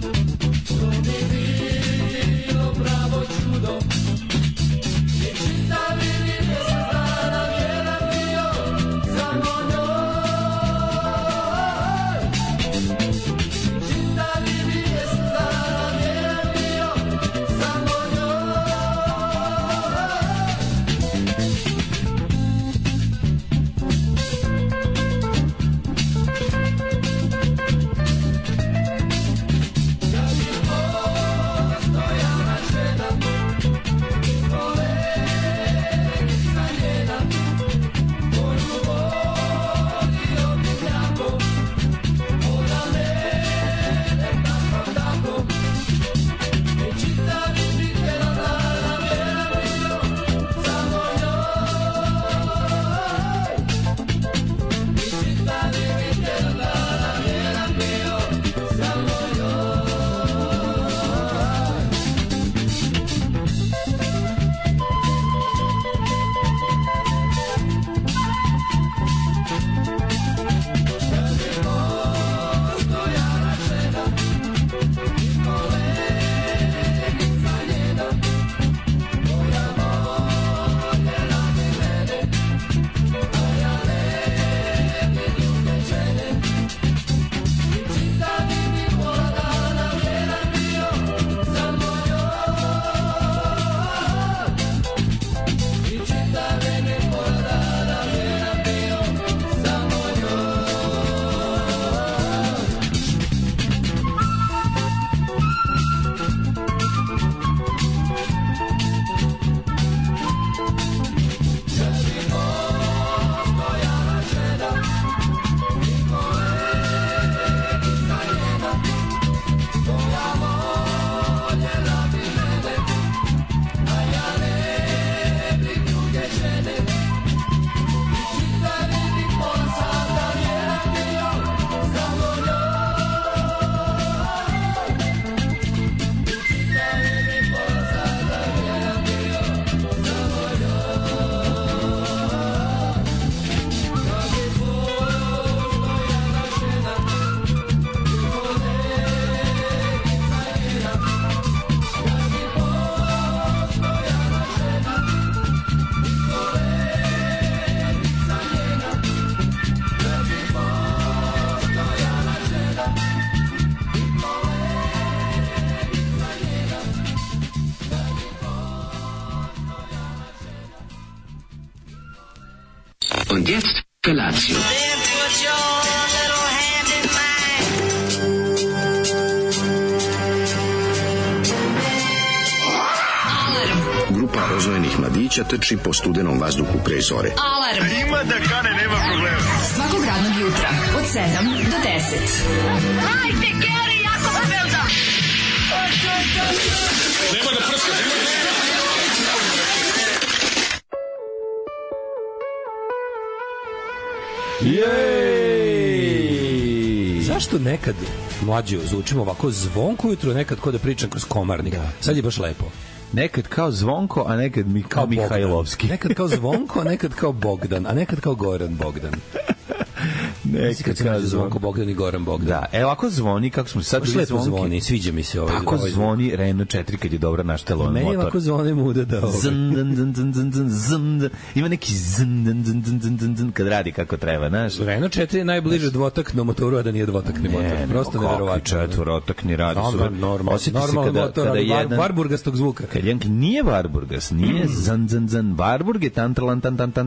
Und jetzt Felatio. Grupa rozvojenih mladića trči po studenom vazduhu pre zore. Alarm! Ima da kane, nema problema. Svakog radnog jutra, od 7 do 10. Hajde, Geri, jako se velda! Nema da prska, nema da prska! Jej! Zašto nekad mlađe zvučimo ovako zvonko ujutro, nekad ko da pričam kroz komarnik? Sad je baš lepo. Nekad kao Zvonko, a nekad kao Mihajlovski. Nekad kao Zvonko, a nekad kao Bogdan, a nekad kao Goran Bogdan. Nekad kao Zvonko Bogdan i Goran Bogdan. Da, evo ako zvoni, kako smo sad bili zvonki. Zvoni, sviđa mi se ovaj. Ako zvoni Renault 4 kad je dobra naštela on motor. Meni ovako zvoni muda da ovo. Ima neki kad radi kako treba, znaš. Renault 4 je najbliže dvotaknom motoru, a da nije dvotakni motor. Prosto neverovatno. Četvorotakni radi su. Normalno motor, varburgastog zvuka. Kad jedan nije varburgas, nije zan, varburg je tantralan,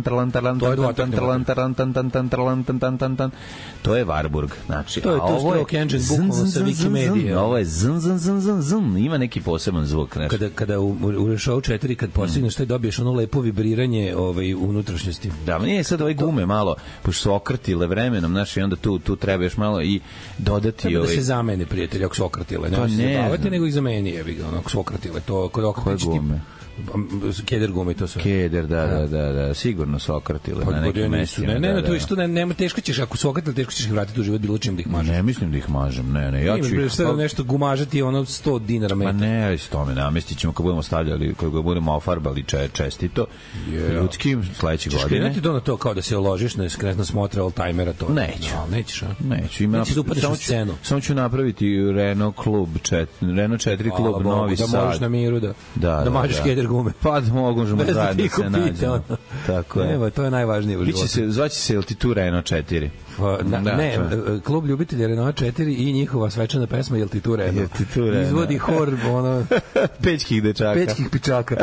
to je Warburg, znači, to je to stroke engine bukvalno sa Wikimedia. Ovo je zn, ima neki poseban zvuk, znači. Kada u Show 4 kad postigneš taj dobiješ ono lepo vibriranje unutrašnjosti. Da, nije sad ovaj gume malo, pošto su okrtile vremenom, znači, onda tu treba još malo i dodati treba da se zamene, prijatelji, ako su okratile, ne se bavati, nego ih zameni, ako su okratile, to kod okratići gume. Keder gume, to sve. Keder, da, sigurno su okratile na nekim mestima. Ne, to isto nema, teško ćeš, ako su okretali, teško ćeš ih vratiti u život bilo čim da ih mažeš. Ne mislim da ih mažem, ne. Ja ću ih... nešto gumažati ono 100 dinara metar. Ma ne, s tome namestit ćemo kad budemo stavljali, kad ga budemo ofarbali čestito, ljudskim sledeće godine. Češ krenuti to na to kao da se uložiš na smotra all-timera to? Neću. No, nećeš, a? Neću. Nećeš da upadeš u scenu. Samo ću napraviti Renault klub, Renault 4 klub Novi Sad. Da možeš na miru da mažeš keder gume. Pa možemo zajedno se nađemo. Tako je. Evo, to je najvažnije u životu. Zvaće se jel ti tu Renault 4? Klub ljubitelja Renault 4 i njihova svečana pesma Jel ti tu Renault? Izvodi hor ono pećkih dečaka. Pećkih pičaka.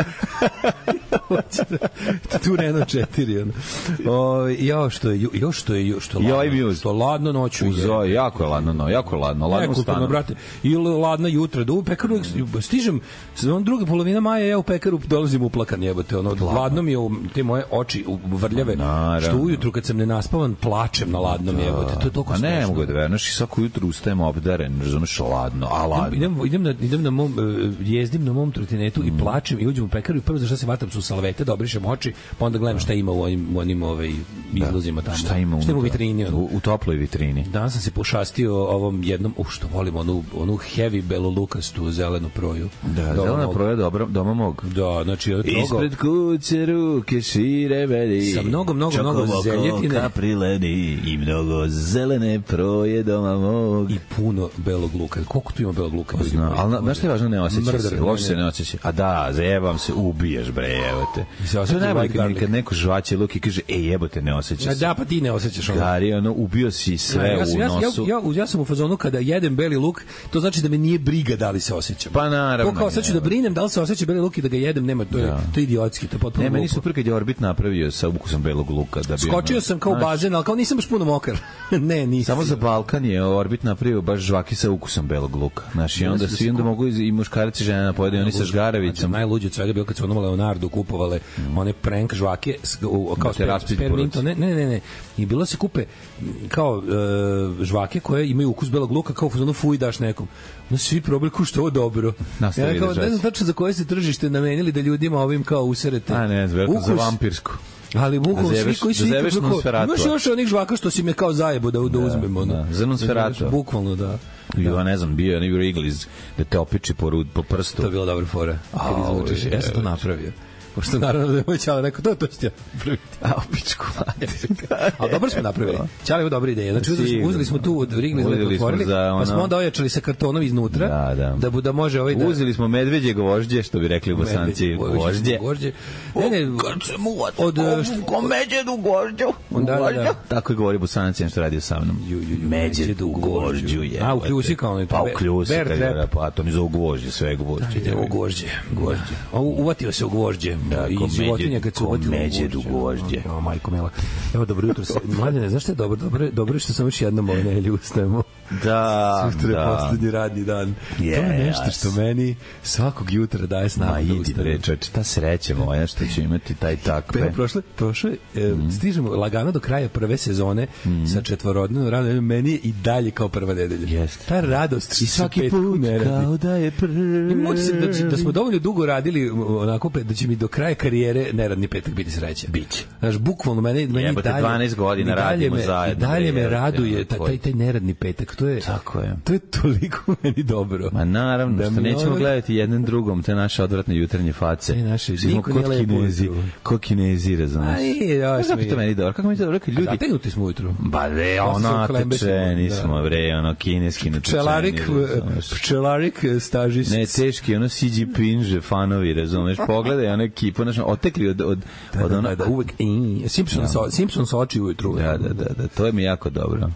Tu Renault 4 ono. Što ladno noću. Jako je ladno, jako je ladno. Ladno stanu. Brate, ili ladna jutra. Da u pekaru stižem, druga polovina maja ja u pekaru dolazim uplakan jebote. Ladno mi je te moje oči vrljave. Što ujutru kad sam nenaspavan plačem na ladnom jebote. To je toliko smešno. A ne mogu da veruješ, svako jutro ustajem obdaren, razumeš, ladno, a ladno. Idem na mom, jezdim na mom trotinetu i plačem i uđem u pekaru i prvo za šta se vatam su salvete, da obrišem oči, pa onda gledam šta ima u onim izlozima tamo. Šta ima u vitrini? U toploj vitrini. Danas sam se pošastio ovom jednom, što volim, onu heavy belolukastu zelenu proju. Da, zelena proja dobro, doma mog. Da, znači ispred kuće ruke šire vedi. Sa mnogo zeljetine. Kaprileni i mnogo zelene proje doma mog. I puno belog luka. Koliko tu ima belog luka? Znam, ali znaš što je važno, ne osjeća se. Uopšte se ne osjeća. A da, zajebam se, ubiješ bre, evo te. To je najbolje kad neko žvaće luk i kaže, jebote, ne osjeća se. Da, pa ti ne osjećaš ono. Gari, ono, ubio si sve u nosu. Ja sam u fazonu kada jedem beli luk, to znači da me nije briga da li se osjećam. Pa naravno. To kao sad ću da brinem da li se osjeća beli luk i da ga jedem, nema, to je idiotski, to je potpuno. Ne, meni super kad je Orbit napravio sa ukusom belog luka. Skočio sam kao u bazen, ali kao nisam baš puno mokar. Ne, nisam. Samo za Balkan je Orbit napravio baš žvake sa ukusom belog luka. Znaš, i onda svi onda mogu i muškarci i žene napojede, oni sa žgaravicom. Najluđe od svega bilo kad su ono Leonardo kupovale one prank žvake kao sperminto. Ne. I bilo se kupe kao žvake koje imaju ukus belog luka, kao fuzonu fuj daš nekom. No svi probali ko što je ovo dobro. Ja kao, ne znam tačno za koje se tržište namenili da ljudima ovim kao userete. A ne, zverko za vampirsku. Ali bukvalno svi koji su imaš još onih žvaka što si me kao zajebo da uzmemo. Za Nosferatu. Bukvalno, da. Ja ne znam, bio je onaj Wrigley's da te opiči po prstu. To je bilo dobra fora. Ja sam to napravio. Pošto naravno da je moj Ćale rekao, to ćete napraviti. A, opičku. Ali dobro smo napravili. Ćale je dobra ideja. Znači, uzeli smo tu od Wrigley's, otvorili, pa smo onda ojačali sa kartonom iznutra, da može ovaj da... Uzeli smo medveđe gvožđe, što bi rekli Bosanci, gvožđe. Kad se mu ko međedu gvožđu. Tako je govori Bosanci, što radio sa mnom. Međedu gvožđu je. A, u kljusi kao ono. Pa, u kljusi, pa to ni za gvožđe, sve gvožđe. Gvožđe. Uvatio se u gvožđe. Da, i životinja kad su uvatili međedu gvožđe. Majko mila. Evo, dobro jutro. Mladene, znaš što je dobro što sam još jednom nelji ustajemo. Da, sutra je poslednji radni dan. To je nešto što meni svakog jutra daje snagu da ustanem. Ma idi bre, ta sreća moja što ću imati taj takve. Prošle, stižemo lagano do kraja prve sezone sa četvorodnevnom radom, meni je i dalje kao prva nedelja. Ta radost i svaki put kao da je prvi. I moći se da smo dovoljno dugo radili onako da će mi do kraja karijere neradni petak biti sreća. Biće. Znaš, bukvalno meni dalje 12 godina radimo zajedno. I dalje me raduje taj neradni petak. Tako je. To je toliko meni dobro. Ma naravno, što nećemo gledati jedan drugom te naše odvratne jutarnje face. Smo kod Kinezi, razumiješ. Kako to meni dobro? Kako mi to dobro? Zategnuti smo ujutru. Ba re, natečeni smo, bre, kineski natečeni. Pčelarik stažist. Ne, teški, Xi Jinping fanovi, razumiješ. Pogledaj, ekipa, otekli od ono... Uvek, Simpsons oči ujutru. Da, to je mi jako dobro.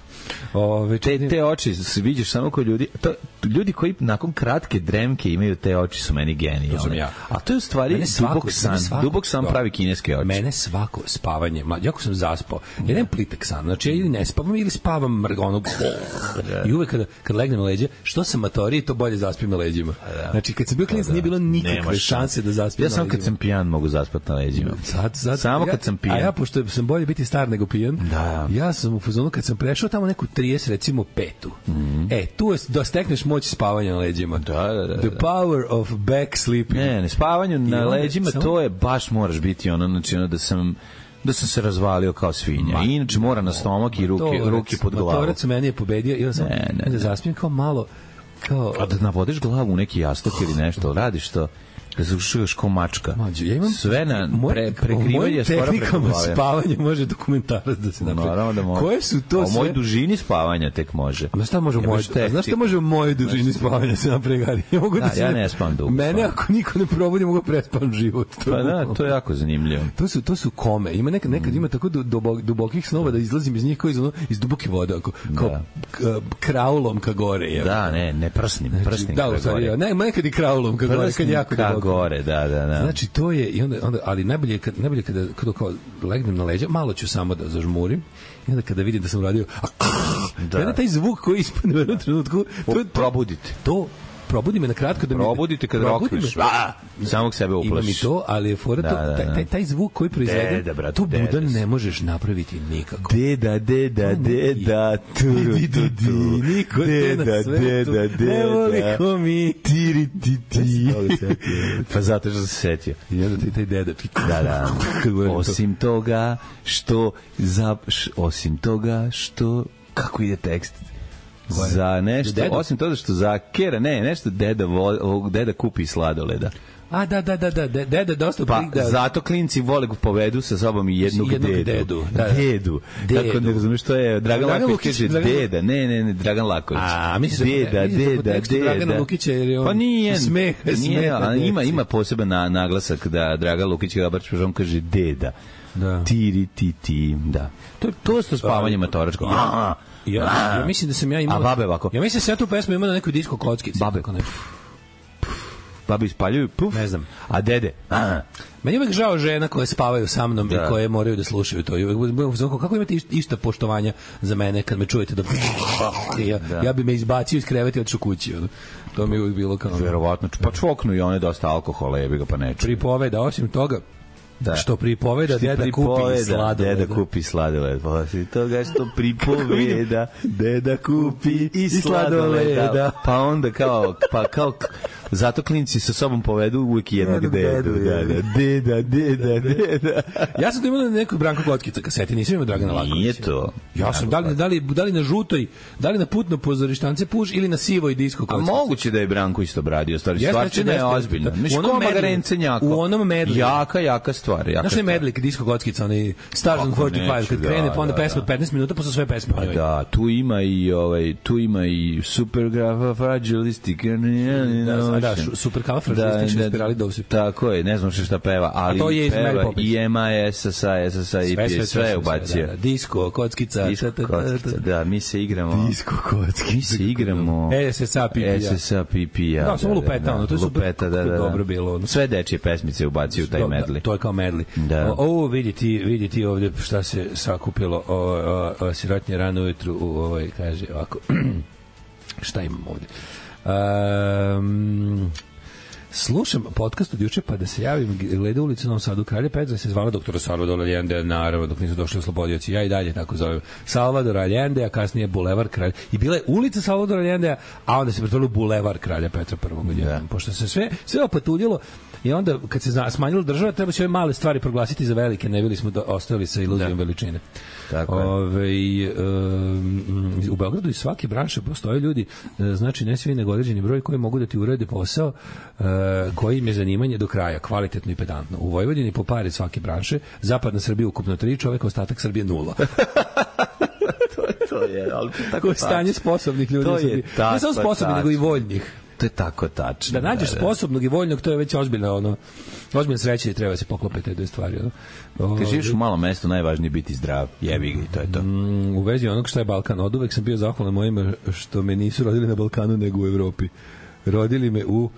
Te oči vidiš samo kod ljudi koji nakon kratke dremke imaju te oči su meni genijalne. A to je u stvari dubok san pravi kineske oči. Mene svako spavanje, jako sam zaspao. Ja nemam plitak san, znači ja ili ne spavam ili spavam mrgonog. I uvek kad legnem na leđe, što sam matoriji, to bolje zaspim na leđima. Znači kad sam bio klinac nije bilo nikakve šanse da zaspim na leđima. Ja sam kad sam pijan mogu zaspati na leđima. Samo kad sam pijan. A ja pošto sam bolje biti star nego pijan, ja sam u fazonu kad sam prešao tamo neku 30, recimo 5. Tu je da stekneš moć spavanja na leđima. The power of back sleeping. Ne, spavanje na leđima, to je baš moraš biti ono, znači ono da sam da sam se razvalio kao svinja. Inače mora na stomak i ruke pod glavu. Motorac meni je pobedio i ja sam da zaspijem kao malo kao... A da navodiš glavu u neki jastuk ili nešto, radiš to... Da se ušuješ ko mačka. Ja imam sve na prekrivanje skoro preko glave. Spavanje može dokumentarac da se napravi. Naravno da može. Koje su to sve? O mojoj dužini spavanja tek može. Znaš šta može u mojoj dužini spavanja se napravi? Ja ne spavam dugo. Mene ako niko ne probudi mogu prespavam život. Pa da, to je jako zanimljivo. To su kome. Ima nekad ima tako dubokih snova da izlazim iz njih kao iz duboke vode, kao kraulom ka gore. Da, ne prsnim ka gore. Ne, nekad i kraulom ka gore, kad jako gore, da. Znači to je i onda ali najbolje kada kao legnem na leđa, malo ću samo da zažmurim i onda kada vidim da sam uradio kada taj zvuk koji ispadne u jednom trenutku, probudite. To probudi me na kratko da probudite kad rokneš. Samog sebe uplašiš. Ima mi to, ali je fora to taj zvuk koji proizvede, to budan ne možeš napraviti nikako. Deda niko te na svetu ne voli ko mi. Pa zato što se setio. I onda ti taj deda. Da. Osim toga što kako ide tekst? Za nešto, osim toga što za kera, nešto deda kupi sladoleda. A, da, deda dosta... Pa, zato klinci vole povedu sa sobom i jednog dedu. Dedu. Kako ne razumiješ, što je Dragan Laković kaže deda. Ne, Dragan Laković. A, mislim deda. Dragana Lukića, jer je on... Pa nije. Smeh. Ima poseban naglasak da Dragan Lukić on kaže deda. Da. Ti, da. To je spavanje matoračko. Ja mislim da sam ja imao... A babe ovako. Ja mislim da sam ja tu pesmu imao na nekoj disko kockici. Babe ispaljuju, puf. Ne znam. A dede? Meni uvek žao žena koje spavaju sa mnom i koje moraju da slušaju to. Kako imate išta poštovanja za mene kad me čujete da... Ja bi me izbacio iz kreveta i otišao kući. To mi je uvijek bilo kao... Verovatno. Pa čvoknu i one dosta alkohola, jebi ga pa neče. Pripoveda, osim toga... Da. Što pripoveda deda kupi sladoled. Osim toga što pripoveda deda kupi i sladoleda. Pa onda kao zato klinci sa sobom povedu uvijek jednog dedu. Deda. Ja sam to imao na nekoj Branko Kockica kaseti, nisam imao Dragana Lakovića. Nije to. Ja sam, da li na žutoj, da li na putno pozorištance puš ili na sivoj disko Kockica. A moguće da je Branko isto obradio, stvarčina je ozbiljna. U onom medli. Jaka stvar. Znaš li medlik disko Kockica, onaj Stars on 45, kad krene, pa onda pesma 15 minuta, pa su sve pesme. Pa da, tu ima i supergrafafragilistik, da, superkalafragistični spirali dosip. Tako je, ne znam šta peva, ali peva i Ema, SSA i PSA, sve je ubacio. Disko, kockica. Da, mi se igramo. Disko, kockica. Mi se igramo. SSA, PPA. Da, samo lupeta, to je super dobro bilo. Sve dečije pesmice ubacio u taj medli. To je kao medli. Ovo vidjeti ovdje šta se sakupilo sirotnje rano ujutru, kaže ovako. Šta imam ovdje? Slušam podcast od juče pa da se javim glede ulicu u Novom Sadu. Kralja Petra se zvala doktora Salvador Allende, naravno dok nisu došli oslobodioci, ja i dalje tako zovem Salvador Allende, a kasnije Bulevar Kralja, i bila je ulica Salvador Allende, a onda se pretvorilo Bulevar Kralja Petra I. Pošto se sve opatuljilo i onda kad se smanjila država, treba će ove male stvari proglasiti za velike, ne bili smo ostali sa iluzijom veličine. Tako u Beogradu iz svake branše postoje ljudi, znači ne svi nego određeni broj koji mogu da ti urede posao koji im je zanimanje do kraja, kvalitetno i pedantno. U Vojvodini po pari svake branše, zapadna Srbija ukupno 3 čoveka, ostatak Srbije 0. to je, ali tako je stanje sposobnih ljudi. To je tako, ne samo sposobnih, nego i voljnih. To je tako tačno. Da nađeš sposobnog i voljnog, to je već ozbiljna sreća i treba se poklopiti te dve stvari. Kad živiš u malom mestu, najvažnije je biti zdrav. Jebi ga i to je to. U vezi onog što je Balkan, od uvek sam bio zahvalan mojima što me nisu rodili na Balkanu nego u Evropi. Rodili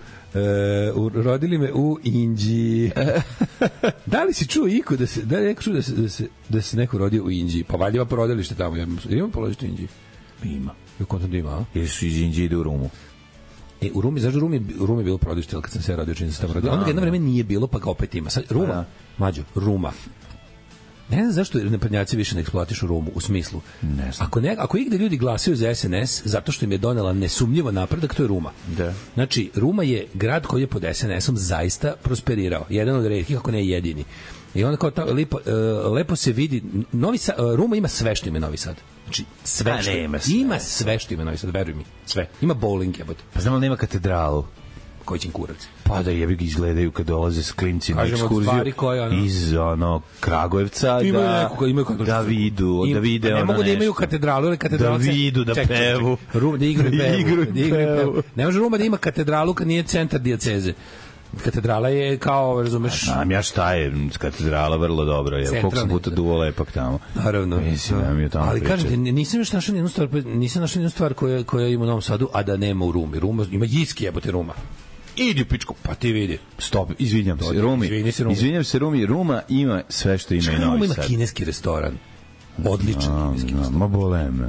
me u Indiji. Da li si čuo iko da se neko rodio u Indiji? Pa valjda porodilište tamo. Imam položiti u Indiji? Ima. Koliko da ima, a? Jer su iz Indije ide u Rumu. U Rumi, znaš da u Rumi je bilo porodište, kad sam se radio, čini se tamo radio. Onda ga jedno vreme nije bilo, pa ga opet ima. Sad, Ruma. Ne znam zašto naprednjaci više ne eksploatišu Rumu, u smislu. Ne znam. Ako igde ljudi glasaju za SNS, zato što im je donela nesumnjivo napredak, to je Ruma. Da. Znači, Ruma je grad koji je pod SNS-om zaista prosperirao. Jedan od retkih, ako ne jedini. I onda kao lepo se vidi Novi Sad, Ruma ima sve što ima Novi Sad. Znači sve što ima sve što ima Novi Sad, veruj mi, sve. Ima bowling, jebote. Pa znamo da nema katedralu. Koji će im kurac? Pa da jebi ga izgledaju kad dolaze s klincima na ekskurziju iz Kragujevca da vide ne mogu da imaju katedralu ili katedralu da vidu, da pevu, da igraju pevu. Ne može Ruma da ima katedralu kad nije centar dioceze. Katedrala je kao, razumeš... Znam ja šta je, katedrala vrlo dobro je, koliko sam puta duvo lepak tamo. Naravno. Ali kažete, nisam još našao nijednu stvar koja ima u Novom Sadu, a da nema u Rumi. Ruma ima jiski, jebote Ruma. Idi u pičku, pa ti vidi. Stop, izvinjam se, Rumi. Ruma ima sve što ima i Novi Sad. Ruma ima kineski restoran. Odličan kineski restoran. Ma boleme.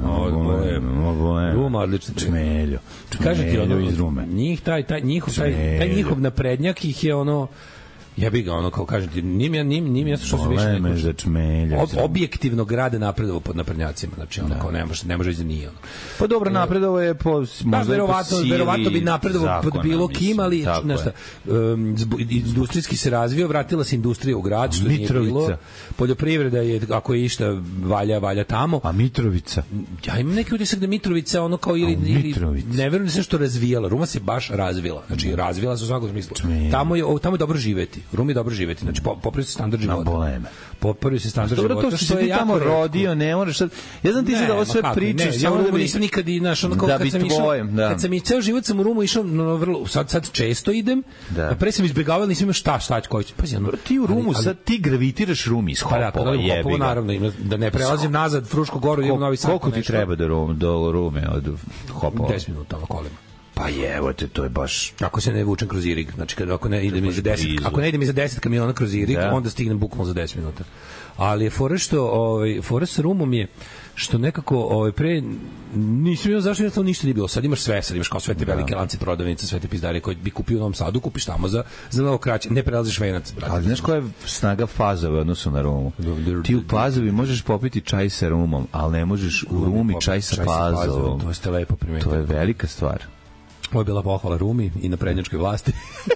Ruma odličan. Čmeljo. Čmeljo iz Rume. Taj njihov naprednjak ih je ono... Ja bih ga ono, kao kažem ti, nije jasno što se više objektivno grade napredovo pod naprednjacima, znači ono kao ne može da nije ono. Pa dobro, napredovo je po možda verovatno bi napredovo pod bilo kim, ali nešto, industrijski se razvio, vratila se industrija u grad, što nije bilo. Poljoprivreda je, ako je išta, valja tamo. A Mitrovica? Ja imam neki utisak da Mitrovica ono kao ili ne verujem da se što razvijala, Ruma se baš razvila, znači razvila se u svakom smislu. Tamo je dobro živeti. Rumi dobro živeti, znači popravio se standard života. Popravio se standard života. Dobro, to što si tamo rodio, ne moraš sad... Ja znam ti sad da ovo sve pričaš, samo da nisam nikad i naš, ono kao kad sam i ceo život sam u Rumu išao, sad često idem, a pre sam izbegavao, nisam imao šta koji... Ti u Rumu, sad ti gravitiraš Rumi iz Hopova, jebi ga. Naravno, da ne prelazim nazad Frušku goru, idem u Novi Sad. Koliko ti treba do Rume od Hopova? 10 minuta na kolima. Pa evote, to je baš... Ako se ne vučem kroz Irig, znači ako ne idem iza 10 kamiona kroz Irig, onda stignem bukvalno za 10 minuta. Ali je fora sa Rumom je što nekako pre nisam imao zašto jednostavno ništa nije bilo. Sad imaš sve, sad imaš kao sve te velike lance prodavnice, sve te pizdare koje bi kupio u Novom Sadu, kupiš tamo za mnogo kraće, ne prelaziš venac. Ali znaš koja je snaga Pazove odnosno na Rumu? Ti u Pazovi možeš popiti čaj sa Rumom, ali ne možeš u Rumi čaj sa Pazovom. To ste lepo primetili. To je velika stvar. Ovo je bila pohvala Rumi i naprednjačkoj vlasti.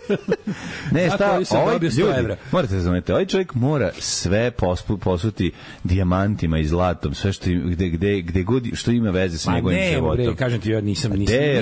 Ne, ljudi, morate razumjeti, ovaj čovjek mora sve posuti dijamantima i zlatom, sve što gde god što ima veze sa njegovim životom. Ne, kažem ti, ja nikad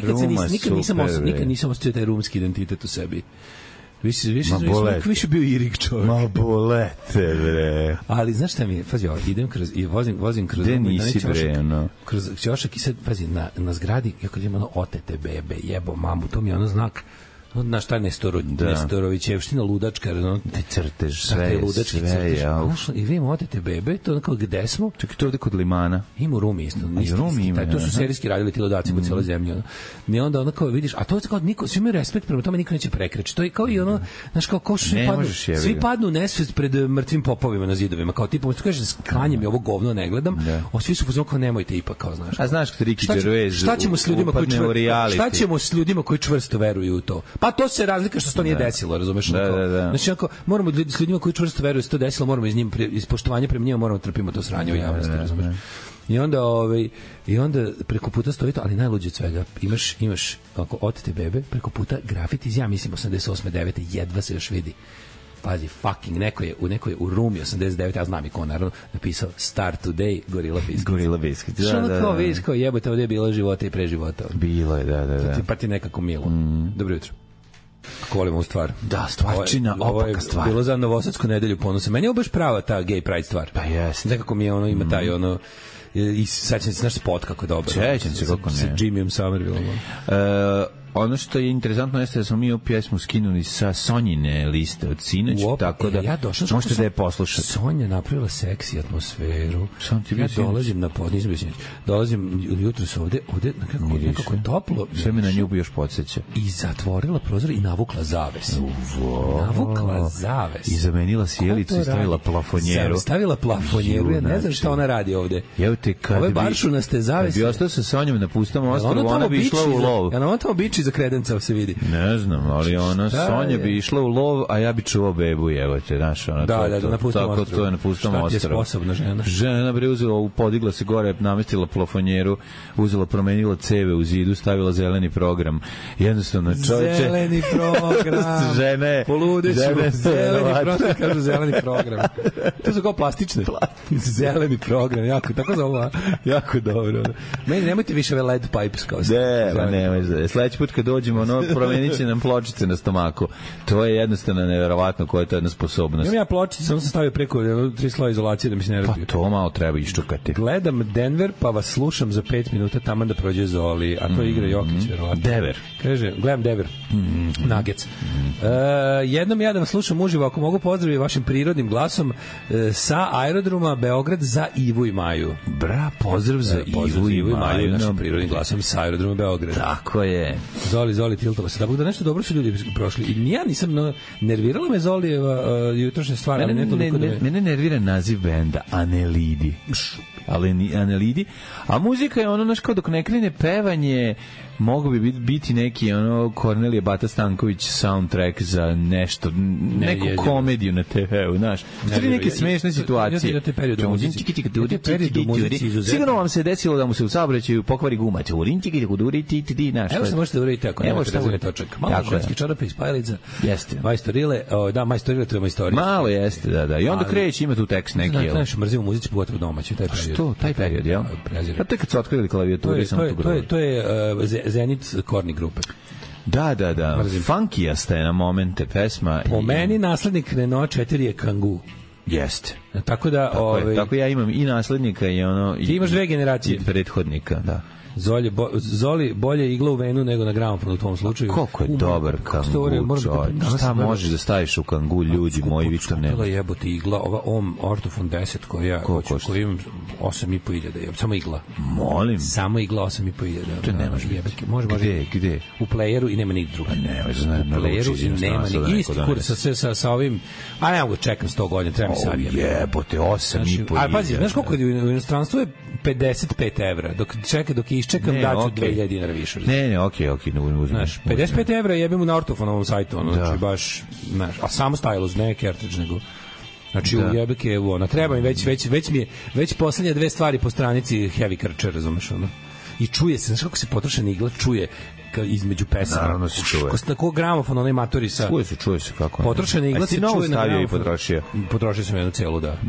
nisam osjećao taj rumski identitet u sebi. Više bio Irig čovjek. Ma bolete, bre. Ali znaš šta mi je? Pazi, idem vozim kroz... Gde nisi, bre, ono? Kroz ćošak i sad, pazi, na zgradi, ja kad imam ono otete bebe, jebo mamu, to mi je ono znak... Znaš, ta Nestorovićevština ludačka, te crtež, sve, ja. I vi imamo otete bebe, to onako gde smo? Čekaj, to ovde kod Limana. Ima u Rumi isto. To su serijski radili ti ludaci po cijeloj zemlji. I onda onako vidiš, a to je kao niko, svi imaju respekt prema tome, niko neće prekreći. To je kao i ono, znaš, kao svi padnu u nesvest pred mrtvim popovima na zidovima, kao tipa, što kažeš, sklanjem je ovo govno, ne gledam, a svi su pozvano kao nemojte ipak, kao znaš. A znaš kad Ricky Gervais šta ćemo s ljudima koji čvrsto veruju u to? Pa to se razlika što se to nije desilo, razumeš? Znači, ako moramo s ljudima koji čvrsto veruju da se to desilo, moramo iz poštovanja prema njima moramo trpimo to sranje u javnosti, razumeš? I onda preko puta stoji to, ali najluđe od svega, imaš ako otete bebe, preko puta grafit iz, ja mislim, 88. 9. jedva se još vidi. Pazi, fucking, neko je u Rumi 89, ja znam i ko, naravno, napisao Start Today, Gorilla Biscuits. Gorilla Biscuits, da. Što ono kao, vidiš, kao jebote, ovdje je bilo života i pre života. Bilo je, da. Pa ti nekako milo. Dobro jutro. Kako volimo ovu stvar. Da, stvarčina, opaka stvar. Bilo za Novosadsku nedelju ponosa. Meni je ovo baš prava ta gay pride stvar. Pa jeste. Nekako mi je ono, ima taj ono... I sad će se naš spot kako je dobro. Čećem se kako ne. Sa Jimmyom Somervillom. Ono što je interesantno jeste da smo mi ovu pjesmu skinuli sa Sonjine liste od sinoć, tako da možete da je poslušati. Sonja napravila seksi atmosferu. Ja dolazim na podnizmu, dolazim jutros ovde nekako je toplo. Sve me na nju još podsjeća. I zatvorila prozor i navukla zaves. Navukla zaves. I zamenila sjelicu i stavila plafonjeru. Stavila plafonjeru, ja ne znam šta ona radi ovde. Ove baršunaste zavese. Bi ostao sa Sonjom na pustom ostrvu, ona bi išla u lov. Ja nam tamo biče Trči za kredencao se vidi. Ne znam, ali ona Sonja bi išla u lov, a ja bi čuvao bebu, evo te, znaš, ona da, na pustom ostrvu. Tako to je na pustom ostrvu. Šta ti je sposobna žena? Žena bre uzela, podigla se gore, namestila plafonjeru, uzela, promenila ceve u zidu, stavila zeleni program. Jednostavno, čoveče. Zeleni program. Žene. Polude su. Zeleni program, kažu zeleni program. To su kao plastične. Zeleni program, jako, tako zove, jako dobro. Meni nemojte više ove LED pipes kao se. Nemoj. Sledeći put kad dođemo, promenit će nam pločice na stomaku. To je jednostavno neverovatno koja je to jedna sposobnost. Imam ja pločice, sam se stavio preko 3 sloja izolacije da mi se ne razbije. Pa to malo treba iščukati. Gledam Denver, pa vas slušam za 5 minuta taman da prođe Zoli, a to igra Jokić, verovatno. Dever. Kaže, gledam Dever. Nuggets. Jednom ja da vas slušam uživo, ako mogu pozdraviti vašim prirodnim glasom sa aerodroma Beograd za Ivu i Maju. Pozdrav za Ivu i Maju. Našim prirodnim glasom sa aerodroma Beograd. Tako je. Zoli tiltova se. Da nešto dobro su ljudi prošli. I ja nisam nervirala me Zolijeva jutrošnja stvar, ali ne toliko da me... Mene nervira naziv benda Anelidi. Anelidi. A muzika je ono, znaš, kao dok ne krene pevanje, mogu bi biti neki ono Kornelije Bata Stanković soundtrack za nešto, neku komediju na TV-u, znaš. Stvari neke smešne situacije. Ja te periodu muzici. Sigurno vam se desilo da mu se u saobraćaju pokvari guma. Evo što možete uraditi ako nemate razine točak. Malo ženski čarape iz Pajlica. Jeste. Majstorile, da, majstorile, to je majstorija. Malo jeste, da. I onda kreće, ima tu tekst neki. Znaš, mrzimo muzici, pogotovo domaći, taj period. Što? Taj period, jel? A to je kad su otkrili klavijaturu i sam to grožio. To je Zenit Korni grupe. Da. Funkijasta je na momente pesma. Po meni naslednik Renault 4 je Kangoo. Jeste. Tako da... Tako ja imam i naslednika i ono... Ti imaš dve generacije. Prethodnika, da. Zoli bolje igla u venu nego na gramofonu u tvom slučaju. Koliko je dobar Kangoo, šta možeš da staviš u Kangoo, ljudi moji, vi to ne. Skupila jebote igla, ova Ortofon 10 koja imam 8.500, samo igla. Molim. Samo igla 8.500. To nemaš biti. Može. Gde? U playeru i nema nik druga. Ne, znam, u playeru i nema ni isti kurs sa ovim, a ne mogu čekam 100 godina, treba mi sad jebote, 8.500. A pazi, znaš koliko je u inostranstvu je 55 evra, dok čekam daću 2000 dinara više. Ne, okej. Znaš, 55 evra jebim na Ortofonovom sajtu, znači baš, znaš, a samo stylus, ne cartridge, nego... Znači, u jebike je ono, treba mi već poslednje dve stvari po stranici Heavy Krče, razumeš, ono. I čuje se, znaš kako se potrošena igla čuje između pesama. Naravno se čuje. Kako gramofon, onaj matori sa... Čuje se kako. Potrošena igla se čuje na gramofon. I potrošio? Potrošio sam jednu celu, da.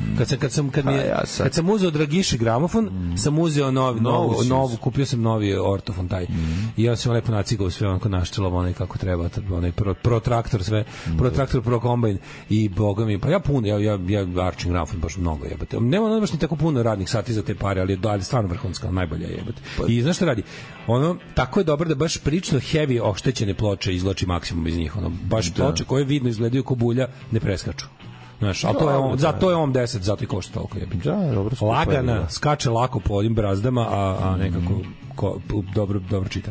Kad sam uzeo Dragiši gramofon, sam uzeo novu, kupio sam novi Ortofon taj. I ja sam lepo nacigao sve onako naščelom, onaj kako treba, onaj Pro Traktor, sve, Pro Traktor, Pro Combine i boga mi, pa ja puno, ja arčim gramofon baš mnogo jebate. Nema baš ni tako puno radnih sati za te pare, ali je stvarno vrhunska, najbolja jebate. I znaš šta radi? Ono, tako je dobro da baš prilično heavy oštećene ploče izvlači maksimum iz njih, ono, baš ploče koje vidno izgledaju kao bulja ne preskaču. Znaš, ali to je on 10, zato i košta toliko jebim. Lagana, skače lako po ovim brazdama, a nekako dobro čita.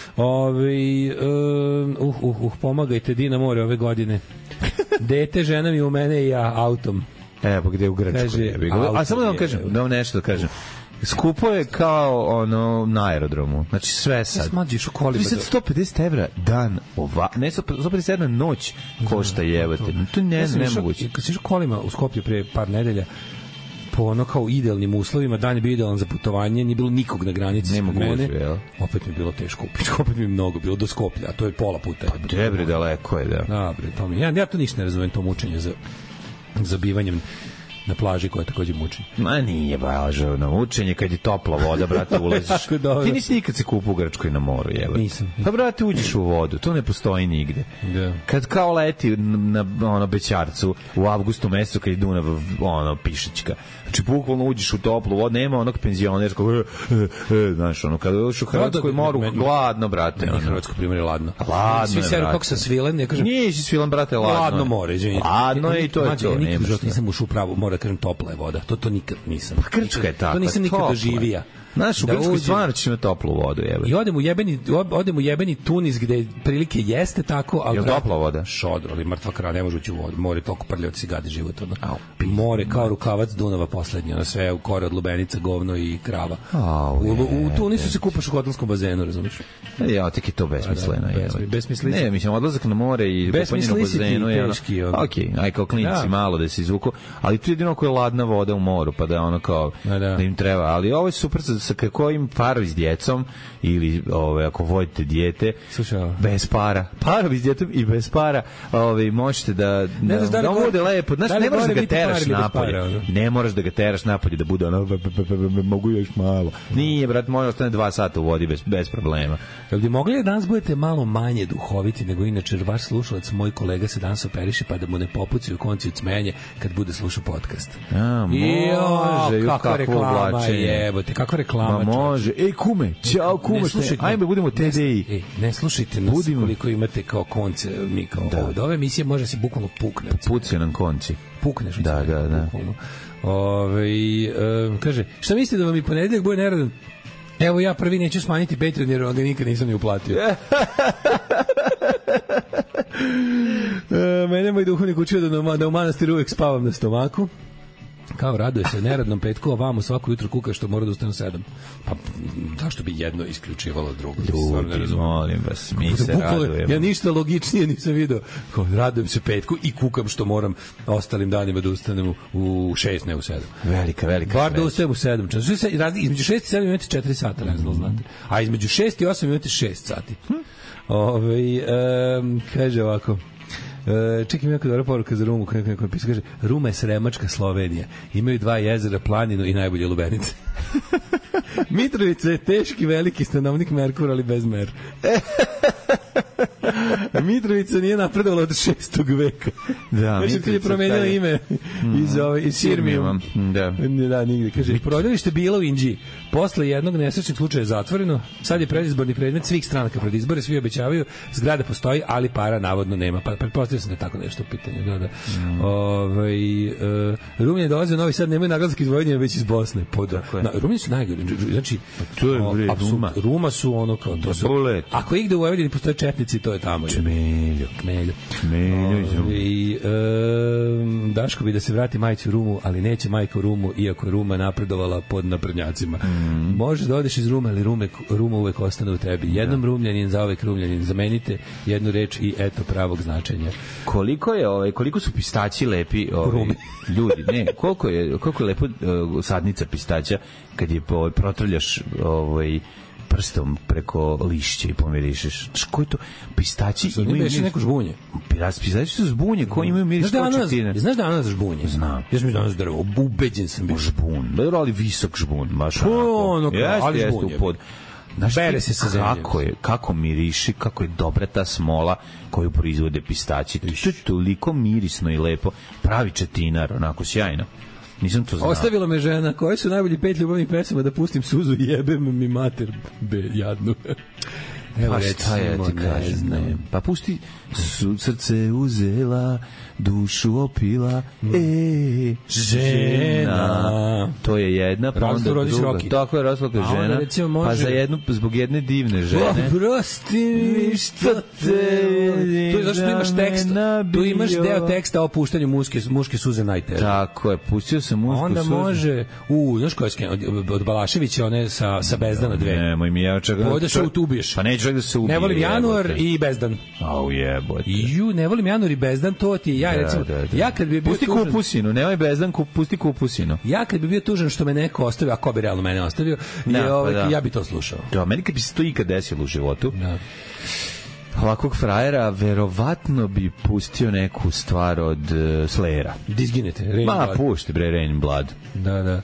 Pomagajte Dina more ove godine. Dete, žena mi u mene i ja autom. Pa gde u Grčkoj? A samo da vam kažem, nešto da kažem. Skupo je kao ono na aerodromu. Znači sve sad. Smađiš u kolima. 150 evra dan ne 150 evra noć košta jebate. To ne moguće. Kad si u kolima u Skoplju prije par nedelja po ono kao idealnim uslovima, dan je bio idealan za putovanje, nije bilo nikog na granici s mene. Opet mi je bilo teško upiti, opet mi je mnogo bilo do Skoplja, a to je pola puta. Pa debre daleko je, da. Dobre, to mi. Ja to ništa ne razumem, to mučenje za bivanjem na plaži koja takođe muči. Ma nije baš na mučenje kad je topla voda, brate, ulaziš. Ti nisi nikad se kupao u Grčkoj na moru, jebe. Nisam. Pa brate, uđeš u vodu, to ne postoji nigde. Da. Kad kao leti na Bećarcu u avgustu mesecu kad je Dunav pišićka. Znači bukvalno uđeš u toplu vodu, nema onog penzionerskog znaš, kada uđeš u Hrvatskoj moru, gladno, brate. Meni Hrvatsko primjer je ladno. Ladno svi se kako sa Svilen, ja kažem. Nije si Svilen, brate, ladno. Ladno more, izvinite. Ladno je i to je to. Nisam ušao u pravu, moram da kažem, topla je voda. To nikad nisam. Pa Grčka je tako. To nisam nikad doživija. Znaš, u Grčkoj stvarno ćeš imati toplu vodu. I odem u jebeni Tunis gde prilike jeste tako, ali... Je li topla voda? Šodro, ali mrtva krava, ne može ući u vodu. More toliko prljao da si gadi život. More kao rukavac Dunava poslednje, sve u kore od lubenica, govno i krava. U Tunisu se kupaš u hotelskom bazenu, razumiješ? Ja, tek je to besmisleno. Besmislisi. Ne, mislim, odlazak na more i kupanje u bazenu je okej, aj kao klinici malo da se izvuku, ali tu jedino ako je ladna voda u moru, pa da ono kao da im treba, ali ovo je super sa kojim parovi s djecom ili ako vodite dijete bez para, parovi s djetom i bez para, možete da bude lepo, znaš, ne moraš da ga teraš napolje, ne moraš da ga teraš napolje da bude ono, mogu još malo, nije, brat, može ostane 2 sata u vodi bez problema. Jel bi mogli da danas budete malo manje duhoviti nego inače, jer vaš slušalac, moj kolega se danas operiše, pa da mu ne popuci u konci od smenje kad bude slušao podcast. Može, kakva reklama jebote, kakva reklama. Može, kume, ćao kume, ajme budemo TDI. Ne slušajte nas koliko imate kao konce, mi kao ovdje. Ove emisije može se bukvalno pukne. Pucaju nam konci. Pukneš. Da. Kaže, šta mislite da vam i ponedeljak bude neradan? Evo ja prvi neću smanjiti Patreon jer ga nikad nisam ni uplatio. Mene moj duhovnik učio da u manastiru uvijek spavam na stomaku. Kao raduje se neradnom petku, a vamo svako jutro kuka što mora da ustane u 7. Pa zašto bi jedno isključivalo drugo? Ljudi, molim vas, mi se radujemo. Ja ništa logičnije nisam video. Kao, radujem se petku i kukam što moram ostalim danima da ustanem u 6, ne u 7. Velika bar da ustanem u 7. Između 6 i 7 imate 4 sata, ne znam, znate. A između 6 i 8 imate 6 sati. Kaže ovako... čekaj mi jako dobra poruka za Rumu, kako piše, kaže, Ruma je sremačka Slovenija, imaju 2 jezera, planinu i najbolje lubenice. Mitrovica je teški veliki stanovnik Merkur, ali bez mer. Mitrovica nije napredovala od 6. veka. Da, Mitrovica kad je promenila ime iz Sirmijuma. Da, nigde. Kaže, porodilište bilo u Inđiji. Posle jednog nesrećnog slučaja je zatvoreno. Sad je predizborni predmet svih stranaka pred izbore, svi obećavaju, zgrada postoji, ali para navodno nema. Pa pretpostavio sam da je tako nešto u pitanju. Da. Rumljani dolaze u Novi Sad, nemaju naglasak iz Vojvodine, već iz Bosne. Rumljani su najgori. Znači, Ruma su ono kao to su. Ako igde u Vojvodini postoje četnici, to je tamo. Čmeljo. I Daško bi da se vrati majci u Rumu, ali neće majka u Rumu, iako je Ruma napredovala pod naprednjacima. Možeš da odeš iz Rume, ali Ruma uvek ostane u tebi. Jednom Rumljanin, zauvek Rumljanin. Zamenite jednu reč i eto pravog značenja. Koliko su pistaći lepi ljudi, ne, koliko je lepo sadnica pistaća kad je protrljaš prstom preko lišća i pomirišeš. Koji to pistaći imaju miris? Neko žbunje. Pistaći su žbunje koji imaju miris kočetine. Znaš da je ananas žbunje? Znam. Ja sam danas drvo, ubeđen sam bio. Žbun, ali visok žbun, baš ali žbunje. Bere se sa zemlje. Kako miriši, kako je dobra ta smola koju proizvode pistaći. To je toliko mirisno i lepo. Pravi četinar, onako sjajno. Nisam to znao. Ostavila me žena, koje su najbolji 5 ljubavnih pesama da pustim suzu i jebem mi mater jadnu. Evo šta ja ti kažem. Pa pusti srce uzela, dušu opila, žena. To je jedna, pa onda druga. Tako je Rasloka žena. Pa za jednu, zbog jedne divne žene. Prosti mi što te... Tu je zašto imaš tekst, tu imaš deo teksta o opuštanju muške suze najteže. Tako je, pustio sam mušku suze. Onda može, znaš koja je od Balaševića, one sa Bezdana 2. Nemoj mi ja čega. Ovo da se ubiješ. Pa neću da se ubije. Ne volim januar i Bezdan. Au jebote. Ne volim januar i Bezdan, to ti je ja recimo. Ja kad bi bio pusti tužan, kupusinu, nemoj Bezdan, pusti kupusinu. Ja kad bi bio tužan što me neko ostavio, a ko bi realno mene ostavio, ja bi to slušao. Da, meni kad bi se to ikad desilo u životu. Da. Ovakvog frajera verovatno bi pustio neku stvar od Slayera. Dizginete, Rain Blood. Pušti bre Rain Blood. Da.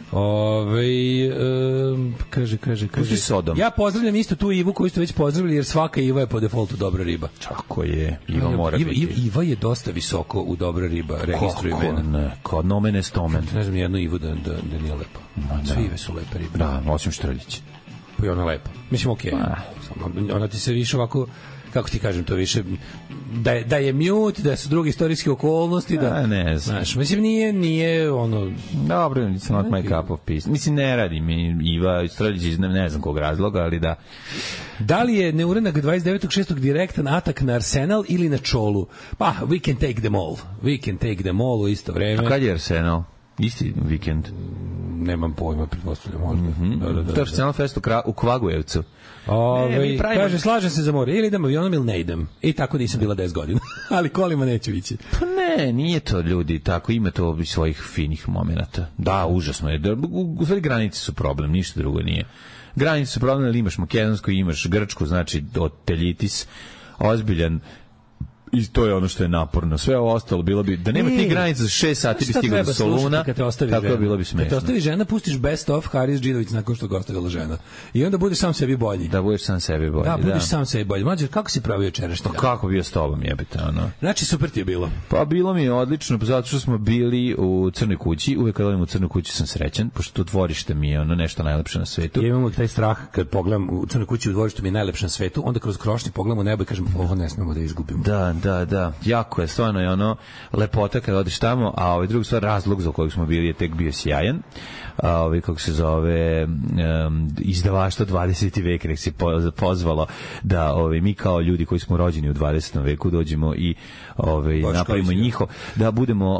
Kaže Sodom. ja pozdravljam isto tu Ivu koju ste već pozdravili, jer svaka Iva je po defaultu dobra riba. Tako je, Iva mora biti. Iva je dosta visoko u dobra riba, registruje imena. Ne, kod nomene stomen. Ne znam jednu Ivu da nije lepa. Sve Ive su lepe ribe. Da, osim Štrljić. Pa i ona lepa. Mislim, okej. Ona ti se više ovako kako ti kažem, to više da je mute, da su druge istorijske okolnosti, da ne znam. Znaš, mislim nije ono dobro, it's not my cup of peace. Mislim ne radi mi Iva Streljić iz ne znam kog razloga, ali da. Da li je neuranak 29.6. direktan atak na Arsenal ili na Čolu? Pa, we can take them all. We can take them all u isto vreme. A kad je Arsenal? Isti vikend? Nemam pojma, pretpostavljam možda. To je Arsenal Fest u Kvagujevcu. Kaže, slažem se za more. Ili idem avionom ili ne idem. I tako nisam bila 10 godina. Ali kolima neću ići. Pa ne, nije to ljudi. Tako ima to svojih finih momenata. Da, užasno je. U stvari granice su problem, ništa drugo nije. Granice su problem, ali imaš makedonsku, imaš grčku, znači oteljitis, ozbiljan. I to je ono što je naporno. Sve ovo ostalo bilo bi da nema tih granica za 6 sati bi stigao do Soluna. Tako je bilo bi smešno. Kad te ostavi žena, pustiš Best of Haris Džidović nakon što ga ostavila žena. I onda budeš sam sebi bolji. Da budeš sam sebi bolji. Da, budeš sam sebi bolji. Mlađe, kako si pravio večerašnji dan? Kako bio s tobom, jebite, ono. Znači super ti je bilo. Pa bilo mi je odlično, zato što smo bili u Crnoj kući. Uvek kad odem u Crnu kuću sam srećan, pošto tu dvorište mi je ono nešto najlepše na svetu. Ja imam taj strah kad pogledam u Crnoj kući, u dvorištu mi je najlepše na svetu, onda kroz krošnje pogledam u nebo i kažem ovo ne smemo da izgubimo. Da. Jako je, stvarno je ono lepota kad odeš tamo, a ovaj drugi stvar razlog za kojeg smo bili je tek bio sjajan. Kako se zove izdavaštvo 20. vek nek se pozvalo da mi kao ljudi koji smo rođeni u 20. veku dođemo i napravimo njiho, da budemo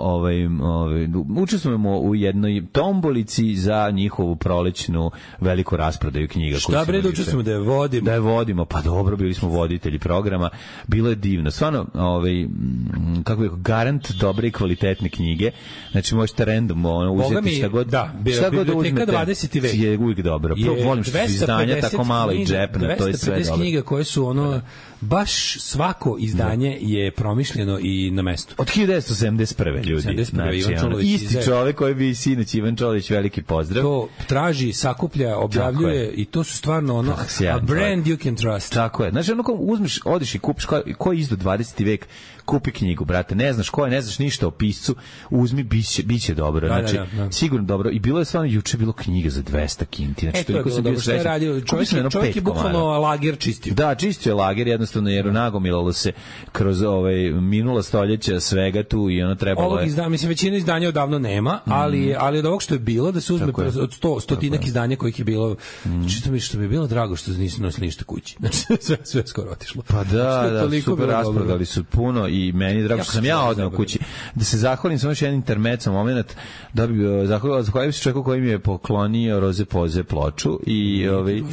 učestvujemo u jednoj tombolici za njihovu prolećnu veliku rasprodaju knjiga. Šta bre da učestvujemo, da je vodimo? Pa dobro, bili smo voditelji programa, bilo je divno. Stvarno, kako je garant dobre i kvalitetne knjige. Znači možete random uzeti šta god. Da, biblioteka 20. vek je uvijek dobro. Volim što su izdanja tako malo i džepne, to je sve dobro. 250 knjiga koje su baš svako izdanje je promišljeno i na mestu. Od 1971. ljudi. Znači, isti čovek koji bi sinoć Ivan Čolić, veliki pozdrav. To traži, sakuplja, objavljuje i to su stvarno a brand you can trust. Tako je. Znači, uzmeš, odiš i kupiš ko je izdao 20. vek, kupi knjigu, brate, ne znaš ko je, ne znaš ništa o piscu, uzmi, biće dobro. Znači, sigurno dobro. I bilo je stvarno, juče bilo knjiga za 200 kinti. Znači, to je bilo dobro. Što je radio? Čovjek je bukvalno lager čistio. Da, čistio je lager, jednostavno, jer nagomilalo se kroz minula stoljeća svega tu i ono trebalo je... Ovog izdanja, mislim, većina izdanja odavno nema, ali od ovog što je bilo, da se uzme od stotinak izdanja kojih je bilo, što mi je bilo drago što nisu nosili ništa kući. Znači, sve skoro otišlo. Pa da, super rasprodali su puno i meni drago što sam ja odneo kući. Da se zahvalim samo još jedan intermezzo moment, da bi zahvalim se čovjeku koji mi je poklonio Roze Poze ploču i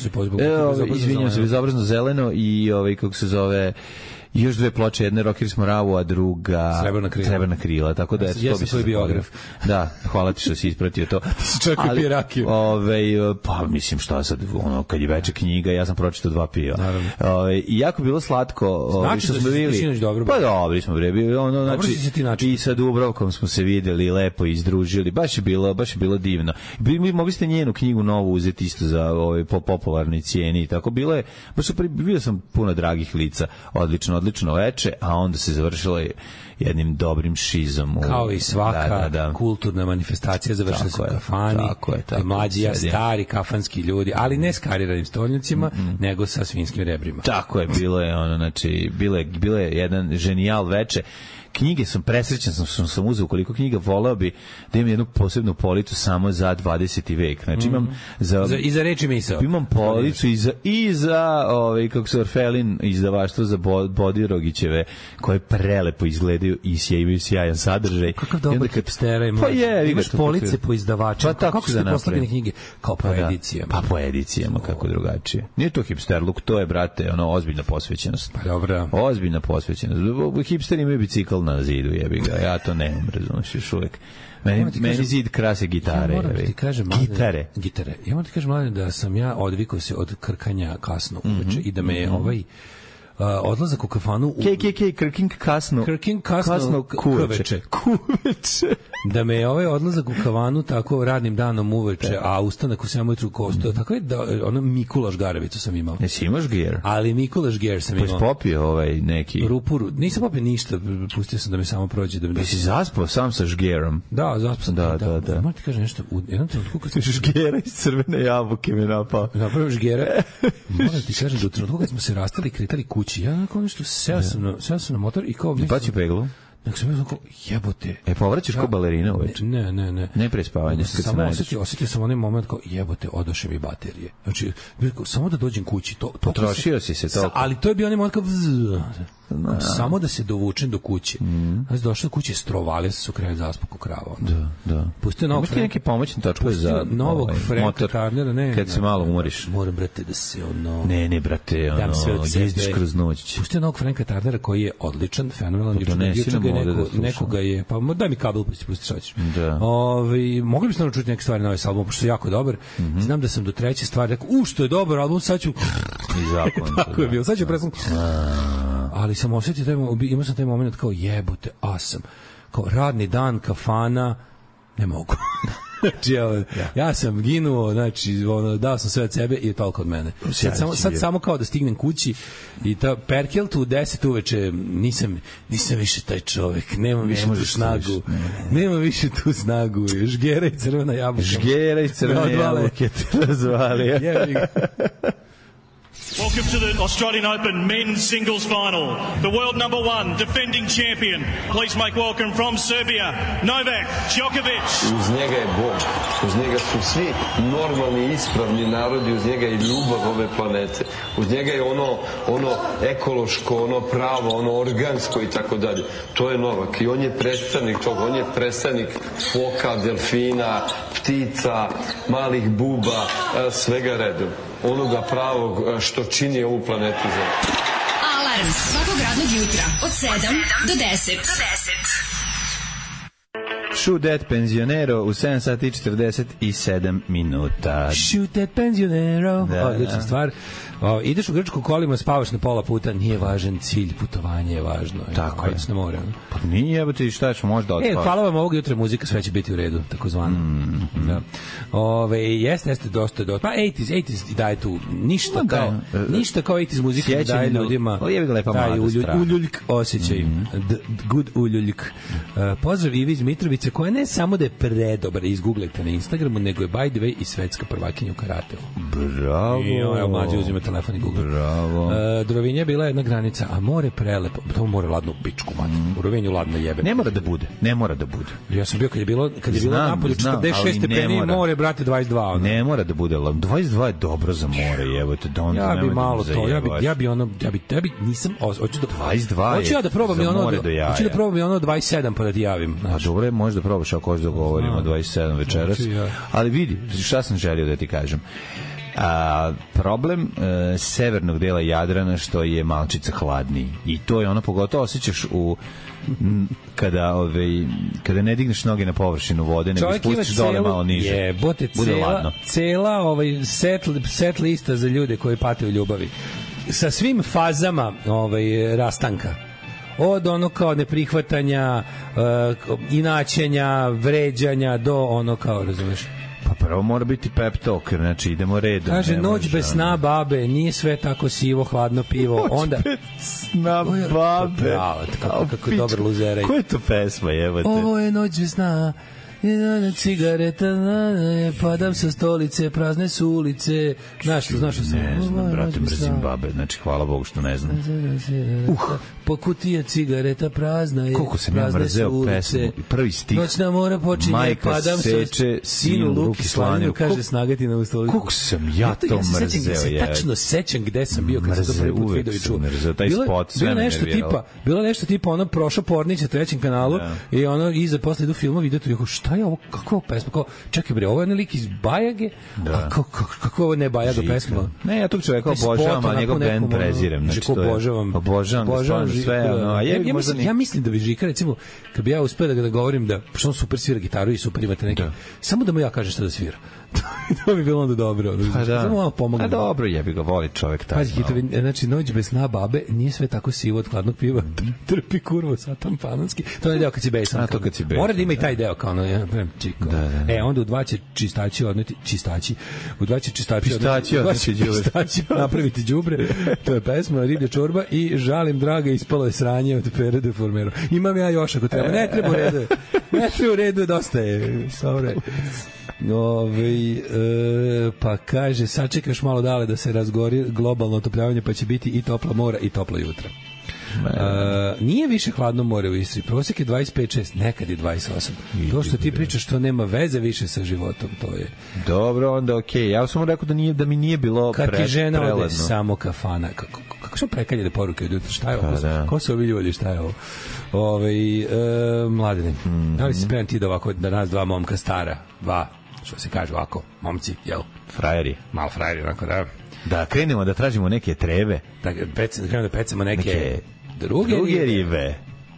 izvinjam se, bezobrazno zeleno i kako se zove još dve ploče, jedna Rockers Moravu, a druga Srebrna krila, tako da to bi se biograf. Da, hvala ti što si ispratio to. Čak i pije rakiju. Pa mislim šta sad, kad je veća knjiga, ja sam pročitao 2 piva. I jako bilo slatko, znači što smo bili. Pa dobri smo bili, znači i sa Dubrovkom smo se videli, lepo izdružili, baš je bilo divno. Mogli ste njenu knjigu novu uzeti isto za po popularnoj cijeni i tako bilo je, baš bio sam puno dragih lica, odlično veče, a onda se završilo jednim dobrim šizom. Kao i svaka kulturna manifestacija završila se u kafani. Tako je. Mlađi, stari kafanski ljudi, ali ne s kariranim stolnjacima, nego sa svinjskim rebrima. Tako je, bilo je jedan ženijal veče. Knjige sam presrećan, sam uzeo koliko knjiga, voleo bi da imam jednu posebnu policu samo za 20. vek. Znači imam i za reči misao. Imam policu i za kako se Orfelin izdavaštvo za Bodirogićeve koje prelepo izgledaju i imaju sjajan sadržaj. Kakav dobar hipstera ima. Pa je, imaš police po izdavačima. Pa kako ste postavljene knjige? Kao po edicijama. Pa po edicijama, kako drugačije. Nije to hipster look, to je, brate, ozbiljna posvećenost. Pa dobro. Ozbiljna posvećenost. Hipsteri imaju bicikl na zidu, jebi ga. Ja to nemam, razumiješ, još uvijek. Meni zid krase gitare. Ja moram ti kažem, gitare. Ja moram ti kažem, mladen, da sam ja odvikao se od krkanja kasno uveče i da me je odlazak u kafanu... Krking kasno kuveče. da me je ovaj odlazak u kavanu tako radnim danom uveče, a ustanak u 7 ujutru koštao, tako je da ono Mikulaš Garavicu sam imao. Jesi imaš gear? Ali Mikulaš gear sam imao. Pa popio ovaj neki... Rupuru, nisam popio ništa, pustio sam da mi samo prođe. Da si zaspao sam sa žgerom? Da, zaspao sam. Da. Moram ti kažem nešto, u jednom trenutku kad sam... Žgera iz crvene jabuke mi napao. Napravim žgera. Moram ti kažem da u trenutku kad smo se rastali i kretali kući, ja kao nešto seo sam na motor i kao... Baci peglu? Nek sam bio kao, jebote. Povraćaš kao balerina uveče? Ne. Ne prespavanje. Samo osjetio sam onaj moment kao, jebote, odoše mi baterije. Znači, samo da dođem kući. Potrošio si se toliko. Ali to je bio onaj moment kao, samo da se dovučem do kuće. Znači, došao do kuće, strovalio se u kraju zaspuku krava. Da. Pustio novog Franka. Imaš ti neke pomoćne točke za novog Franka Tarnera? Ne. Kad se malo umoriš. Moram, brate, da se ono... Ne, brate, ono, jezdiš kroz noć. Pustio novog Franka Tarnera koji je odličan, fenomenalan. Nekoga je, pa daj mi kabel, pusti šta ćeš. Mogli bi stvarno čuti neke stvari na ovaj album, pošto je jako dobar. Znam da sam do treće stvari rekao, što je dobar album, sad ću... I zakon. Tako je bilo, sad ću preslam... Ali sam osjetio, imao sam taj moment kao jebote, sam. Kao radni dan, kafana, ne mogu. Znači, ja sam ginuo, znači, dao sam sve od sebe i je toliko od mene. Sad samo kao da stignem kući i ta Perkelt u 10 uveče, nisam više taj čovek, nemam više tu snagu. Nemam više tu snagu. Žgera i crvena jabuka. Žgera i crvena jabuka te razvali. Welcome to the Australian Open men's singles final. The world number one, defending champion. Please make welcome from Serbia, Novak Djokovic. Uz njega je Bog, uz njega su svi normalni, ispravni narodi, uz njega je ljubav ove planete. Uz njega je ono ekološko, ono pravo, ono organsko i tako dalje. To je Novak i on je predstavnik toga, on je predstavnik foka, delfina, ptica, malih buba, svega redom. Onoga pravog što čini ovu planetu zemlju. Alarm svakog radnog jutra od 7 do 10. Shoot that penzionero u 7 sati i 47 minuta. Shoot that penzionero. Odlična stvar. Ideš u Grčku kolima, spavaš na pola puta, nije važan cilj, putovanje je važno. Tako je. Na more. Pa nije, evo ti šta ćeš možda odspavaš. Hvala vam, ovog jutra muzika, sve će biti u redu, takozvano. Da. Jeste dosta. Pa 80s daje tu ništa kao 80s muzika daje ljudima. Taj uljuljk osjećaj. Good uljuljk. Pozdrav Ivi iz Mitrovice, koja ne samo da je predobra, izgooglajte na Instagramu, nego je by the way i svetska prvakinja u karateu. Bravo. Evo mlađe uzime telefon i Google. Bravo. Rovinj je bila jedna granica, a more prelepo. To more ladno u pičku, mati. U Rovinju ladno jebe. Ne mora da bude. Ja sam bio kad je bilo napolju 46 stepeni, more, brate, 22. Ne mora da bude ladno. 22 je dobro za more, jebote. Ja bi malo to, ja bi nisam, hoću da 22 hoću ja da probam i ono, hoću da probam i ono 27 pa da ti javim. A dobro je, možda probaš ako hoćeš da govorimo 27 večeras. Ali vidi, šta sam želio da ti kažem. Problem severnog dela Jadrana što je malčice hladniji i to je ono pogotovo osjećaš kada ne digneš noge na površinu vode, nego spustiš dole malo niže. Bude ladno. Cela set lista za ljude koji pate u ljubavi sa svim fazama rastanka, od ono kao neprihvatanja, inačenja, vređanja do ono kao, razumeš. Pa prvo mora biti pep talk, znači idemo redom. Kaže, noć bez sna babe, nije sve tako sivo, hladno pivo. Onda bez sna babe. Bravo, kako je dobar luzeraj. Ko je to pesma, jebate? Ovo je noć bez sna, cigareta, padam sa stolice, prazne su ulice. Znaš što sam? Ne znam, brate, mrzim babe, znači hvala Bogu što ne znam. Po kutija cigareta prazna je, koliko sam ja mrzeo pesmu, prvi stih. Noćna mora počinje, padam seče, sinu Luki Slaninu, kaže snagati na ustolicu. Koliko sam ja to mrzeo, je. Tačno sećam gde sam bio kad sam to prvi put video i čuo. Taj spot sve me nerviralo. Bilo nešto tipa, ono prošao Pornić na trećem kanalu i ono iza posle idu filmovi, ide tu i šta šta je ovo, kakva pesma, kao, čekaj bre, ovo je lik iz Bajage, a kako ovo ne Bajaga pesma? Ne, ja tog čoveka obožavam, a njegov band prezirem. Znači, obožavam sve, ja mislim da bi Žika, recimo, kad bi ja uspeo da govorim da, što on super svira gitaru i super imate neki, samo da mu ja kažem šta da svira. To bi bilo onda dobro. Samo malo pomogne. A dobro, jebi ga, voli čovjek taj. Pazi, hitovi, znači, Noć bez sna babe, nije sve tako sivo od hladnog piva, trpi kurvo Satan Panonski. To je deo kad si besan. Mora da ima i taj deo, kao ono, čiko. Onda u 2 će čistači odneti, u 2 će čistači napraviti đubre. To je pesma Riblja čorba i Žalim draga, ispalo je sranje od Pere de Formero. Imam ja još ako treba. Ne treba u redu, dosta je. Sorry. Pa kaže, sačekaš malo dale da se razgori globalno otopljavanje, pa će biti i topla mora i toplo jutro. Nije više hladno more u Istri, prosjek je 25-6, nekad je 28. To što ti pričaš, to nema veze više sa životom, to je. Dobro, onda okej. Ja sam mu rekao da mi nije bilo kad ti žena ode samo kafana. Kako su prekaljene poruke od jutra, šta je ovo? Ko su ovi ljudi, šta je ovo? Mladine, da li si spreman ti da ovako, da nas dva momka stara, što se kaže ovako, momci, jel? Frajeri. Malo frajeri, onako, da. Da krenemo da tražimo neke trebe. Da krenemo da pecamo neke druge ribe.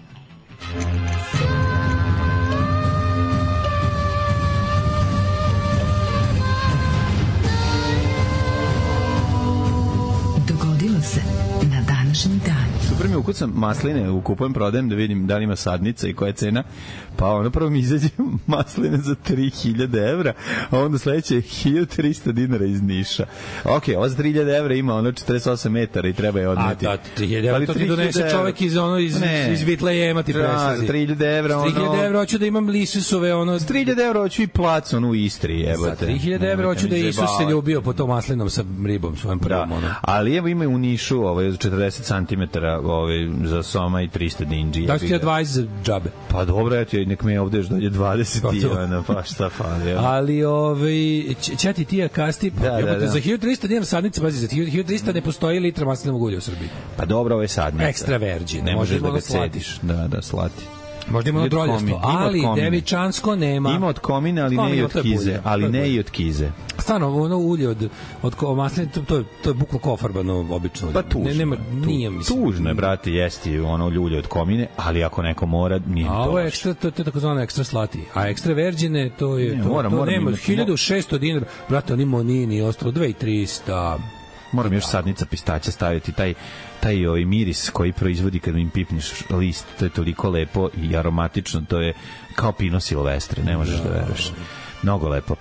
Dogodilo se na današnji dan. Super mi ukucam masline, kupujem, prodajem da vidim da li ima sadnica i koja je cena. Pa prvo mi izađe masline za 3000 evra, a onda sledeće 1300 dinara iz Niša. Ok, ovo za 3000 evra ima 48 metara i treba je odneti. A da, 3000 evra, to ti donese čovek iz Vitlejema ti presazi. 3000 evra, 3000 evra hoću da imam Lisusove, 3000 evra hoću i plac, u Istri, jebote. Za 3000 evra hoću da je Isus se ljubio po tom maslinom sa ribom svojom prvom. Ali evo ima u Nišu 40 cm za soma i 300 dinđi. Da ti je 20 za džabe. Pa dobro, eto, nek me ovde još dođe 20 pa šta fali. Ali ćati tija kasti, za 1300 dinara sadnica, pazi, za 1300 ne postoji litra maslinovog ulja u Srbiji. Pa dobro, ovo je sadnica. Ekstra virgin. Ne možeš da ga cediš. Da, slati. Možda ima droljasto, ali devičansko nema. Ima od komine, ali ne i od kize. Ali ne i od kize. Stvarno, ono ulje od masline, to je bukvalno kofarbano, obično. Pa tužno je, brate, jesti ono ljulje od komine, ali ako neko mora, nije to. A ovo je ekstra, to je takozvano ekstra slati. A ekstra verđine, to je, to nema, 1600 dinara, brate, oni monini, ostalo 2300. Moram još sadnica pistaća staviti, taj miris koji proizvodi kad im pipneš list, to je toliko lepo i aromatično, to je kao Pino Silvestre, ne možeš da veruješ. Mnogo lepo.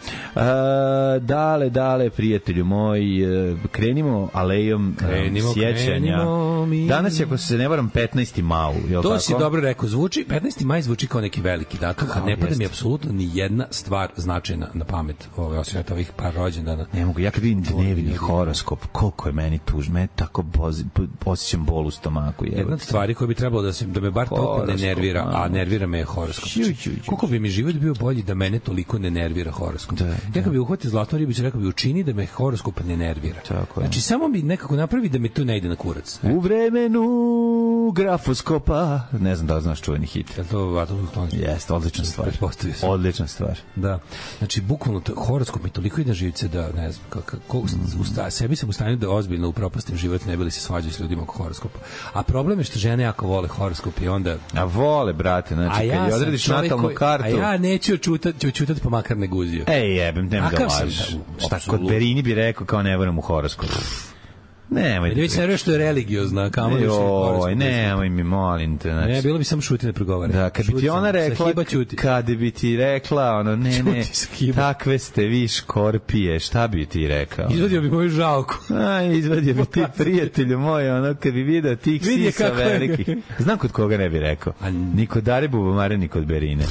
Dale, prijatelju moj, krenimo alejom sjećanja. Danas je, ako se ne varam, 15. maj. To tako? Si dobro rekao, 15. maj zvuči kao neki veliki datum, a ne pada mi apsolutno ni jedna stvar značajna na pamet, osim ovih par rođendana. Ne mogu, ja kad vidim dnevni horoskop, koliko je meni tužno, meni tako osjećam bol u stomaku. Jedna od stvari koja bi trebalo da me bar toliko ne nervira, a nervira me je horoskop. Koliko bi mi život bio bolji da mene toliko ne nervira horoskop. Ja kad bi uhvatio zlatnu ribicu, rekao bi učini da me horoskop ne nervira. Znači samo bi nekako napravi da mi to ne ide na kurac. U vremenu grafoskopa. Ne znam da li znaš čuveni hit. Je to Vatrov Klonski? Jeste, odlična stvar. Odlična stvar. Da. Znači bukvalno horoskop mi toliko ide na živce da ne znam kako sebi sam u stanju da ozbiljno upropastim život, ne bili se svađaju s ljudima oko horoskopa. A problem je što žene jako vole horoskop i onda vole, brate, znači kad je odrediš natalnu kartu. A ja neću čutati pa makar ne guzio. Jebem, nema da lažiš. Šta kod Berini bi rekao kao ne verujem u horoskop. Nemoj. Već ne što je religiozna, kamo da je nemoj mi, molim te. Znači. Ne, bilo bi samo šutine pregovore. Da, kad bi ti ona rekla, kad bi ti rekla, ono, ne, takve ste vi škorpije, šta bi ti rekao? Izvadio bi moju žalku. Izvadio bi ti, prijatelju moj, ono, kad bi vidio tih sisa velikih. Znam kod koga ne bi rekao. Ni kod Dare Bubamare, ni kod Berine.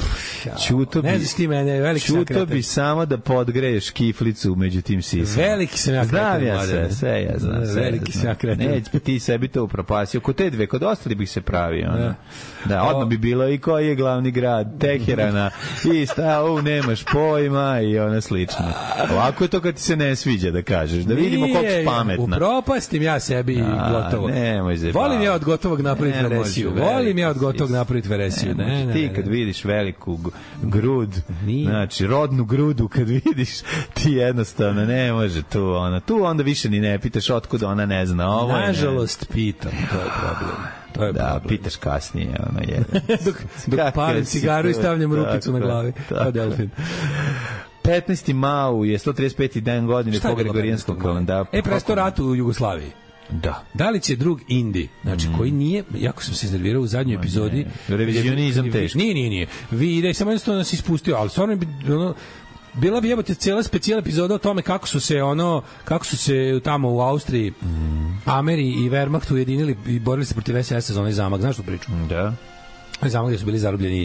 Čuto bi samo da podgreješ kiflicu među tim sisama. Veliki sam ja. Znam ja sve ja znam sve. veliki si ja krenuo. Neće, ti sebi to upropasio. Kod te dve, kod ostali bih se pravio. Da, odmah bi bilo i koji je glavni grad Teherana i nemaš pojma i ona slično. Ovako je to kad ti se ne sviđa da kažeš, da vidimo koliko si pametna. Upropastim ja sebi gotovo. Nemoj se. Volim ja od gotovog napraviti veresiju. Volim ja od gotovog napraviti veresiju. Ti kad vidiš veliku grud, znači rodnu grudu kad vidiš, ti jednostavno ne može tu onda više ni ne pitaš otkud ona ne zna ovo. Nažalost pitam, to je problem. Da, pitaš kasnije, ono je. dok palim cigaru i stavljam rukicu na glavi, kao delfin. 15. mao je 135. dan godine po Gregorijanskom kalendaru. Prestao rat u Jugoslaviji. Da li će drug Indi, znači koji nije, jako sam se iznervirao u zadnjoj epizodi. Revizionizam teško. Nije. Vide, samo jednostavno nas ispustio, ali stvarno bila bi jebote cijela specijalna epizoda o tome kako su se tamo u Austriji Ameri i Wehrmacht ujedinili i borili se protiv SS za onaj zamak, znaš tu priču? Da. Zamak gde su bili zarobljeni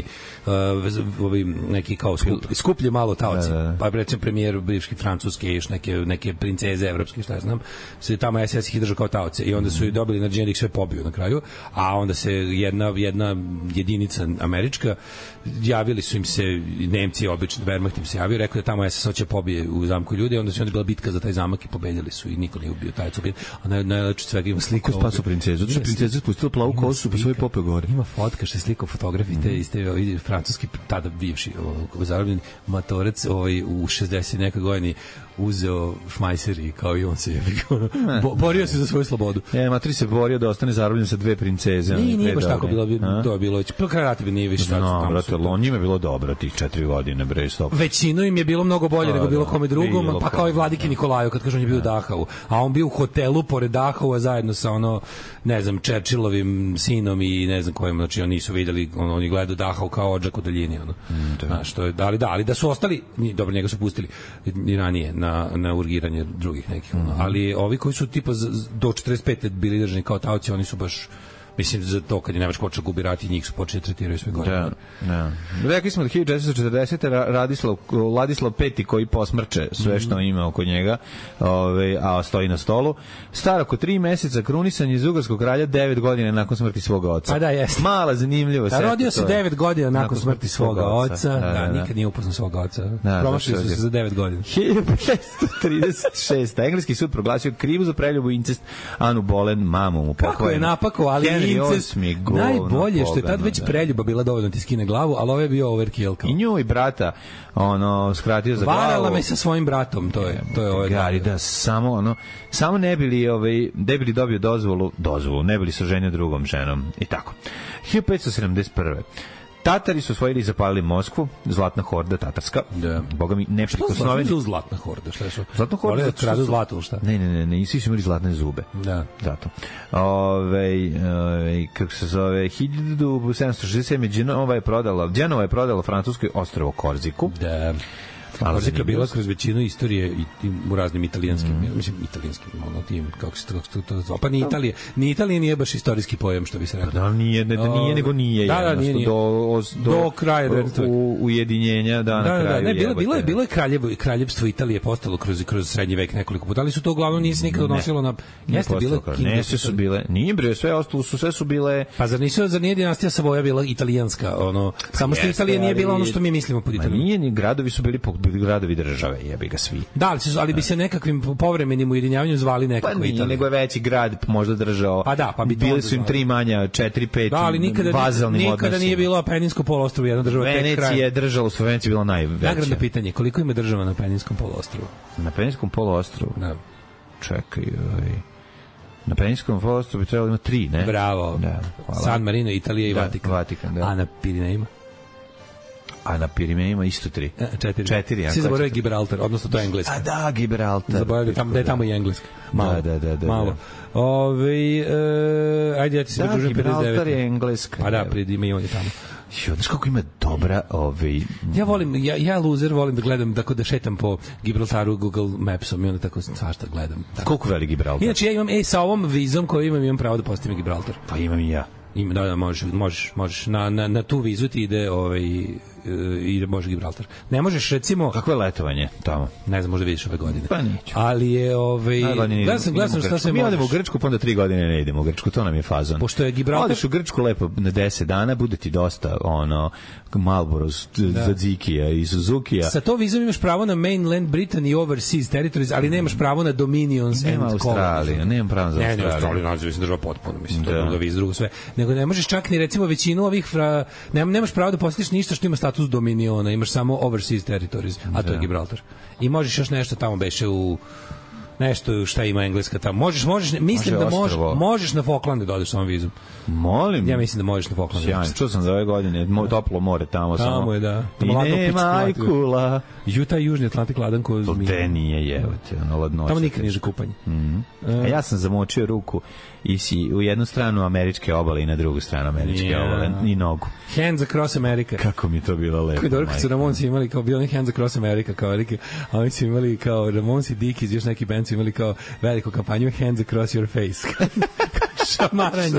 neki kao skuplje malo taoci. Pa recimo premijer bivški Francuske i još neke princeze evropske, šta ja znam, se tamo SS ih držao kao taoce i onda su i dobili naređenje da ih sve pobiju na kraju, a onda se jedna jedinica američka, javili su im se Nemci, obično Wehrmacht im se javio, rekao da tamo SS hoće pobije u zamku ljudi, onda su onda bila bitka za taj zamak i pobedili su i niko nije ubio tajac ubijen, a najlepše svega ima slika. Ko spasu princezu? Da princeza spustila plavu kosu pa svoje pope gore. Ima fotka što je slika fotografije te francuski tada bivši zarobljeni matorac u 60 nekoj godini uzeo šmajser i kao i on se borio se za svoju slobodu. Matri se borio da ostane zarobljen sa dve princeze. Nije baš tako bilo, to je bilo pro kraj rata nije više tako. No, brate, on njima je bilo dobro tih 4 godine, bre, stop. Većinu im je bilo mnogo bolje nego bilo kome drugom, pa kao i vladiki Nikolaju, kad kaže on je bio u Dachau, a on bio u hotelu pored Dachaua zajedno sa ne znam, Churchillovim sinom i ne znam kojim, znači oni nisu videli, oni gledaju Dachau kao odžak u daljini, znaš, to je, ali da su ostali, dobro, njega su pustili i ranije na urgiranje drugih nekih, ali ovi koji su tipa do 45 bili držani kao taoci, oni su baš, mislim, za to kad je Nemačka počela gubi rat i njih su počeli tretiraju sve gore. Da. Rekli smo da 1440. Ladislav V koji posmrče sve što ima oko njega, a stoji na stolu. Star oko 3 meseca, krunisan je iz ugarskog kralja 9 godina nakon smrti svoga oca. Pa da, jeste. Mala zanimljiva. Rodio se 9 godina nakon smrti svoga oca. Da, nikad nije upoznao svoga oca. Promašili su se za 9 godina. 1536. Engleski sud proglasio krivu za preljubu incest Anu Boleyn, mamu mu pokojenu. Kako je napako, ali incest, najbolje što je tad već preljuba bila dovoljno ti skine glavu, ali ovo je bio overkill. I nju i brata skratio za glavu. Varala me sa svojim bratom, to je ovo. Gari, da, samo ne bili dobio dozvolu, ne bili su ženio drugom ženom i tako. 1571. Tatari su osvojili i zapalili Moskvu, Zlatna horda tatarska. Da. Boga mi neprikosnoveni. Što je Zlatna horda? Šta je što? Zlatna horda je kradu zlato, šta? Ne, svi su imali zlatne zube. Da. Zato. Kako se zove, 1767. Genova je prodala Francuskoj ostrvo Korziku. Da. Korzika bila kroz većinu istorije i u raznim italijanskim, mislim italijanskim, tim, kako se to zove, pa ni Italija nije baš istorijski pojam, što bi se rekao. Da, nije, nego nije. Da, nije. Do kraja ujedinjenja, na kraju. Bilo je kraljevstvo Italije postalo kroz srednji vek nekoliko puta, ali su to uglavnom nije se nikad odnosilo na... Jeste su bile, nije bre, sve su bile... Pa zar nije dinastija Savoja bila italijanska, samo što Italija nije bila ono što mi mislimo pod Italijom. Nije, ni gradovi su bili gradovi države, jebi ga svi. Da, ali bi se nekakvim povremenim ujedinjavanjem zvali nekako Italija. Pa nije, nego je veći grad možda držao. Pa da, pa bi bili su im 3 manja, 4, 5 da, ali nikada nije bilo Apeninsko poluostrvo, jedna država tek kraj. Venecija je držala, Slovencija bila najveća. Nagradno pitanje, koliko ima država na Apeninskom poluostrvu? Na Apeninskom poluostrvu? Da. Čekaj, na Apeninskom poluostrvu bi trebalo ima 3, ne? Bravo. Da, hvala. San Marino, Italija i Vatikan. Da. A na Pirinejima? A na Pirinejima isto 3. 4. Svi zaboravaju Gibraltar, odnosno to je engleska. A da, Gibraltar. Zaboravaju da je tamo i engleska. Malo. Da. Malo. Ajde, ja ti se pridružujem 59. Gibraltar je engleska. Pa da, ima i on je tamo. Znaš kako ima dobra... Ja volim, ja loser volim da gledam, da šetam po Gibraltaru Google Mapsom i onda tako svašta gledam. Koliko veli Gibraltar? Inače, ja imam, sa ovom vizom koju imam pravo da postavim Gibraltar. Pa imam i ja. Ima, da, možeš. Na tu vizu ti ide i može Gibraltar. Ne možeš, recimo... Kakvo je letovanje tamo? Ne znam, možda vidiš ove godine. Pa neću. Ali je... Gledam šta sve možeš. Mi odemo u Grčku, pa onda 3 godine ne idemo u Grčku, to nam je fazon. Pošto je Gibraltar... Odeš u Grčku lepo na 10 dana, bude ti dosta Marlboro, Zadzikija i Suzukija. Sa to vizom imaš pravo na mainland Britain i overseas territories, ali nemaš pravo na dominions and colonies. Nemam pravo za Australiju. Ne, Australiju nađe se država potpuno, mislim, to je druga viza, drugo sve. Nego ne možeš čak ni, recimo, većinu ovih... Nemaš pravo da posjetiš ništa što ima status dominiona, imaš samo overseas territories, a to je Gibraltar. I možeš još nešto tamo beše u... nešto šta ima engleska tamo. Možeš, mislim da možeš na Falklande da odeš sa ovom vizom. Molim. Ja mislim da možeš na Falklande. Sjajno, čuo sam za ove godine, toplo more tamo samo. Tamo je, da. I nema ajkula. Taj južni Atlantik ladan ko zmija. To nije, jevate, ladnoća. Tamo nikad nije za kupanje. A ja sam zamočio ruku i si u jednu stranu američke obale i na drugu stranu američke obale i nogu. Hands Across America. Kako mi to bilo lepo. Kako je dobro kad su Ramonsi imali kao bilo Hands Across America kao velike, a oni su imali kao Ramonsi, Dickies, još neki band su imali kao veliku kampanju Hands Across Your Face. Šamaranje.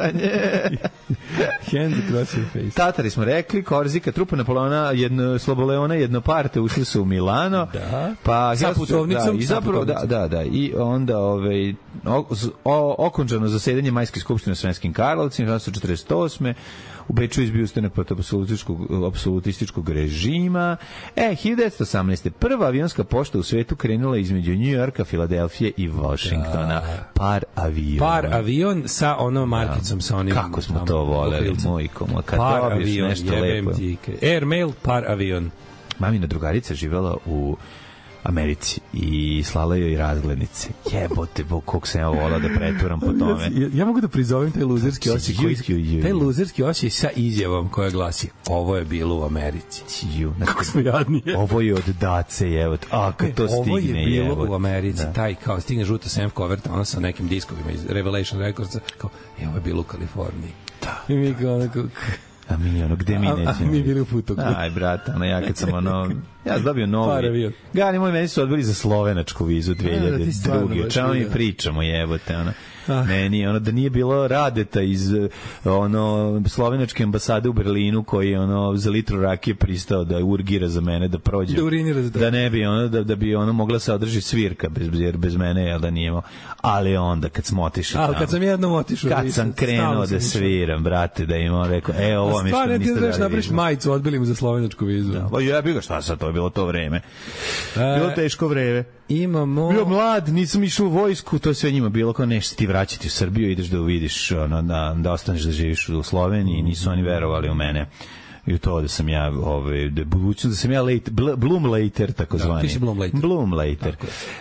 Hands Across Your Face. Tatari smo rekli, Korzika, trupa Napoleona, Sloboleona, Jednoparte ušli su u Milano. Da. Pa sa putovnicom. Da. I onda okončano zasedanje Majske skupštine u Sremskim Karlovcima 1948. U Beču izbio ustanak protiv apsolutističkog režima. 1918. Prva avionska pošta u svetu krenula između Njujorka, Filadelfije i Washingtona. Par avion sa onom markicom, sa onim... Kako smo to voleli, mojko. Par avion, jebem ti. Airmail, par avion. Mamina drugarica živela u Americi i slala joj razglednice. Jebote, koliko sam ja volao da preturam po tome. Ja mogu da prizovem taj luzerski osjećaj sa izjavom koja glasi: ovo je bilo u Americi. Kako smo jadni. Ovo je od Dace, jebote. A kad to stigne, ovo je bilo u Americi. Taj kao stigne žuta Sam Covert, ona sa nekim diskovima iz Revelation Recordsa, kao, ovo je bilo u Kaliforniji. Da. I mi kao onako... A mi gde mi nećemo? A mi bili u putu. Aj, brate, ja kad sam ja sam dobio novi. Gani, meni su odbili za slovenačku vizu 2002. Čao mi pričamo, jebote, meni, da nije bilo Radeta iz slovenačke ambasade u Berlinu koji za litru rakije pristao da urgira za mene, da prođe. Da urinira za to. Da ne bi, da bi mogla se održi svirka bez mene, jel da nijemo. Ali onda, kad smo otišli tamo. Ali kad sam jednom otišao. Kad sam krenuo da sviram, brate, da im rekao, ovo mi što niste da napraviš majicu, odbili mu za slovenačku vizu. Ja bih ga, šta sad, to je bilo to vreme. Bilo teško vreme. Bio mlad, nisam išao u vojsku, to je sve njima bilo kao nešto ti vraćati u Srbiju, ideš da uvidiš, da ostaneš da živiš u Sloveniji, nisu oni verovali u mene. I u to da sam ja, budućnost, da sam ja Bloom later, tako zvani. Ti si Bloom later. Bloom later.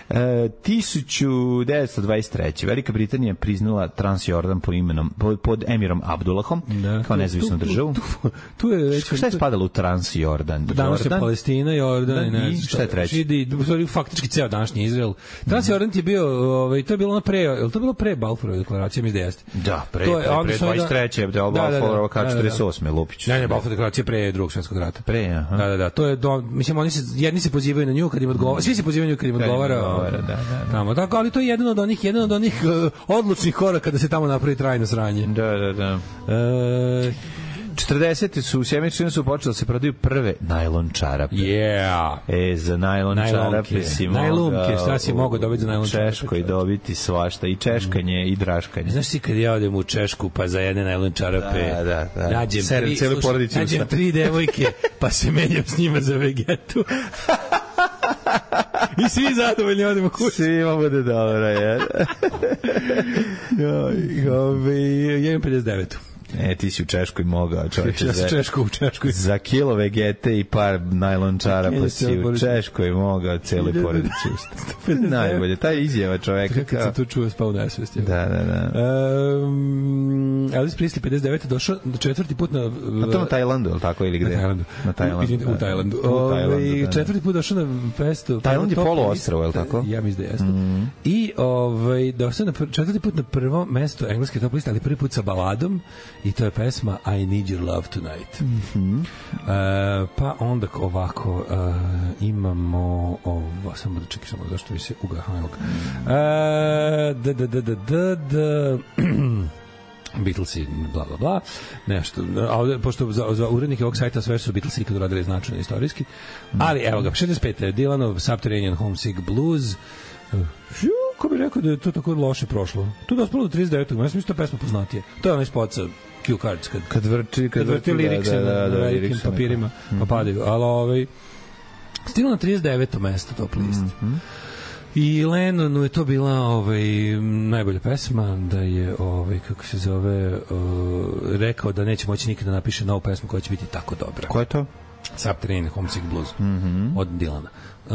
1923. Velika Britanija priznala Transjordan pod emirom Abdullahom, kao nezavisnu državu. Tu je već... Šta je spadalo u Transjordan? Danas je Palestina, Jordan i ne šta je treći? Faktički ceo današnji Izrael. Transjordan ti je bio, to je bilo ono pre, je li to bilo pre Balfourove deklaracije, mi da jeste? Da, pre 23. Balfourova kad 48. Lupić. Ne, Balfourova deklaracija pre Drugog svjetskog rata. Aha. Da. To je mislim jedni se pozivaju na nju kad im odgovara, svi se pozivaju na nju kad im odgovara. Tamo, tako, ali to je jedan od onih odlučnih koraka da se tamo napravi trajno sranje. Da. 40. su u Sjemičinu su počeli da se prodaju prve najlon čarape. Za najlon čarape si mogao... Najlumke, šta si mogao dobiti za najlon čarape? U Češkoj dobiti svašta, i češkanje, i draškanje. Znaš si kad ja odem u Češku, pa za jedne najlon čarape nađem 3 devojke, pa se menjam s njima za vegetu. I svi zadovoljni odemo kući. Svima bude dobro, jer. Ja imam 59. Ti si u Češkoj mogao, čovječe. Ja sam u Češkoj. Za kilo vegete i par najlon čarapa si u Češkoj mogao cijeli porodici usta. Najbolje, ta izjava čoveka. Kad sam to čuo, spao nesvest. Da. Elvis Presley 59. došao četvrti put na... A to na Tajlandu, ili tako, ili gde? Na Tajlandu. U Tajlandu. Četvrti put došao na festu. Tajland je poluostrvo, ili tako? Ja mislim da jeste. I došao na četvrti put na prvo mesto engleske top liste, ali prvi put sa baladom. I to je pesma I Need Your Love Tonight. Pa onda ovako imamo samo da čekaj, samo zašto mi se Beatlesi, bla, bla, bla, nešto. A pošto za urednike ovog sajta sve su Beatlesi ikad uradili značajno istorijski. Ali, evo ga, 65. Dylanov Subterranean Homesick Blues. Ko bi rekao da je to tako loše prošlo? To je dospalo do 39. Ja sam mislio da je pesma poznatije. To je onaj spot sa cue cards, kad vrti lirikse na velikim papirima, pa padaju. Ali, stiglo na 39. mesto top list. I Lennonu je to bila najbolja pesma, da je kako se zove rekao da neće moći nikada da napiše novu pesmu koja će biti tako dobra. Ko je to? Subterranean Homesick Blues od Dylana.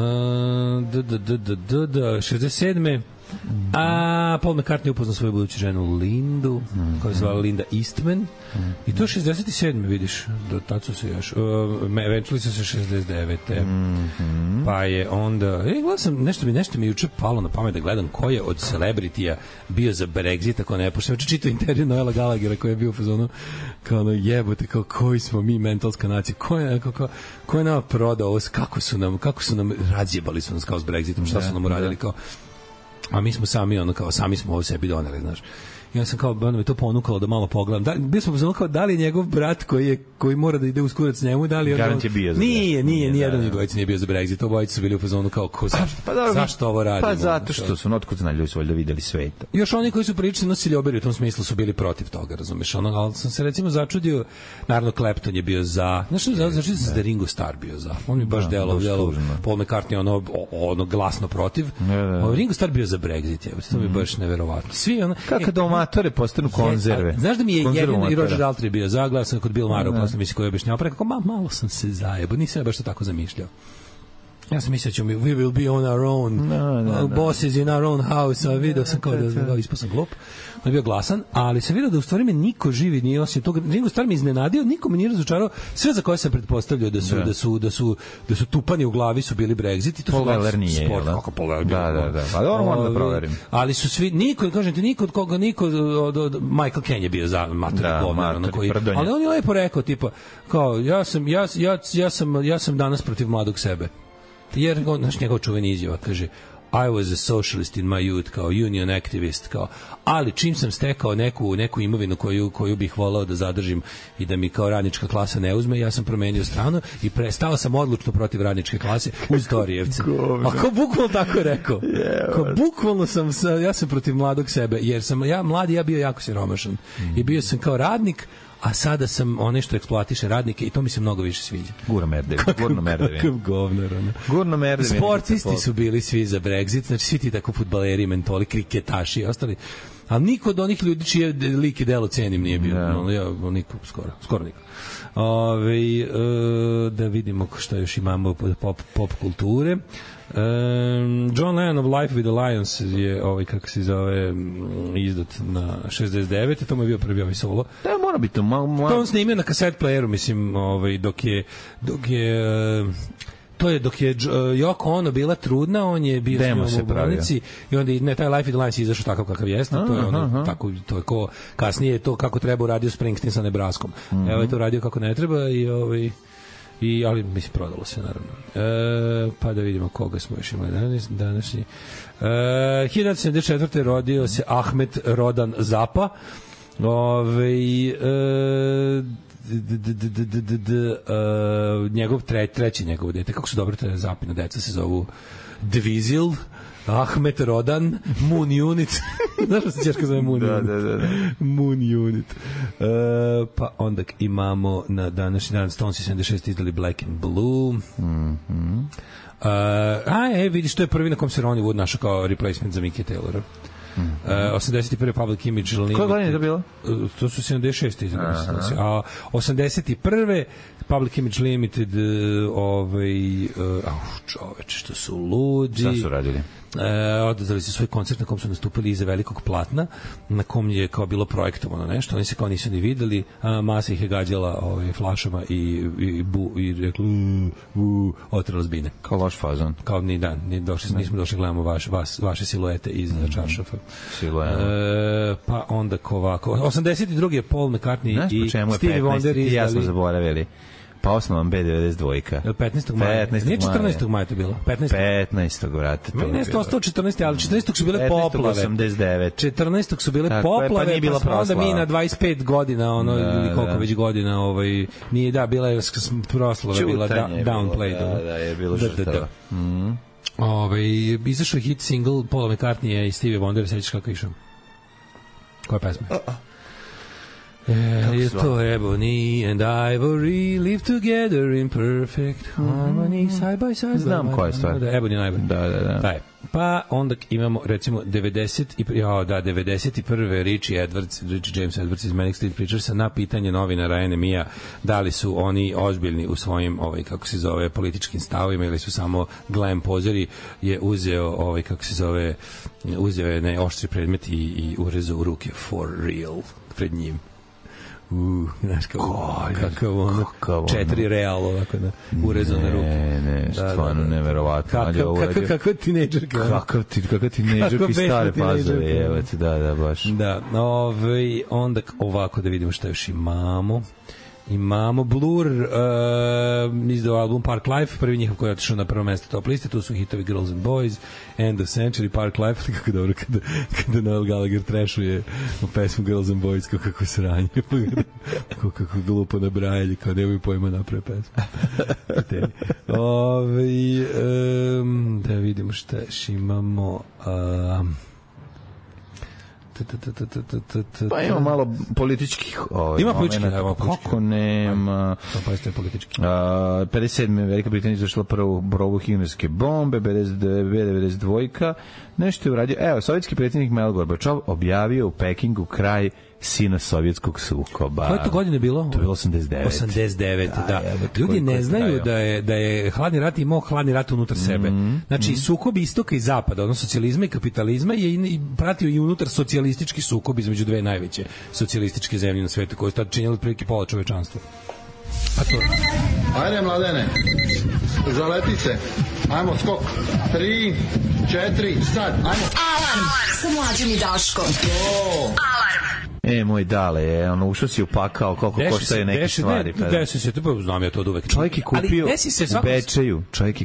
67. A Paul McCartney upoznao svoju buduću ženu Lindu, koja se zvala Linda Eastman. I to 67. vidiš, do tad su se još eventually su se 69. Pa je onda gledam sam, nešto mi juče palo na pamet da gledam ko je od celebritija bio za Brexit, ako ne pošto čitao intervju Noela Gallaghera koji je bio u fazonu kao jebote, kao koji smo mi mentalska nacija, ko je nama prodao, kako su nam razjebali su nas kao s Brexitom, šta su nam uradili kao. A mi smo sami smo ovo sebi doneli, znaš. I ja sam kao, onda me to ponukalo da malo pogledam. Bio sam pozvano kao, da li je njegov brat koji mora da ide uskurac s njemu, da li je Garant je bio za Nije, nijedan od dvojica nije bio za Brexit. Obojica su bili u fazonu kao, zašto ovo radimo? Pa zato što su otkud znali ljudi su valjda videli sveta. Još oni koji su pričali nosili oberi u tom smislu su bili protiv toga, razumeš? Ali sam se recimo začudio, naravno Clapton je bio za, znaš začudio sam se da Ringo Starr bio za. On mi baš delao Paul McCartney ono glasno protiv. Ringo Starr bio za Brexit, to mi baš neverovatno. Svi kako domatore postanu konzerve. Znaš da mi je jedino i Roger Daltrey bio za, gledao sam kod Bill Maher, posle misli koji je objašnjavao, pa rekao, malo sam se zajebao, nisam baš to tako zamišljao. Ja sam mislio ćemo, we will be on our own, bosses in our own house, a video sam kao da ispao sam glup. On je bio glasan, ali sam vidio da u stvari me niko živi nije osim toga. Ringo Starr me iznenadio, niko me nije razočarao. Sve za koje sam pretpostavljao da su tupani u glavi su bili Brexit i to Paul Weller nije. Kako Paul Weller? Da. Ali ono moram da proverim. Ali su svi, niko od Michael Caine je bio za mater govnar, ali on je lepo rekao tipa kao ja sam danas protiv mladog sebe. Jer njegov čuveni izjava kaže I was a socialist in my youth, kao union activist, kao, ali čim sam stekao neku imovinu koju bih volao da zadržim i da mi kao radnička klasa ne uzme, ja sam promenio stranu i stao sam odlučno protiv radničke klase uz Torijevce. A kao bukvalno tako rekao. Kao bukvalno ja sam protiv mladog sebe, jer sam ja bio jako siromašan i bio sam kao radnik, a sada sam onaj što eksploatiše radnike i to mi se mnogo više sviđa. Gurno Merdevi. Kakav govnar, ono. Gurno Merdevi. Sportisti su bili svi za Brexit, znači svi ti tako fudbaleri, mentoli, kriketaši i ostali. Ali niko od onih ljudi čije lik i delo cenim nije bio. Niko, skoro niko. Da vidimo šta još imamo pop kulture. John Lennon of Life with the Lions je kako se zove izdat na 69. To mu je bio prvi solo. Da, mora biti to malo. To on snimio na kaset playeru, mislim, dok je Yoko Ono bila trudna, on je bio s njom u bolnici i onda taj Life with the Lions je izašao takav kakav jeste. To je ono tako, to je ko kasnije to kako treba uradio Springsteen sa Nebraskom. Evo je to radio kako ne treba ali mislim prodalo se naravno. Pa da vidimo koga smo još imali današnji. 1974. rodio se Ahmet Rodan Zapa. Treći njegov dete, kako su dobro te Zapina deca se zovu Dvizil, Ahmet Rodan, Moon Unit. Znaš da se ćerka zove Moon Unit? Da. Moon Unit. Pa onda imamo na današnji dan Stones 76 izdali Black and Blue. Vidiš, to je prvi na kom se Ronnie Wood našao kao replacement za Mickey Taylora. 81. Public Image Limited. Koje godine je to bilo? To su 76. izdali. A 81. Public Image Limited čoveče, što su ludi. Šta su radili? Odazvali su svoj koncert na kom su nastupili iza velikog platna, na kom je kao bilo projektovano nešto, oni se kao nisu ni videli, masa ih je gađala flašama i rekla otrala zbine. Kao loš fazon. Kao nismo došli gledamo vaše siluete iz čaršafa. Pa onda ovako 82. je Paul McCartney i Stevie Wonder ja smo zaboravili. Pa osnovan B92. 15. maja. Nije 14. maja to bilo. 15. vrate. Meni je ostao 14. ali 14. su bile poplave. 89. 14. su bile poplave, pa smo onda mi na 25 godina, ili koliko već godina, nije, bila je proslava, bila downplayed. Da, je bilo žrtava. Izašao je hit single Paula McCartney i Stevie Wonder, sećaš kako išao? Koja pesma? Je to Ebony and Ivory live together in perfect harmony side by side. Znam koja je stvar. Ebony and Ivory. Da. Pa onda imamo recimo 91. Richie James Edwards iz Manic Street Preachersa na pitanje novinara NME-a da li su oni ozbiljni u svojim kako se zove političkim stavovima ili su samo glam pozeri, je uzeo uzeo je neoštri predmet i urezao u ruke for real pred njim. Znaš kakav ono 4 real ovako urezao na ruku. Ne, stvarno neverovatno. Kakav tinejdžerka. Kakav tinejdžerka i stare pazove, evo ti, da, baš. Da, onda ovako da vidimo šta još imamo. Imamo Blur, izdao album Park Life, prvi njihov koji je otišao na prvo mesto top liste, tu su hitovi Girls and Boys, End of Century, Park Life, kako dobro kada Noel Gallagher trashuje u pesmu Girls and Boys, kako sranje, kako glupo nabrajali, kao nemaju pojma naprave pesmu. Da vidimo šta još imamo. Pa ima malo političkih ima politički, kako nema. Pa jeste politički. 57. Velika Britanija izvršila prvu probu himnerske bombe, 92. Nešto je uradio. Evo, sovjetski predsjednik Mikhail Gorbačov objavio u Pekingu kraj sino-sovjetskog sukoba. Koje to godine bilo? To je bilo 89. 89, da. Ljudi ne znaju da je hladni rat imao hladni rat unutar sebe. Znači, sukob istoka i zapada, odnosno socijalizma i kapitalizma je pratio i unutar socijalistički sukob između dve najveće socijalističke zemlje na svetu, koje su tad činjeli otprilike pola čovečanstva. Ajde, mladene, zaleti se. Ajmo, skok. 3, 4, sad, ajmo. Alarm sa Mlađom i Daškom. Alarm. Moj dale, ušao si u pakao, koliko koštaju neke stvari. Desi se, znam ja to od uvek. Čovjek je kupio u Bečeju,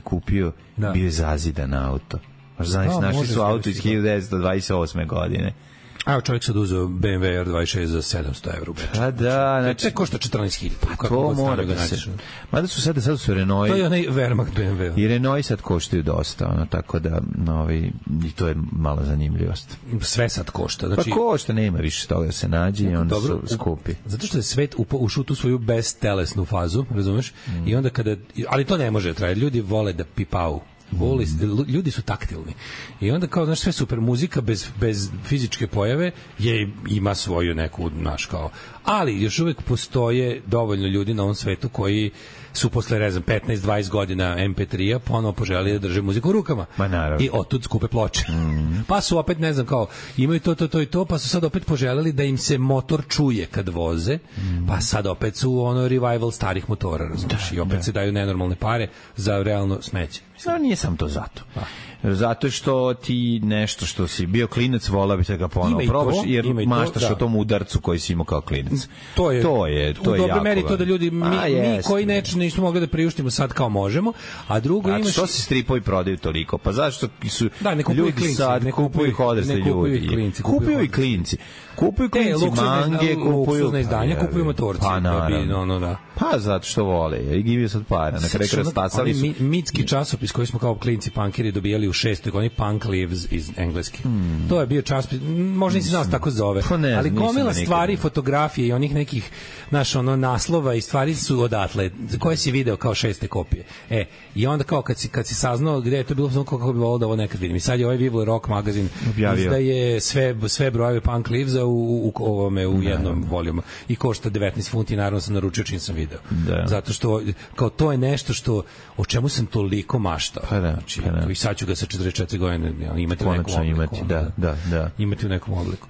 bio je zazidan auto. Našli su auto iz 1928. godine. Evo, čovjek sad uzeo BMW R26 za 700 evra. Pa da, znači... Te košta 14.000. Pa to mora da se... Mada su sad su Renault... To je onaj Wehrmacht BMW. I Renault sad koštaju dosta, tako da, i to je mala zanimljivost. Sve sad košta. Znači... Pa košta, nema više toga da se nađe i onda su skupi. Zato što je svet ušao tu svoju bestelesnu fazu, razumeš? I onda kada... Ali to ne može traje. Ljudi vole da pipau. Ljudi su taktilni i onda kao, znaš, sve super muzika bez fizičke pojave ima svoju neku, znaš, kao, ali još uvek postoje dovoljno ljudi na ovom svetu koji su posle, 15-20 godina MP3-a ponovo poželili da drže muziku u rukama. I otud skupe ploče. Pa su opet, ne znam, kao, imaju to i to, pa su sad opet poželeli da im se motor čuje kad voze, pa sad opet su revival starih motora, razumiješ, i opet se daju nenormalne pare za realno smeće. Nije sam to zato. Zato što ti nešto što si bio klinac, volao bi se ga ponovo probaš, jer maštaš o tom udarcu koji si imao kao klinac. To je u dobroj meri to da ljudi, mi koji nismo mogli da priuštimo sad kao možemo, a drugo imaš... Što se stripovi prodaju toliko? Pa zašto su ljudi sad kupuju odrasli ljudi? Kupuju i klinci. Kupuju klinci mange, kupuju izdanja, kupuju motorci. Pa naravno. Pa zato što vole. I givio sad para. Na kraju rastasali su. Mitski časopis koji smo kao klinci punkeri dobijali u 6. godini, Punk Lives iz engleski. To je bio časopis, možda nisi znao tako zove, ali gomila stvari, fotografije i onih nekih, naslova i stvari su odatle, koje si video kao 6. kopije. I onda kao kad si saznao gde je to bilo, kako bi volao da ovo nekad vidim. I sad je ovaj Vivo Rock magazin izdaje sve brojeve Punk Livesa u jednom voljumu i košta 19 funti, naravno sam naručio čim sam video. Zato što kao to je nešto što o čemu sam toliko maštao. I sad ću ga sa 44 godine imati u nekom obliku. Imati u nekom obliku.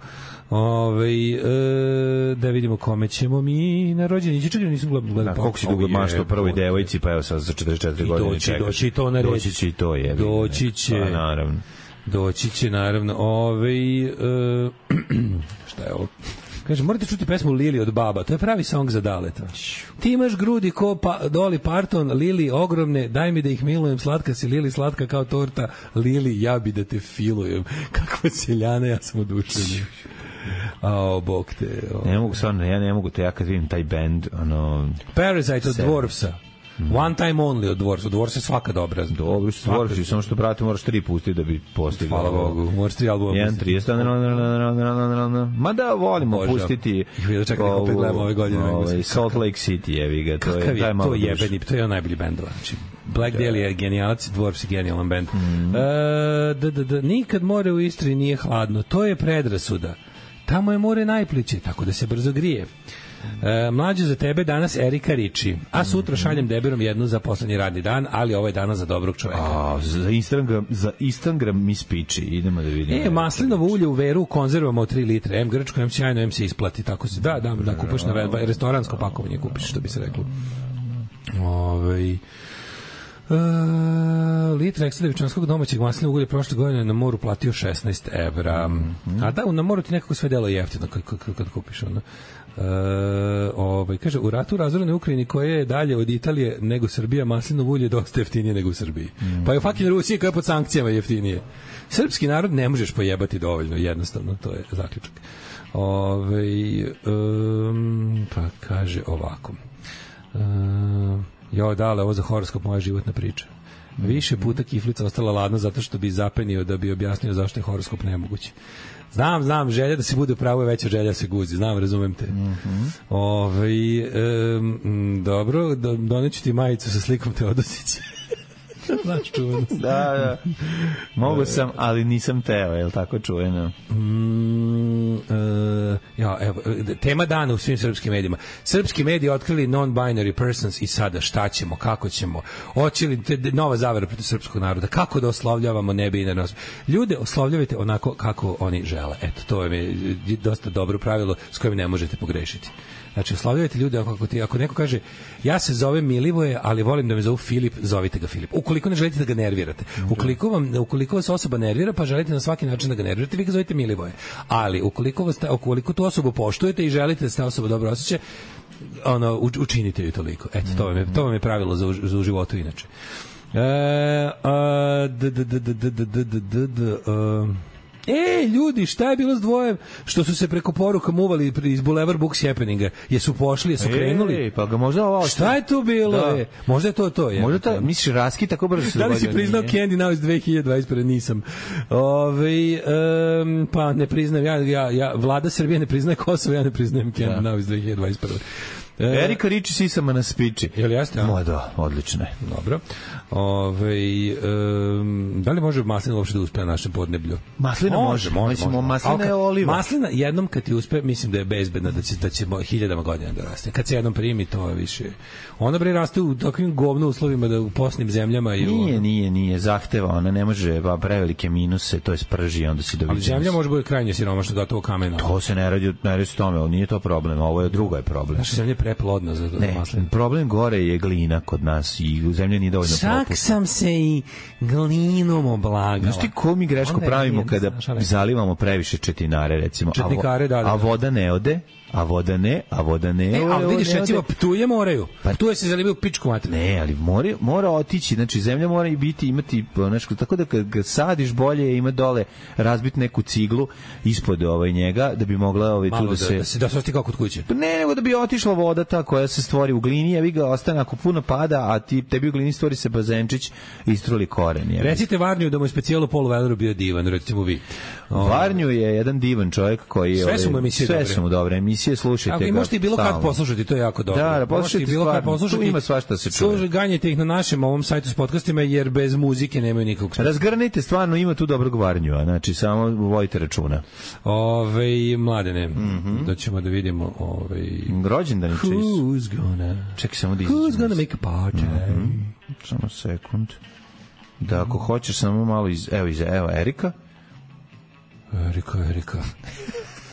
Da vidimo kome ćemo mi na rođenje. Čekaj, nisam gledao. Koliko si dugo maštao prvoj devojci, pa evo sad za 44 godine čekaš. Doći to na reći. Doći će i to je. Doći će. Pa naravno. Doći će, naravno. Šta je ovo? Kaže, morate čuti pesmu Lili od Baba, to je pravi song za Daleta. Ti imaš grudi ko Dolly Parton, Lili ogromne, daj mi da ih milujem, slatka si Lili, slatka kao torta, Lili, ja bi da te filujem. Kakva seljana, ja sam odučen. Bog te. Ne mogu stvarno, ja ne mogu to, ja kad vidim taj band, Parasite od Dwarfsa. One Time Only od Dwarfsa. Dwarfsa je svaka dobra. Dobro, Dwarfsi, samo što, brate, moraš 3 pustiti da bi postigao. Hvala Bogu, moraš 3 albuma pustiti. 1, 3, ma da volimo pustiti. Čekaj, neko opet gledamo ove godine. Salt Lake City, jevi ga. Kakav je to jebeni, to je on najbolji bendova. Znači, Black Dahlia je genijalac, Dwarfs je genijalan bend. Nikad more u Istri nije hladno, to je predrasuda. Tamo je more najpliće, tako da se brzo grije. Mlađe za tebe danas Erika Riči, a sutra šaljem deberom jednu za poslednji radni dan, ali ovo je danas za dobrog čoveka. Za Instagram mi spiči, idemo da vidimo. Maslinovo ulje u Veru u konzervama od 3 litre, M grčko, M sjajno, M se isplati, tako se, da kupaš na restoransko pakovanje, kupiš, što bi se reklo. Litra ekstra devičanskog domaćeg maslinovog ulja prošle godine na moru platio 16 evra. A da, na moru ti nekako sve delo jeftino kad kupiš ono. Kaže, u ratu razorene Ukrajini koje je dalje od Italije nego Srbija, maslinovo ulje dosta jeftinije nego u Srbiji. Pa je u fucking Rusiji koja je pod sankcijama jeftinije. Srpski narod ne možeš pojebati dovoljno, jednostavno, to je zaključak. Pa kaže ovako. Dale, ovo za horoskop moja životna priča. Više puta kiflica ostala ladna zato što bi zapenio da bi objasnio zašto je horoskop nemoguće. Znam, želja da se bude u pravu je veća želja se guzi, znam, razumem te. Dobro, doneću ti majicu sa slikom Teodosića. Znaš, čuveno. Da. Mogu sam, ali nisam teo, je li tako čuveno? Evo, tema dana u svim srpskim medijima. Srpski mediji otkrili non-binary persons i sada šta ćemo, kako ćemo? Hoće li nova zavera protiv srpskog naroda? Kako da oslavljavamo nebinarne osobe? Ljude oslavljavajte onako kako oni žele. Eto, to je dosta dobro pravilo s kojim ne možete pogrešiti. Znači, oslavljavajte ljude ako neko kaže ja se zovem Milivoje, ali volim da me zovu Filip, zovite ga Filip. Ukoliko ne želite da ga nervirate. Ukoliko vas osoba nervira, pa želite na svaki način da ga nervirate, vi ga zovete Milivoje. Ali ukoliko tu osobu poštujete i želite da se ta osoba dobro osjeća, učinite ju toliko. Eto, to vam je pravilo za u životu inače. Ljudi, šta je bilo s dvojem što su se preko poruka muvali iz Boulevard Books Happeninga? Jesu pošli, jesu krenuli? Pa ga možda ovo... Šta je tu bilo? Možda je to. Možda to, misliš, raski tako brzo se dogodio? Da li si priznao Candy Now iz 2021? Nisam. Pa ne priznam, Vlada Srbije ne priznaje Kosovo, ja ne priznajem Candy Now iz 2021. Erika Riči sisama na spiči. Jel jeste? Da, odlično je. Dobro. Da li može maslina uopšte da uspe na našem podneblju? Maslina može. Maslina je oliva. Maslina jednom kad ti uspe, mislim da je bezbedna, da će 1000 godina da raste. Kad se jednom primi, to je više. Ona raste u takvim govno uslovima da u posnim zemljama. Nije. Zahteva, ona ne može prevelike minuse, to je sprži, onda si doviđen. Ali zemlja može bude krajnje siromašna da to kamena. To se ne radi s tome, ali nije to problem. Ovo je drugo problem. Naša zemlja je preplodna za maslinu. Problem gore je glina kod nas i zemlja nije dovoljno propusta. Čak sam se i glinom oblagala. Znaš ti ko mi greško pravimo kada zalivamo previše četinare, recimo, a voda ne ode? A voda ne. Ali vidiš, recimo, Ptuje moraju. Ptuje se zalivaju pičku materiju. Ne, ali mora otići, znači zemlja mora imati nešto, tako da kad ga sadiš bolje ima dole razbiti neku ciglu ispod njega, da bi mogla tu da se osti kao kod kuće. Ne, nego da bi otišla voda ta koja se stvori u glini, a vi ga ostane ako puno pada, a tebi u glini stvori se bazenčić i istruli koren. Recite Varnju da mu je specijalo Polu Veleru bio divan, recimo vi. Varnju je jedan divan čovjek koji... Sve su mu dobre emisije, slušajte ga. Možete i bilo kad poslušati, to je jako dobro. Da, poslušajte stvarno, tu ima svašta se čuje. Ganjajte ih na našem ovom sajtu s podcastima, jer bez muzike nemaju nikog smisla. Razgrnite, stvarno ima tu dobrog Varnjua, znači samo vojite računa. Mladene, da ćemo da vidimo... Rođendan je čist. Čekaj samo da izađemo. Who's gonna make a party? Samo sekund. Da, ako hoćeš samo malo evo Erika. Erika.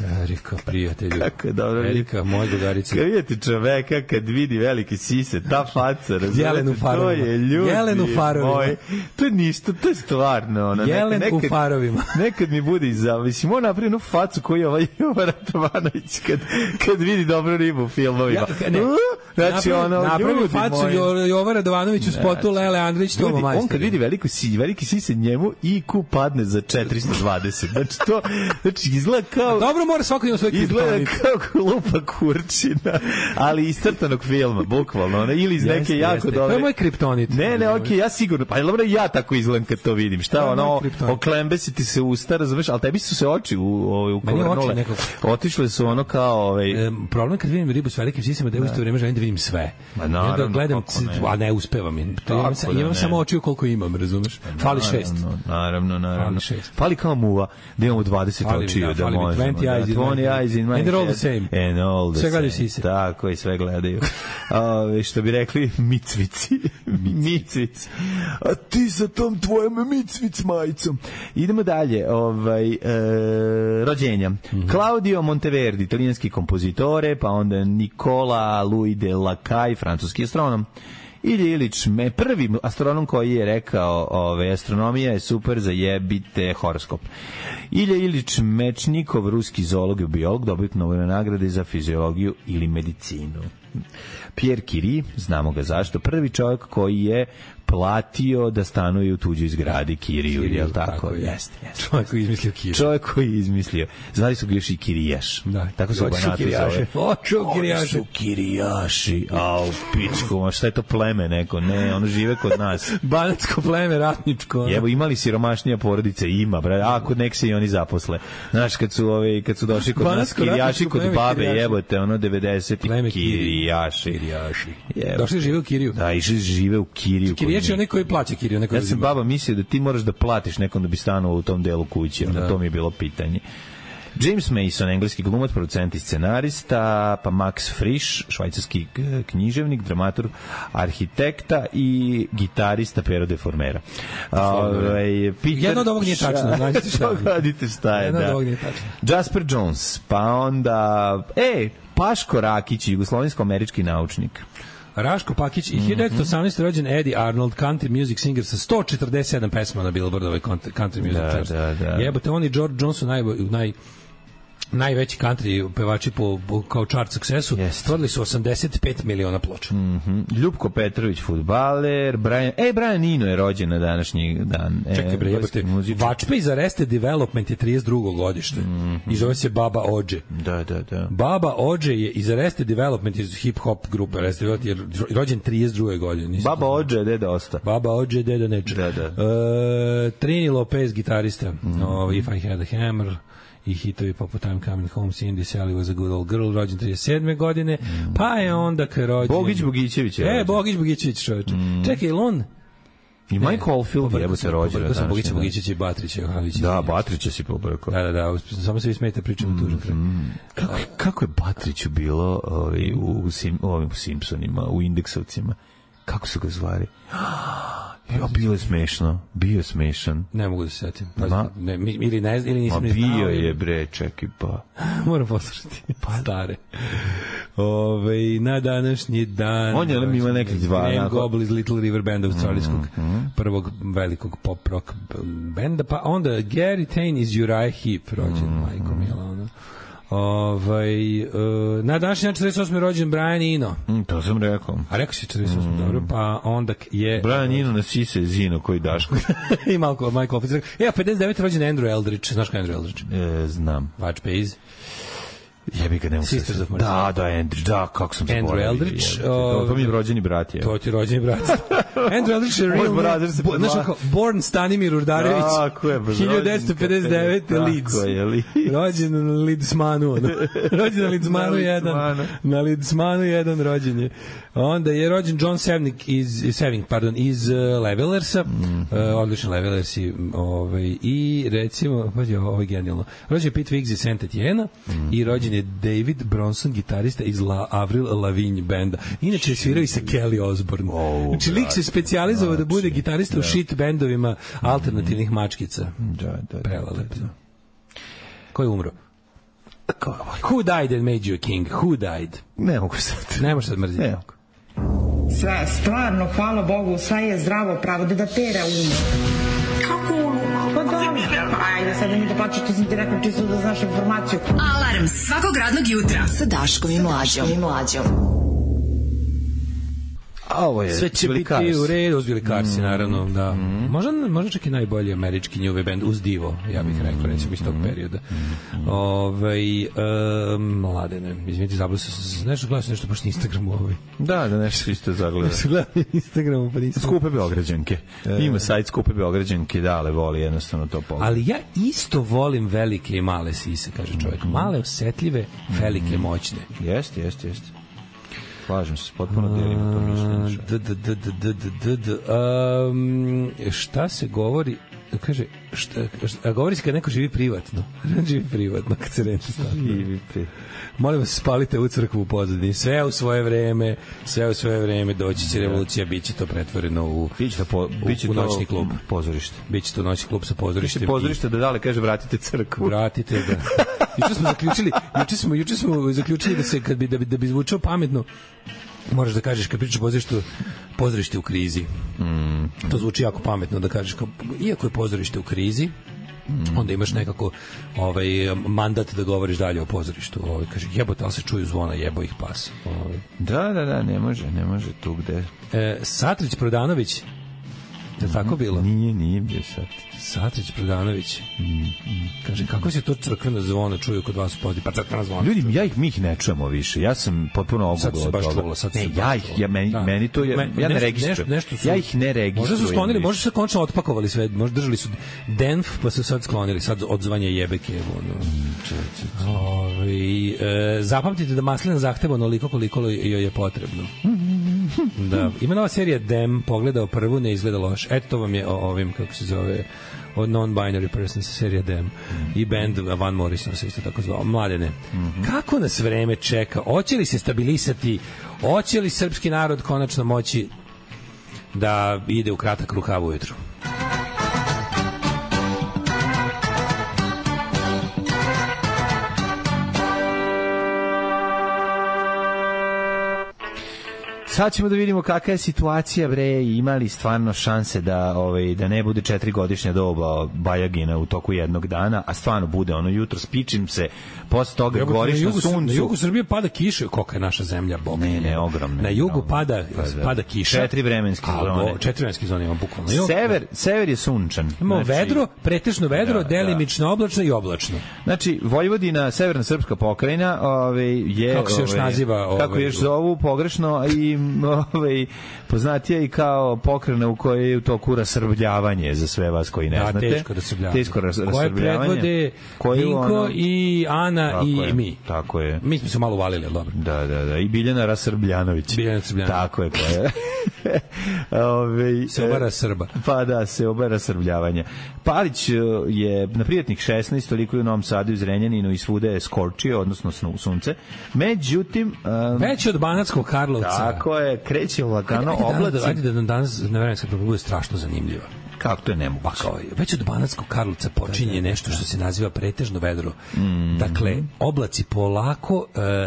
Erika, prijatelju. Kako je dobro. Erika, moja drugarica. Kad vidite čoveka, kad vidi velike sise, ta faca, Jelen u farovima. To je ljudi. Jelen u farovima. Moj, to je ništa, to je stvarno. Ono, Jelen u farovima. Nekad mi bude mislim, on napravi jednu facu koju je ovaj Ratovanović kad vidi dobru ribu u filmovima. Znači, ono, napravi facu Jova Radovanović u spotu Lele Andrić, Tomo Majstor. On kad vidi veliki sise njemu, IQ padne za 420. Znači, izgleda kao... Dobro, mora svako ima svoj kriptonit. Izgleda kao lupa kurčina, ali iz crtanog filma, bukvalno. Ili iz neke jako dobre... To je moj kriptonit. Ne, okej, ja sigurno. Pa dobro, ja tako izgledam kad to vidim. Šta ono, oklembe si ti se usta, razumeš, ali tebi su se oči ukovrnule. Otišle su ono kao... Problem kad vidim ribu s velikim sisama, da je u isto vreme želim da vidim sve. Naravno, gledam, a ne uspevam. Imam samo oči koliko imam, razumeš? Fali 6. Naravno. Fali kao muva, da imamo 20 očiju, da možemo. 20 eyes in my head. And they're all the same. And all the sve gledaju sise. Tako, i sve gledaju. Što bi rekli, micvici. Micvici. A ti sa tom tvojom micvic majicom. Idemo dalje. Rođenja. Claudio Monteverdi, italijanski kompozitore, pa onda Nicola Louis de Lacaille, francuski astronom. Ilja Ilić, prvi astronom koji je rekao astronomija je super, zajebite horoskop. Ilja Ilić Mečnikov, ruski zoolog i biolog, dobit Nobelove nagrade za fiziologiju ili medicinu. Pierre Curie, znamo ga zašto, prvi čovjek koji je platio da stanuje u tuđoj zgradi, Kiriju, je li tako? Jeste. Čovjek koji je izmislio Kiriju. Čovjek koji je izmislio. Zvali su ga još i Kirijaš. Da. Tako su Banatu zove. Oču Kirijaši. Au, pičko, šta je to pleme neko? Ne, ono žive kod nas. Banatsko pleme, ratničko. Evo, imali siromašnija porodica? Ima, bre. A, kod nek se i oni zaposle. Znaš, kad su došli kod nas Kirijaši, kod babe, jebote, ono 90. Kirijaši. Došli žive u Kiriju. Da, išli žive u Kiriju. Kirijaš je onaj koji plaća Kiriju. Ja sam baba mislio da ti moraš da platiš nekom da bi stanovao u tom delu kuće. To mi je bilo pitanje. James Mason, engleski glumac, producent i scenarista, pa Max Frisch, švajcarski književnik, dramaturg, arhitekta i gitarista Pero de Formera. Jedno od ovog nije tačno. Radite šta je, da. Jasper Jones, pa onda Paško Rakić, jugoslovensko-američki naučnik. Raško Pakić i 1918. rođen Eddie Arnold, country music singer sa 147 pesma na Billboardovoj country music charts. Jebote, on i George Jones su najveći country pevači kao chart successu, stvorili su 85 miliona ploča. Ljupko Petrović, fudbaler, Brian Eno je rođen na današnji dan. Čekaj bre, jebote, Vačpe iz Arrested Development je 32. godište i zove se Baba Ođe. Da. Baba Ođe je iz Arrested Development, iz hip-hop grupe Arrested Development, je rođen 32. godine. Baba Ođe je deda osta. Baba Ođe je deda neče. Trini Lopez, gitarista, If I Had a Hammer, i hitovi poput I'm Coming Home, Cindy Sally Was a Good Old Girl, rođen 37. godine, pa je onda rođen... Bogić-Bogićević je rođen. Bogić-Bogićević čovječe. Čekaj, il on... I Mike Oldfield je se rođen. Pobrkao sam Bogić i Batrić. Da, Batrića si pobrkao. Da, samo se vi smijete pričati tužno kraj. Kako je Batriću bilo u Simpsonima, u Indeksovcima? Kako su ga zvali? Bio je smešan. Ne mogu da se setim. Ili nisam ne znao. Bio je, bre, čekaj pa. Moram poslušati. Stare. Na današnji dan... On je ima nekih dva. Graham Goble iz Little River Banda australijskog prvog velikog pop rock benda. Pa onda Gary Tane iz Uriah Heep, rođen majko mila, ono. Na današnji dan 48. rođen Brian Eno. To sam rekao. A rekao si 48. Dobro, pa onda je... Brian Eno na sise Zino koji Daško. I Michael Officer. 59. rođen Andrew Eldridge. Znaš ko je Andrew Eldridge? Znam. Watch Pays. Jebi ga, ne mogu se... Da, Andrew, da, kako sam zaboravio. Andrew Eldridge. To mi je rođeni brat. To ti je rođeni brat. Andrew Eldridge je real name. Znaš kako, born Stanimir Urdarević. 1959. Leeds. Rođen na Leedsmanu. Rođen na Leedsmanu 1. Na Leedsmanu 1 rođen je. Onda je rođen John Sevnik iz Levelersa. Odlični Levelersi. I recimo, ovo je genijalno. Rođen je Pete Wiggs iz Saint Etienne i rođen je David Bronson, gitarista iz Avril Lavigne benda. Inače je svirao i sa Kelly Osbourne. Znači, lik se specijalizovao da bude gitarista u shit bendovima alternativnih mačkica. Da. Prelepo. Ko je umro? Who died and made you a king? Who died? Ne mogu sad. Ne možeš sad mrziti. Ne mogu. Sve, stvarno, hvala Bogu, sve je zdravo pravo, da pere umu. Kako umu? Pa dobro. Ajde, sad mi da plaću, to sam ti rekao čisto da znaš informaciju. Alarm svakog radnog jutra sa Daškom i Mlađom. Ovo je sve će biti u redu, uz Billy Carsi, naravno, da. Možda čak i najbolji američki new wave band uz Divo, ja bih rekao, recimo iz tog perioda. Mladene, izvinite, zabavio sam nešto, gledao sam nešto baš na Instagramu. Da, nešto isto zagledao. Gledao na Instagramu, pa nisam. Skupe Beograđanke. Ima sajt Skupe Beograđanke, dale, voli jednostavno to pogledati. Ali ja isto volim velike i male sise, kaže čovjek. Male, osetljive, velike, moćne. Jeste. Slažem se, potpuno delimo to mišljenje. Šta se govori? Kaže, govori se kad neko živi privatno. Živi privatno, kad se reče stavno. Molim vas, spalite u crkvu u pozadini. Sve u svoje vreme, doći će revolucija, bit će to pretvoreno u noćni klub. Pozorište. Biće to noćni klub sa pozorištem. Pozorište da dale kaže vratite crkvu. Vratite, da. Juče smo zaključili da se, da bi zvučao pametno, moraš da kažeš kad pričaš pozorište u krizi. To zvuči jako pametno da kažeš iako je pozorište u krizi, onda imaš nekako mandat da govoriš dalje o pozorištu. Kaže, jebote, ali se čuju zvona, jebo ih pas. Da, ne može tu gde. Satrić Prodanović, je tako bilo? Nije bio Satrić. Satrić Prodanović. Kaže, kako se to crkveno zvono čuju kod vas u pozadini? Pa crkveno zvono. Ljudi, mi ih ne čujemo više. Ja sam potpuno ogugo od toga. Meni to je... Ja ne registrujem. Ja ih ne registrujem. Možda su sklonili, možda su se končno otpakovali sve. Možda držali su Denf, pa su sad sklonili. Sad odzvanje jebeke. Zapamtite da maslina zahteva onoliko koliko joj je potrebno. Da. Ima nova serija Dem, pogledao prvu, ne izgleda loš. Eto, to vam je ovim, kako se zove, od Non-Binary Persons, serija Dem. I band Van Morrison se isto tako zvao. Mladene, kako nas vreme čeka? Hoće li se stabilisati? Hoće li srpski narod konačno moći da ide u kratak rukav ujutru? Sad ćemo da vidimo kakva je situacija, bre, imali stvarno šanse da ne bude 4-godišnja doba Bajagina u toku jednog dana, a stvarno bude ono jutro, spičim se, posle toga goriš na suncu. Na jugu Srbije pada kiša, kolika je naša zemlja, Bog. Ne, ogromna. Na jugu pada kiša. 4 vremenske zone. 4 vremenske zone imamo bukvalno. Sever je sunčan. Imamo vedro, pretežno vedro, delimično oblačno i oblačno. Znači, Vojvodina, severna srpska pokrajina, je... Kako se još naziva? Kako još zovu pogrešno i poznatija i kao pokrena u kojoj je u toku rasrbljavanje za sve vas koji ne znate. Teško rasrbljavanje. Koje predvode Vinko i Ana i mi. Tako je. Mi smo se malo uvalili, ali dobro. Da. I Biljana Rasrbljanović. Tako je. Seobara Srba. Pa da, Seobara Srbljavanja. Palić je na Prijetnik 16, toliko je u Novom Sadu i Zrenjaninu i svuda je skorčio, odnosno sunce. Međutim... Već od Banatskog Karlovca. Tako je, kreće lagano oblaci. Ajde da nam danas na vremenska proba bude strašno zanimljiva. Kako to je nemoguće? Već od Banatskog Karlovca počinje nešto što se naziva pretežno vedro. Dakle, oblaci polako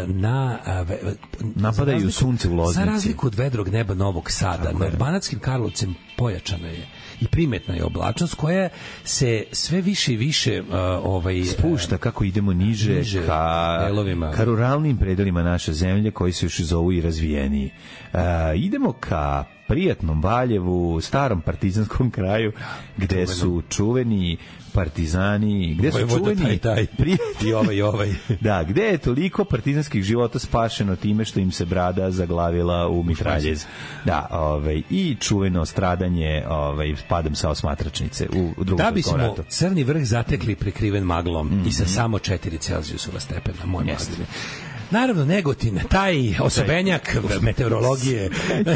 napadaju sunce u Loznici. Za razliku od vedrog neba Novog Sada, nad Banatskim Karlovcem pojačana je i primetna je oblačnost koja se sve više i više spušta kako idemo niže ka ruralnim predelima naše zemlje koji se još zovu i razvijeniji. Idemo ka prijatnom Valjevu, starom partizanskom kraju gde su čuveni partizani, gde su čuveni i ovaj. Da, gde je toliko partizanskih života spašeno time što im se brada zaglavila u mitraljez. Da, i čuveno stradanje padom sa osmatračnice u Drugom svetskom ratu. Da bismo Crni vrh zatekli prekriven maglom i sa samo 4 Celzijusova stepena, moj mladine. Naravno, Negotin, taj osobenjak meteorologije,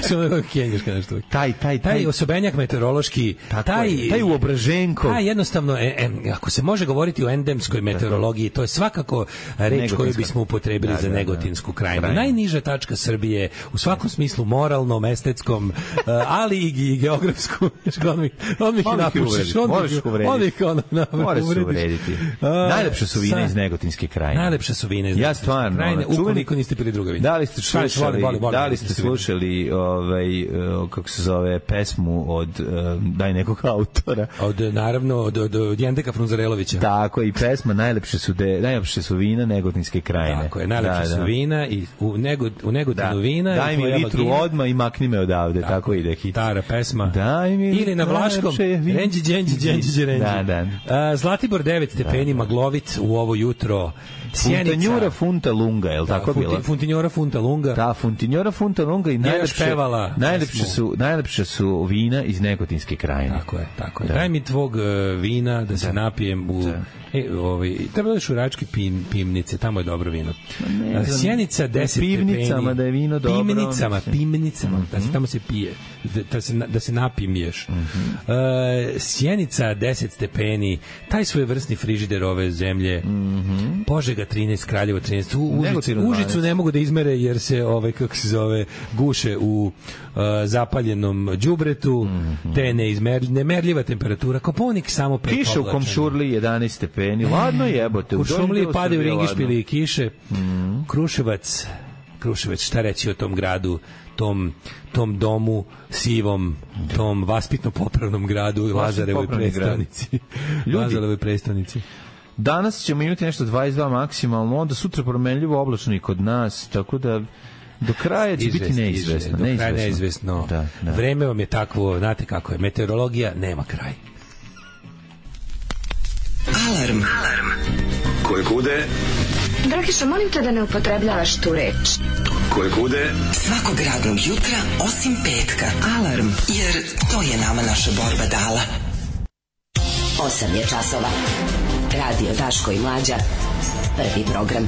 taj osobenjak meteorološki, taj uobraženko, taj jednostavno, ako se može govoriti o endemskoj meteorologiji, to je svakako reč koju bismo upotrebili za Negotinsku krajinu. Najniža tačka Srbije, u svakom smislu moralnom, estetskom, ali i geografskom. Moraš uvrediti. Najlepše su vina iz Negotinske krajine. Najlepše su vina iz Negotinske krajine, ukoliko niste pili druga vina. Da li ste slušali kako se zove, pesmu od daj nekog autora? Naravno, od Jendeka Frunzarelovića. Tako, i pesma najlepše su vina Negotinske krajine. Tako je, najlepše su vina i u Negotinu vina. Daj mi litru odmah i makni me odavde, tako ide hit. Stara pesma. Ili na vlaškom Renđi, Dženđi, Renđi. Zlatibor 9 stepeni, maglovit u ovo jutro. Funtanjura Funta Lunga, je li tako bila? Funtinjora Funta Lunga. Da, Funtinjora Funta Lunga i najlepše su vina iz Negotinske krajine. Tako je. Daj mi tvog vina da se napijem u... treba da šuračke pimnice, tamo je dobro vino. Sjenica 10 stepeni. Pivnicama da je vino dobro. Pimnicama, tamo se pije. Da se napimiješ. Sjenica 10 stepeni, taj svojevrsni frižider ove zemlje. Požega 13, Kraljevo 13. Užicu ne mogu da izmere jer se guše u zapaljenom đubretu, te nemerljiva temperatura. Koponik samo prepovlačen. Kiša u Komšurli 11 stepeni. Ladno jebote. U Šumliji padaju ringišpili i kiše. Kruševac, šta reći o tom gradu, tom domu sivom, tom vaspitno-popravnom gradu i Lazarevoj prestonici. Danas ćemo imati nešto 22 maksimalno, onda sutra promenljivo oblačno i kod nas, tako da do kraja će biti neizvesno. Do kraja neizvesno. Da. Vreme vam je takvo, znate kako je, meteorologija nema kraj. Alarm. Koje kude? Dragiša, molim te da ne upotrebljavaš tu reč. Koje kude? Svakog radnog jutra, osim petka. Alarm, jer to je nama naša borba dala. 8 je časova. Radio Daško i Mlađa. Prvi program.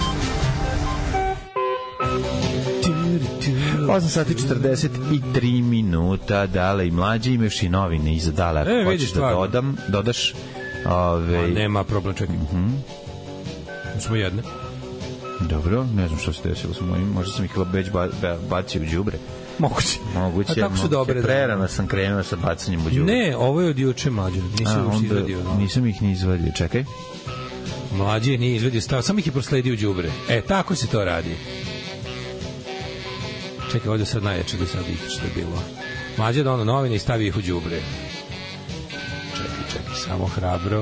8 sati 43 minuta. Dale i Mlađe, imaš i novine iza Dale. Ako hoćeš da dodaš... Nema problem, čekaj. Smo jedne. Dobro, ne znam što se desilo sa mojim. Možda sam ih već bacio u đubre. Moguće. A kako su dobre? Prerano sam krenuo sa bacanjem u đubre. Ne, ovo je od juče, Mlađe. Nisam ih ni izvadio. Čekaj. Mlađe nije izvadio stav, sam ih je prosledio u đubre. Tako se to radi. Čekaj, ovdje sad najjače da sad ih što je bilo. Mlađe da novine i stavi ih u đubre. Čekaj, samo hrabro.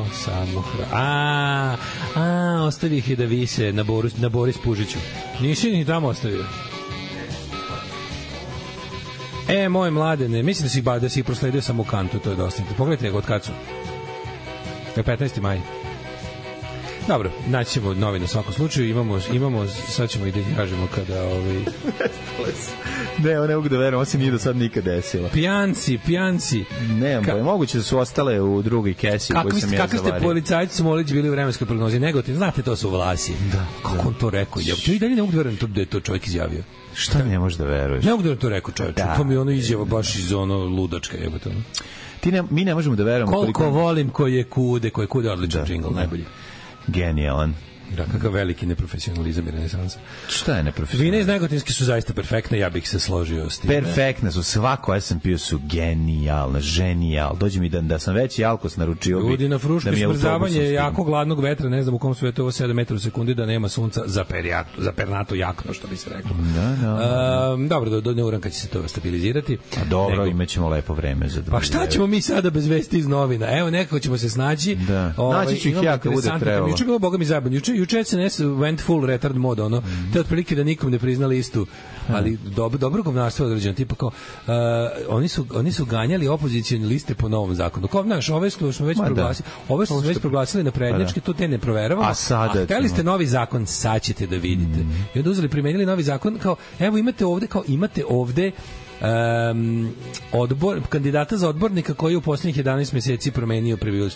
Ostavi ih i da vise na Boris Pužiću. Nisi ni tamo ostavio. Moje mladene, mislim da si ih prosledio samo u kantu, to je dosta. Pogledajte od kad su. 15. maj. Dobro, naći ćemo novine u svakom slučaju. Imamo, sad ćemo i da ih kažemo kada... Ne mogu da verujem, ovo se nije do sad nikad desilo. Pijanci. Ne, moguće da su ostale u drugoj kesi u kojoj sam ja zavario. Kakvi ste policajci Smolić bili u vremenskoj prognozi? Negotin, znate, to su Vlasi. Kako on to rekao? Ja i dalje ne mogu da verujem da je to čovjek izjavio. Šta ne možeš da veruješ? Ne mogu da je to rekao čovječe. To mi je ono izjava baš iz ono ludačka jebate. Mi ne možemo da verujemo koliko volim koje kude odličan džingl, najbolji. Genijalan. Da, kakav veliki neprofesionalizam i renesansa. Šta je neprofesionalizam? Vine iz Negotinske su zaista perfektne, ja bih se složio s tim. Perfektne su, svako SMP su genijalne, ženijal. Dođe mi da sam veći alkos naručio bi. Ljudi na Frušku smrzavanje jako gladnog vetra, ne znam u kom svetu ovo 7 metara u sekundi da nema sunca za pernato jakno, što bi se reklo. Dobro, do neuranka će se to stabilizirati. A dobro, imaćemo lepo vreme za 2. Pa šta ćemo mi sada bez vesti iz novina? Evo, nekako ćemo se snaći. Naći ću ih ja kad bude trebalo. Juče bilo, boga mi zajebano. Juče SNS went full retard mode, te otprilike da nikom ne prizna listu, ali dobro govnarstvo određeno, tipa kao oni su ganjali opozicione liste po novom zakonu. Kao, znaš, ove smo već proglasili na prednjačke, to te ne proveravamo, a hteli ste novi zakon, sad ćete da vidite. I onda uzeli, primenili novi zakon, kao, evo imate ovde kandidata za odbornika koji je u posljednjih 11 meseci promenio prebivalište.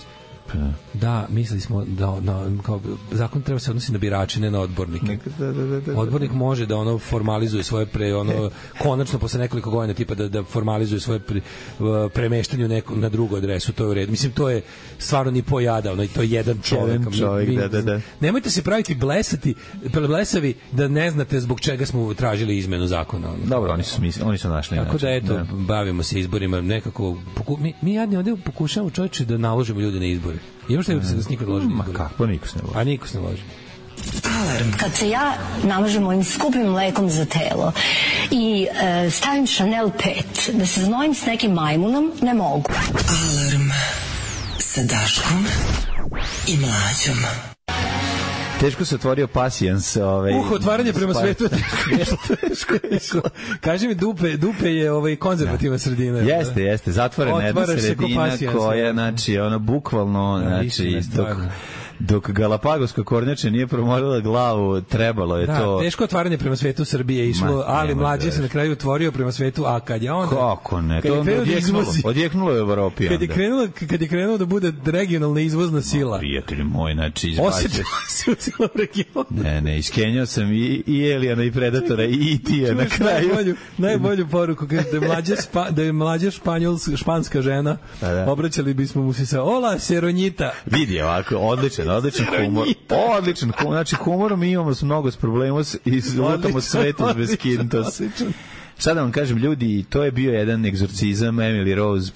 Da, mislili smo da kao zakon treba se odnositi na birače, ne na odbornike. Odbornik može da ono formalizuje svoje konačno posle nekoliko godina tipa da formalizuje svoje premeštanje na drugu adresu, to je u redu. Mislim, to je stvarno ni pojada, to je jedan čovjek. Da. Nemojte se praviti blesavi da ne znate zbog čega smo tražili izmenu zakona. Dobro, oni su našli. Tako da eto, bavimo se izborima nekako. Mi jadni ovde pokušavamo, čovječe, da naložimo ljude na izbore. Ima što da se nikad loži na izbore? Kako, niko se ne loži. A niko se ne loži. Alarm. Kad se ja namažem ovim skupim mlekom za telo i stavim Chanel 5, da se znojim s nekim majmunom, ne mogu. Alarm sa Daškom i Mlađom. Teško se otvorio pasijans. Otvaranje prema svetu. Teško. Kaži mi, dupe je konzervativna sredina. Jeste. Zatvorena jedna sredina koja, znači, bukvalno, znači, dok Galapagoska kornjača nije promorila glavu, trebalo je to. Da, teško otvaranje prema svetu Srbije išlo, ali Mlađe se na kraju otvorio prema svetu, a kad je onda... Kako ne? To odjeknulo je u Evropi. Kad je krenulo da bude regionalna izvozna sila. Prijatelj moj, znači, izbacio se u cijelom regionu. Ne, iskenjao sam i Elijana i Predatora i Tija na kraju. Najbolju poruku, da je Mlađa španska žena, obraćali bismo mu se sa Ola Seronjita. Vidi, ovako, odličan humor. Odličan humor. Znači, humorom mi imamo mnogo problema i lutamo svetu bez kintos. Šta da vam kažem, ljudi, to je bio jedan egzorcizam Emily Rose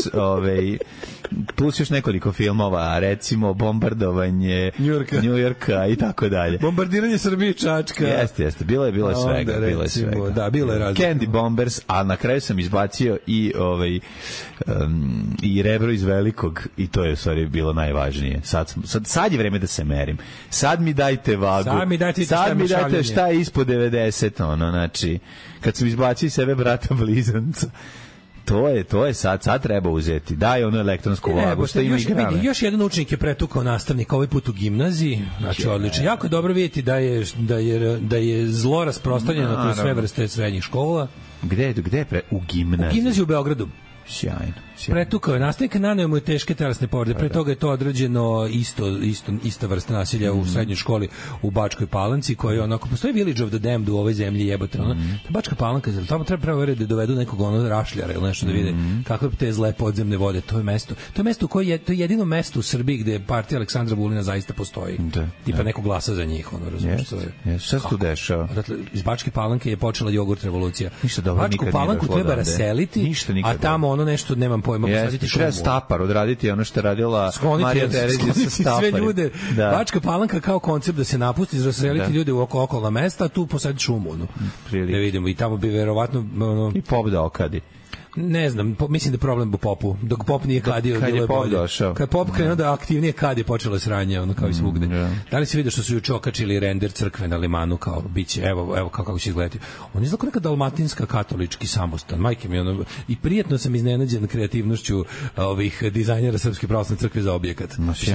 plus još nekoliko filmova, recimo Bombardovanje Njujorka i tako dalje. Bombardiranje Srbije i Čačka. Jeste, bilo je svega. Da, bilo je različno. Candy Bombers, a na kraju sam izbacio i Rebro iz Velikog, i to je u stvari bilo najvažnije. Sad je vreme da se merim. Sad mi dajte vagu. Sad mi dajte šta je ispod 90, znači, kad sam izbacio sebe brata blizanca. To je sad treba uzeti. Daj ono elektronsku vagu, što ima igrane. Još jedan učenik je pretukao nastavnika, ovaj put u gimnaziji, znači odlično. Jako je dobro vidjeti da je zlo rasprostranjeno kroz sve vrste srednjih škola. Gde u gimnaziji? U gimnaziji u Beogradu. Sjajno. Pretukao je nastavnika, naneo mu je teške telesne povrede. Pre toga je to određeno ista vrsta nasilja u srednjoj školi u Bačkoj Palanci, koji onako, postoji Village of the Damned u ovoj zemlji, jebote. Ta Bačka Palanka, tamo treba da dovedu nekog rašljara ili nešto da vide kakve te zle podzemne vode. To je mesto koje to je jedino mesto u Srbiji gde partija Aleksandra Vulina zaista postoji. Tipa neko glasa za njih, razumiješ. Šta se tu dešava? Iz Bačke Palanke je počela jogurt revolucija. Bačku Palanku treba raseliti, a tamo nešto nemam pojma, posaditi šumu. Treba Stapar odraditi ono što je radila Marija Terezija sa Staparim. Sve ljude. Bačka Palanka kao koncept da se napusti, raseliti ljude u okolna mesta, a tu posaditi šumu. Da vidimo. I tamo bi verovatno... I pop da okadi. Ne znam, mislim da je problem u popu. Dok pop nije kadio, bilo je bolje. Kad pop krenuo da aktivnije kadi, počelo je sranje, kao i svugde. Da li si vidio što su juče okačili render crkve na Limanu, kao biće, evo kako će izgledati. On izgleda kao neka dalmatinska katolički samostan. Majke mi, i prijetno sam iznenađen kreativnošću ovih dizajnera Srpske pravoslavne crkve za objekat.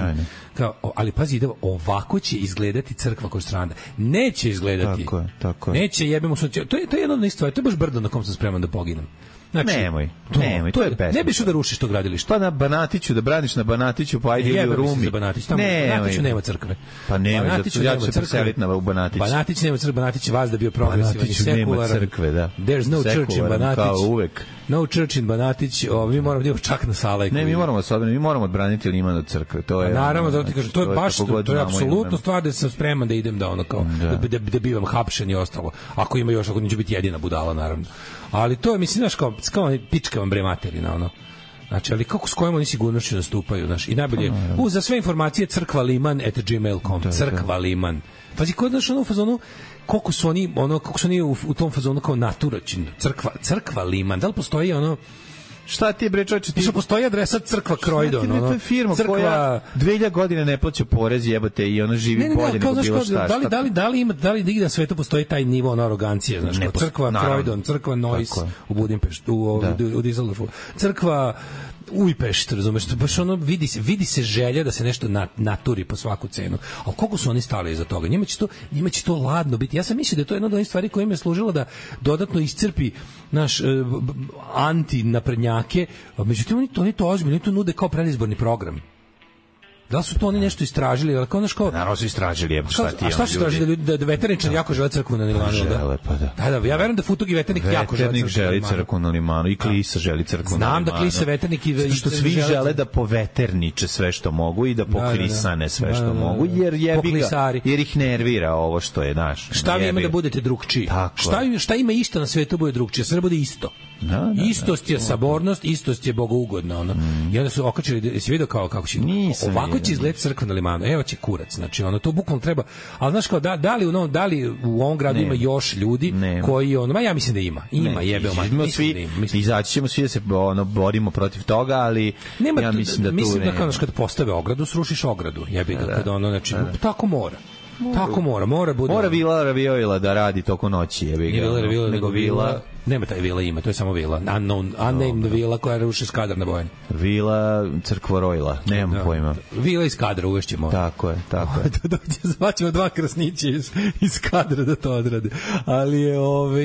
Ali pazi, ovako će izgledati crkva kod stranda. Neće izgledati. Tako je. Neće, jebemo socijal. To je jedna od stvari, to je baš brdo na kom sam spreman da poginem. Znači, nemoj, to je besmisno. Ne bi što da rušiš to gradilište. Pa na Banatiću, da braniš na Banatiću, pa ajde ili u Rumi. Banatiću nema crkve. Pa nema, ja ću se preseliti u Banatić. Banatić nema crkve, Banatić je vas da bio progresivan i sekularan. Banatiću nema crkve, da. There's no church in Banatić. Kao uvek. No church in Banatić, mi moramo da idemo čak na Salajku. Ne, mi moramo odbraniti Liman od crkve. To je, naravno, zato ti kažem, to je baš, to je apsolutno stvar da sam spreman da idem da da bivam hapšen i ostalo. Ako ima još, ako neću biti jedina budala, naravno. Ali to je, mislim, znaš, kao pička vam bre materina, Znači, ali kako s kojom oni sigurnošću nastupaju, znaš, i najbolje, za sve informacije crkvaliman@gmail.com, crkvaliman. Pazi, ko je, znaš, u fazonu, koliko su oni u tom fazonu kao naturačin, crkva Liman, da li postoji Šta ti bre čoveče, ti postoji adresa crkva Croydon, to je firma koja 2000 godina ne plaća porez, jebote, i ona živi bolje nego bilo šta. Da li na svetu postoji taj nivo arogancije, znači crkva Croydon, crkva Neuss u Budimpeštu, u Düsseldorfu, crkva Ujpešt, razumeš, baš vidi se želja da se nešto naturi po svaku cenu. A koliko su oni stali iza toga? Njima će to ladno biti. Ja sam mislio da je to jedna od onih stvari koja im je služila da dodatno iscrpi naš anti-naprednjake, međutim oni to ozbiljno, oni to nude kao predizborni program. Da li su to oni nešto istražili, ali kao naško. Naravno su istražili, šta ti je. A šta su istražili da veterničari jako žele crkvu na Limanu, žele, pa da. Da, ja verujem da Futug i veternik jako žele crkvu na Limanu i Klisa želi crkvu na Limanu. Znam da Klisa veternik i što svi žele da poveterniče sve što mogu i da pokrisane sve što mogu, jer jer ih nervira ovo što je naš. Šta vi ima da budete drugčiji? Šta ima isto na svetu bude drugčije? Sve bude isto. Istost je sabornost, istost je bogougodna, ono. I onda su okačili, jesi vidio kako će ovako će izgledati crkva na Limanu. Evo će kurac, znači ono to bukvalno treba. Al znaš kao da li u ovom gradu ima još ljudi koji ono, ja mislim da ima jebeo manje. Izaći ćemo svi da se borimo protiv toga, ali ja mislim da tu mislim da kad postave ogradu, srušiš ogradu. Jebi ga kad ono, znači tako mora. Tako mora bude. Mora Vila Ravioila da radi toko noći, jebi ga. Nego Vila, nema taj Vila ime, to je samo Vila, unnamed Vila koja ruši Skadar na Bojani. Vila Crkvorojla, nemam pojma. Vila iz Skadra uvešćemo. Tako je. Zvaćemo dva krasnića iz Skadra da to odrade. Ali je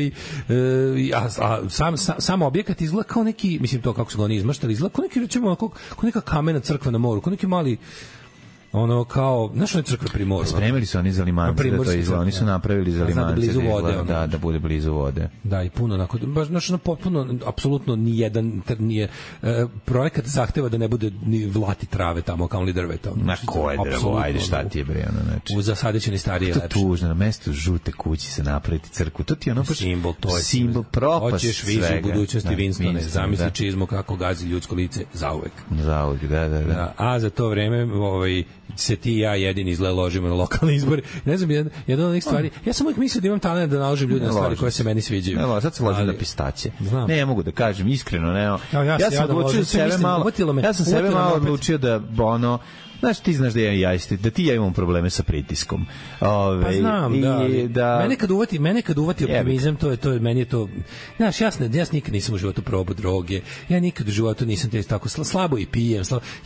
sam objekat izgleda kao neki, mislim to kako su ga oni izmaštali, izgleda kao neki, recimo, kao neka kamena crkva na moru, kao neki mali ono kao, znaš, one crkve pri moru. Spremili su oni za Limance da to izgleda, oni su napravili za Limance da bude blizu vode. Da, i puno onako, baš znači potpuno, apsolutno nijedan nije projekat zahteva da ne bude ni vlati trave tamo kao li drveta. Na koje drvo, ajde šta ti je bre, ono, znači. Zasadećeni starije lepše. To tužno, na mestu žute kući se napraviti crkvu. To ti ono baš simbol propast. Hoćeš viziju budućnosti Winstone, zamisli čizmu kako gazi ljudsko lice zauvek. Zauvek, da. A za to vreme, se ti i ja jedini izgleda ložimo na lokalne izbore. Ne znam, jedna od onih stvari. Ja sam uvijek mislio da imam talent da naložim ljudi na stvari koje se meni sviđaju. Ne, sad se ložim na pistaće. Ne mogu da kažem iskreno, ne. Ja sam odlučio sebe malo. Ja sam sebe malo odlučio da ono. Znaš, ti znaš da ti ja imam probleme sa pritiskom. Pa znam, da. Mene kad uvati optimizam, to je meni je to. Znaš, ja nikad nisam u životu probao droge. Ja nikad u životu nisam tako slabo i pijem.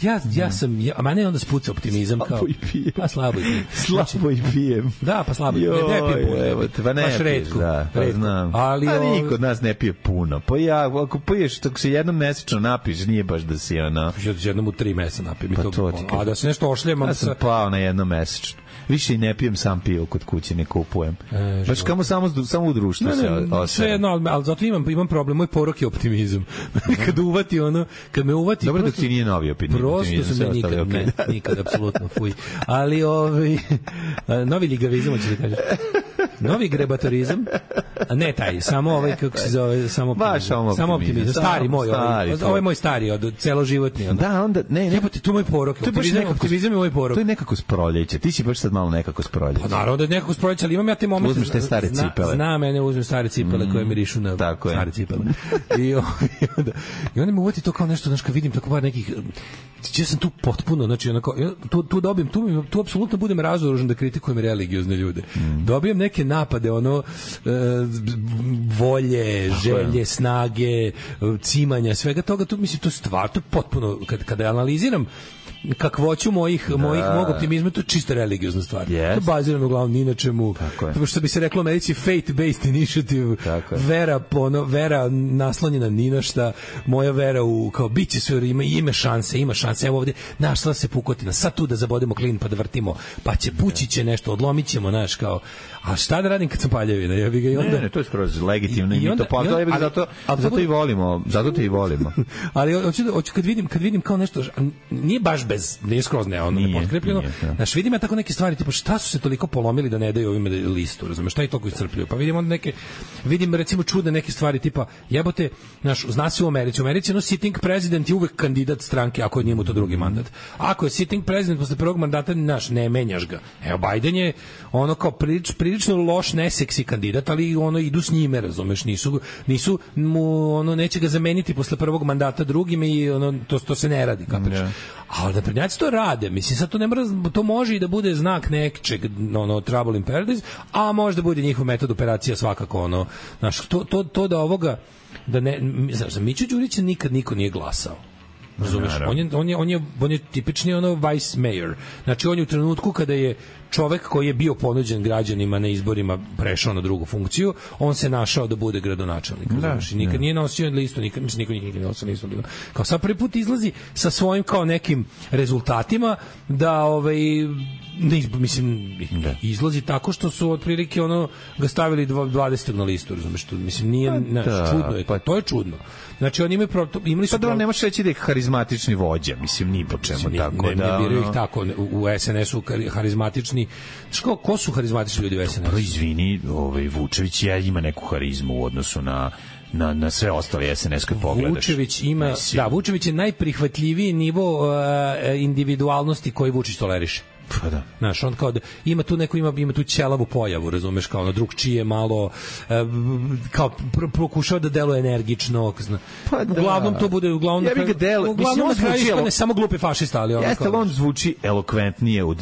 A mene onda spuca optimizam kao. Slabo i pijem. Slabo i pijem. Da, pa slabo. Ne pijem puno. Baš retko. Pa znam. Ali niko od nas ne pije puno. Pa ja, ako piješ, tako se jednom mesečno napiš, nije baš da si ono. Jednom u 3 meseca napijem. A da se nešto ošljemam. Ja sam pao na jedno mesečno. Više i ne pijem, sam pivo kod kuće, ne kupujem. Baš kamo samo u društvu se osjećam. Sve jedno, ali zato imam problem. Moj porok je optimizam. Kad me uvati... Dobro dok ti nije novi optimizam. Prosto su me nikad, apsolutno, fuj. Ali novi ligavizam, hoće da kažeš. Novi grebatorizam, a ne taj, samo kako se zove, samo optimizam. Stari moj, ovo je moj stari, od celoživotni. Da, onda, ne, tu moj porok. Optimizam je moj porok. To je nekako s proljeća. Ti si baš sad malo nekako s proljeća. Pa naravno da je nekako s proljeća, ali imam ja te momente. Uzmeš te stare cipele. Zna mene, uzmem stare cipele koje mirišu na stare cipele. I onda me uvati to kao nešto, znaš, kad vidim tako bar nekih... Ja sam tu potpuno, znači, tu dobijem, tu apsolutno budem razoružan da kritikujem religiozne ljude. Dobijem neke napade, volje, želje, snage, cimanja, svega toga, tu mislim, to stvar, to potpuno, kada analiziram kakvoću mog optimizma, to je čisto religiozna stvar. To je bazirano uglavnom ni na čemu. Što bi se reklo u Americi, faith-based initiative, vera naslonjena ni na šta, moja vera u, kao, bit će sve, ima šanse, evo ovde, našla se pukotina, sad tu da zabodemo klin, pa da vrtimo, pa će pući će nešto, odlomit ćemo, znaš, kao, a šta da radim kad sam paljevina? Ne, to je skroz legitimno i mi to zato i volimo, zato te i volimo. Ali hoću kad vidim kao nešto, nije baš nije skroz ne potkrepljeno. Znaš, vidim ja tako neke stvari, tipa šta su se toliko polomili da ne daju ovime listu, razumeš, šta je toliko iscrpljuju. Pa vidim recimo čudne neke stvari, tipa jebote, znaš, zna se u Americi sitting president je uvek kandidat stranke ako je njemu to drugi mandat. Ako je sitting president posle prvog mandata, znaš, ne menjaš ga. Evo, Biden je ono kao prilično loš, neseksi kandidat, ali idu s njime, razumeš, nisu mu, neće ga zameniti posle prvog mandata drugim i to se ne radi, kapiraš. Ali naprednjaci to rade, mislim, sad to ne mora, to može i da bude znak nečeg, trouble in paradise, a može da bude njihov metod operacija svakako, znaš, to da ovoga, da ne, za Miću Đurića nikad niko nije glasao. Razumeš, on je tipični vice mayor. Znači on je u trenutku kada je čovek koji je bio ponuđen građanima na izborima prešao na drugu funkciju, on se našao da bude gradonačelnik. Znači, nikad nije nosio listu, niko nije nosio listu. Kao sad prvi put izlazi sa svojim kao nekim rezultatima da izlazi tako što su otprilike ga stavili 20. na listu, razumeš, što mislim nije čudno je, to je čudno. Znači oni imali su pa nemaš reći da je harizmatični vođa, mislim ni po čemu tako ne biraju ih tako u SNS-u harizmatični. Ko su harizmatični ljudi u SNS-u? Pa izvini, Vučević ima neku harizmu u odnosu na sve ostale SNS kad pogledaš. Vučević je najprihvatljiviji nivo individualnosti koji Vučić toleriše. Pa da. Znaš, on kao da ima tu ćelavu pojavu, razumeš, kao na drugčije malo kao pokušava da deluje energično. Pa da. Uglavnom to bude uglavnom na kraju ispane samo glupi fašista, ali jeste, on zvuči elokventnije od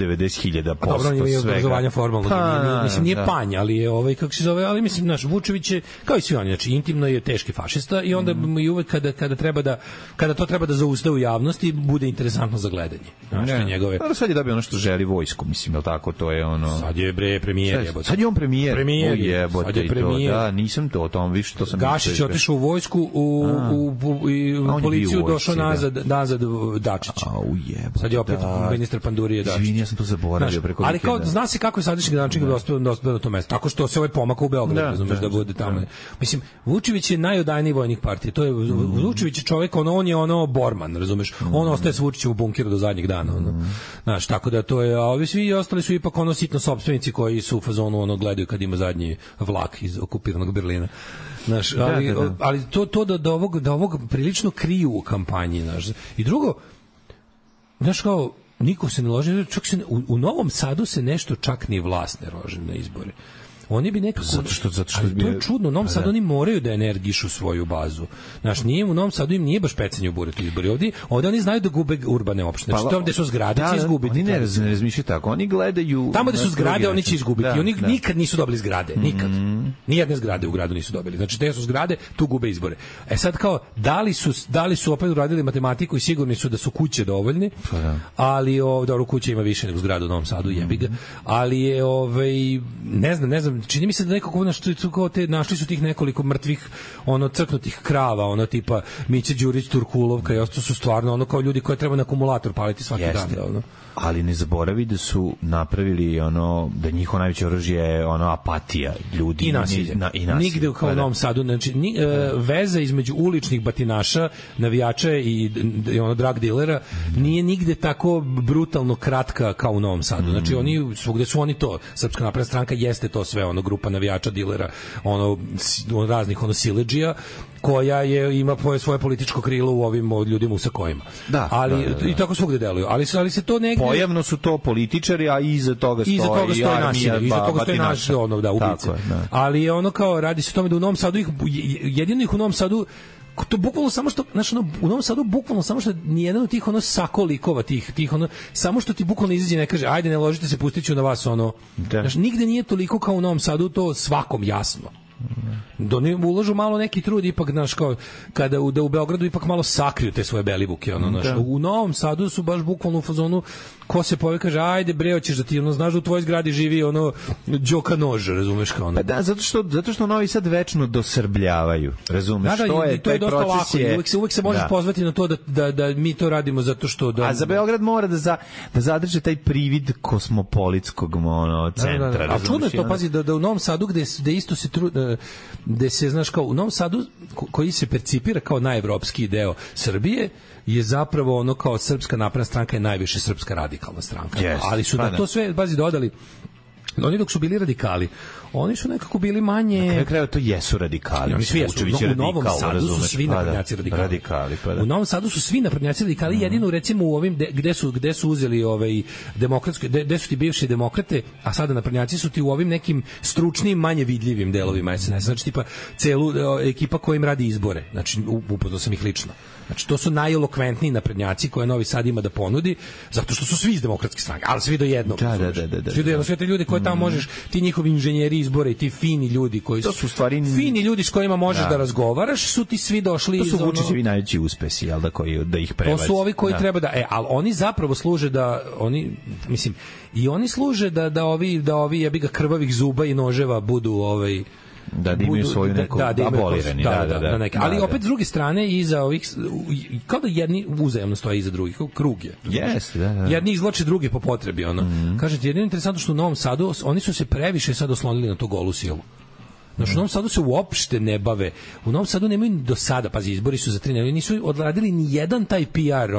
190.000% svega. Obrazovanja formalno. Mislim, nije panj, ali je kako se zove, ali mislim, naš Vučević je, kao i svi oni, znači, intimno je teški fašista i onda i uvek kada to treba da zauzda u javnosti, bude interesantno za gledanje. Znaš, njegove... Sad je dobio ono što želi vojsku, mislim, je li tako, to je ono... Sad je premijer, jebote. Sad je on premijer. Jebote, sad je premijer. Da, nisam to o tom, više to sam... Gašić je otišao u vojsku, u policiju došao nazad Dačić. Sad je opet ministar Pandurije Dačić. Izvini, ja sam to zaboravio preko... Ali kao, zna se kako je sadašnji gradonačelnik dospeo na to mesto, tako što se ovaj pomaka u Beogradu, razumeš, da bude tamo. Mislim, Vučević je najodajniji vojnik partije, to je Vučević je čovek, on je Borman, razumeš, on ostaje s Vučićem u bunkeru do zadnjeg dana, znaš, tako da to je, a ovi svi ostali su ipak sitno sopstvenici koji su u fazonu gledaju kad ima zadnji vlak iz okupiranog Berlina. Znaš, ali to da ovog prilično kriju u kampanji, znaš. I drugo, znaš, kao niko se ne loži, čak se u Novom Sadu se nešto čak ni vlast ne loži na izbore. Oni bi nekako... Zato što to je čudno, u Novom Sadu oni moraju da energišu svoju bazu. Znaš, nije u Novom Sadu im nije baš pecanje u buretu izbori. Ovdje oni znaju da gube urbane opštine. Znači, to gde su zgrade će izgubiti. Oni ne razmišljaju tako, oni gledaju... Tamo gde su zgrade, oni će izgubiti. Oni nikad nisu dobili zgrade, nikad. Nijedne zgrade u gradu nisu dobili. Znači, te su zgrade, tu gube izbore. Sad kao, da li su opet uradili matematiku i sigurni su da su kuće dovoljne, ali dobro, kuće ima više nego zgrada u Novom Sadu, jebi ga. Ali je, ne znam, čini mi se da nekako našli su tih nekoliko mrtvih crknutih krava, tipa Mića Đurić, Turkulovka i ostalo su stvarno kao ljudi koje treba na akumulator paliti svaki dan. Ali ne zaboravi da su napravili da njihovo najveće oružje je apatija ljudi i nasilje. Nigde kao u Novom Sadu, znači veza između uličnih batinaša, navijača i drug dilera nije nigde tako brutalno kratka kao u Novom Sadu. Znači oni svugde su oni to. Srpska napredna stranka jeste to sve, grupa navijača, dilera, raznih siledžija koja ima svoje političko krilo u ovim ljudima u sakojima. I tako svugde deluju. Ali se to negde... Pojavno su to političari, a iza toga stoji armija, iza toga stoji nasilje, ubice. Ali je kao, radi se o tome da u Novom Sadu jedino ih u Novom Sadu to bukvalno samo što, znači, u Novom Sadu bukvalno samo što nijedan od tih sako likova tih samo što ti bukvalno izađe i ne kaže ajde ne ložite se, pustit ću na vas znači, nigde nije toliko kao u Novom Sadu, to svakom jasno. Da oni ulažu malo neki trud ipak, znaš, kao kada u Beogradu ipak malo sakriju te svoje belivuke, u Novom Sadu su baš bukvalno u fazonu ko se pojavi kaže ajde bre hoćeš da ti znaš da u tvojoj zgradi živi Đoka Nož, razumeš kao Pa da, zato što Novi Sad večno dosrbljavaju, razumeš, to je dosta lako, uvek se može pozvati na to da mi to radimo zato što a za Beograd mora da zadrže taj privid kosmopolitskog centra, a čudno je to, pazi, da u Novom Sadu gde isto se gde se, znaš, kao u Novom Sadu koji se percipira kao najevropski deo Srbije je zapravo kao Srpska napredna stranka je najviše srpska radikalna stranka. Ali su to sve dodali. Oni dok su bili radikali, oni su nekako bili manje... Na kraju to jesu radikali. Oni svi jesu. U Novom Sadu su svi naprednjaci radikali. U Novom Sadu su svi naprednjaci radikali, jedino recimo u ovim gde su uzeli demokratsko, gde su ti bivši demokrate, a sada naprednjaci su ti u ovim nekim stručnim, manje vidljivim delovima SNS. Znači tipa celu ekipa koja im radi izbore. Znači upoznao sam ih lično. Znači to su najelokventniji naprednjaci koje Novi Sad ima da ponudi, zato što su svi iz demokratske stranke, ali svi do jednog. Svi do jednog, sve te ljudi koje tamo možeš, ti njihovi inženjeri izbora i ti fini ljudi koji su stvari fini ljudi s kojima možeš da razgovaraš, su ti svi došli iz... To su Vučićevi najveći uspesi, jel da, koji, da ih prebaci. To su ovi koji treba da... ali oni zapravo služe da... oni služe da ovi jebi ga krvavih zuba i noževa budu da imaju svoju neku abolirani. Ali opet s druge strane iza ovih kao da jedni uzajamno stoje iza drugih, kao krug je. Jeste, jedni izvlače druge po potrebi, Kažete, jedino interesantno što u Novom Sadu oni su se previše sad oslonili na to golu silu. Znači, u Novom Sadu se uopšte ne bave. U Novom Sadu nemaju do sada, pazi, izbori su za 3 nedelje, nisu odradili ni jedan taj PR,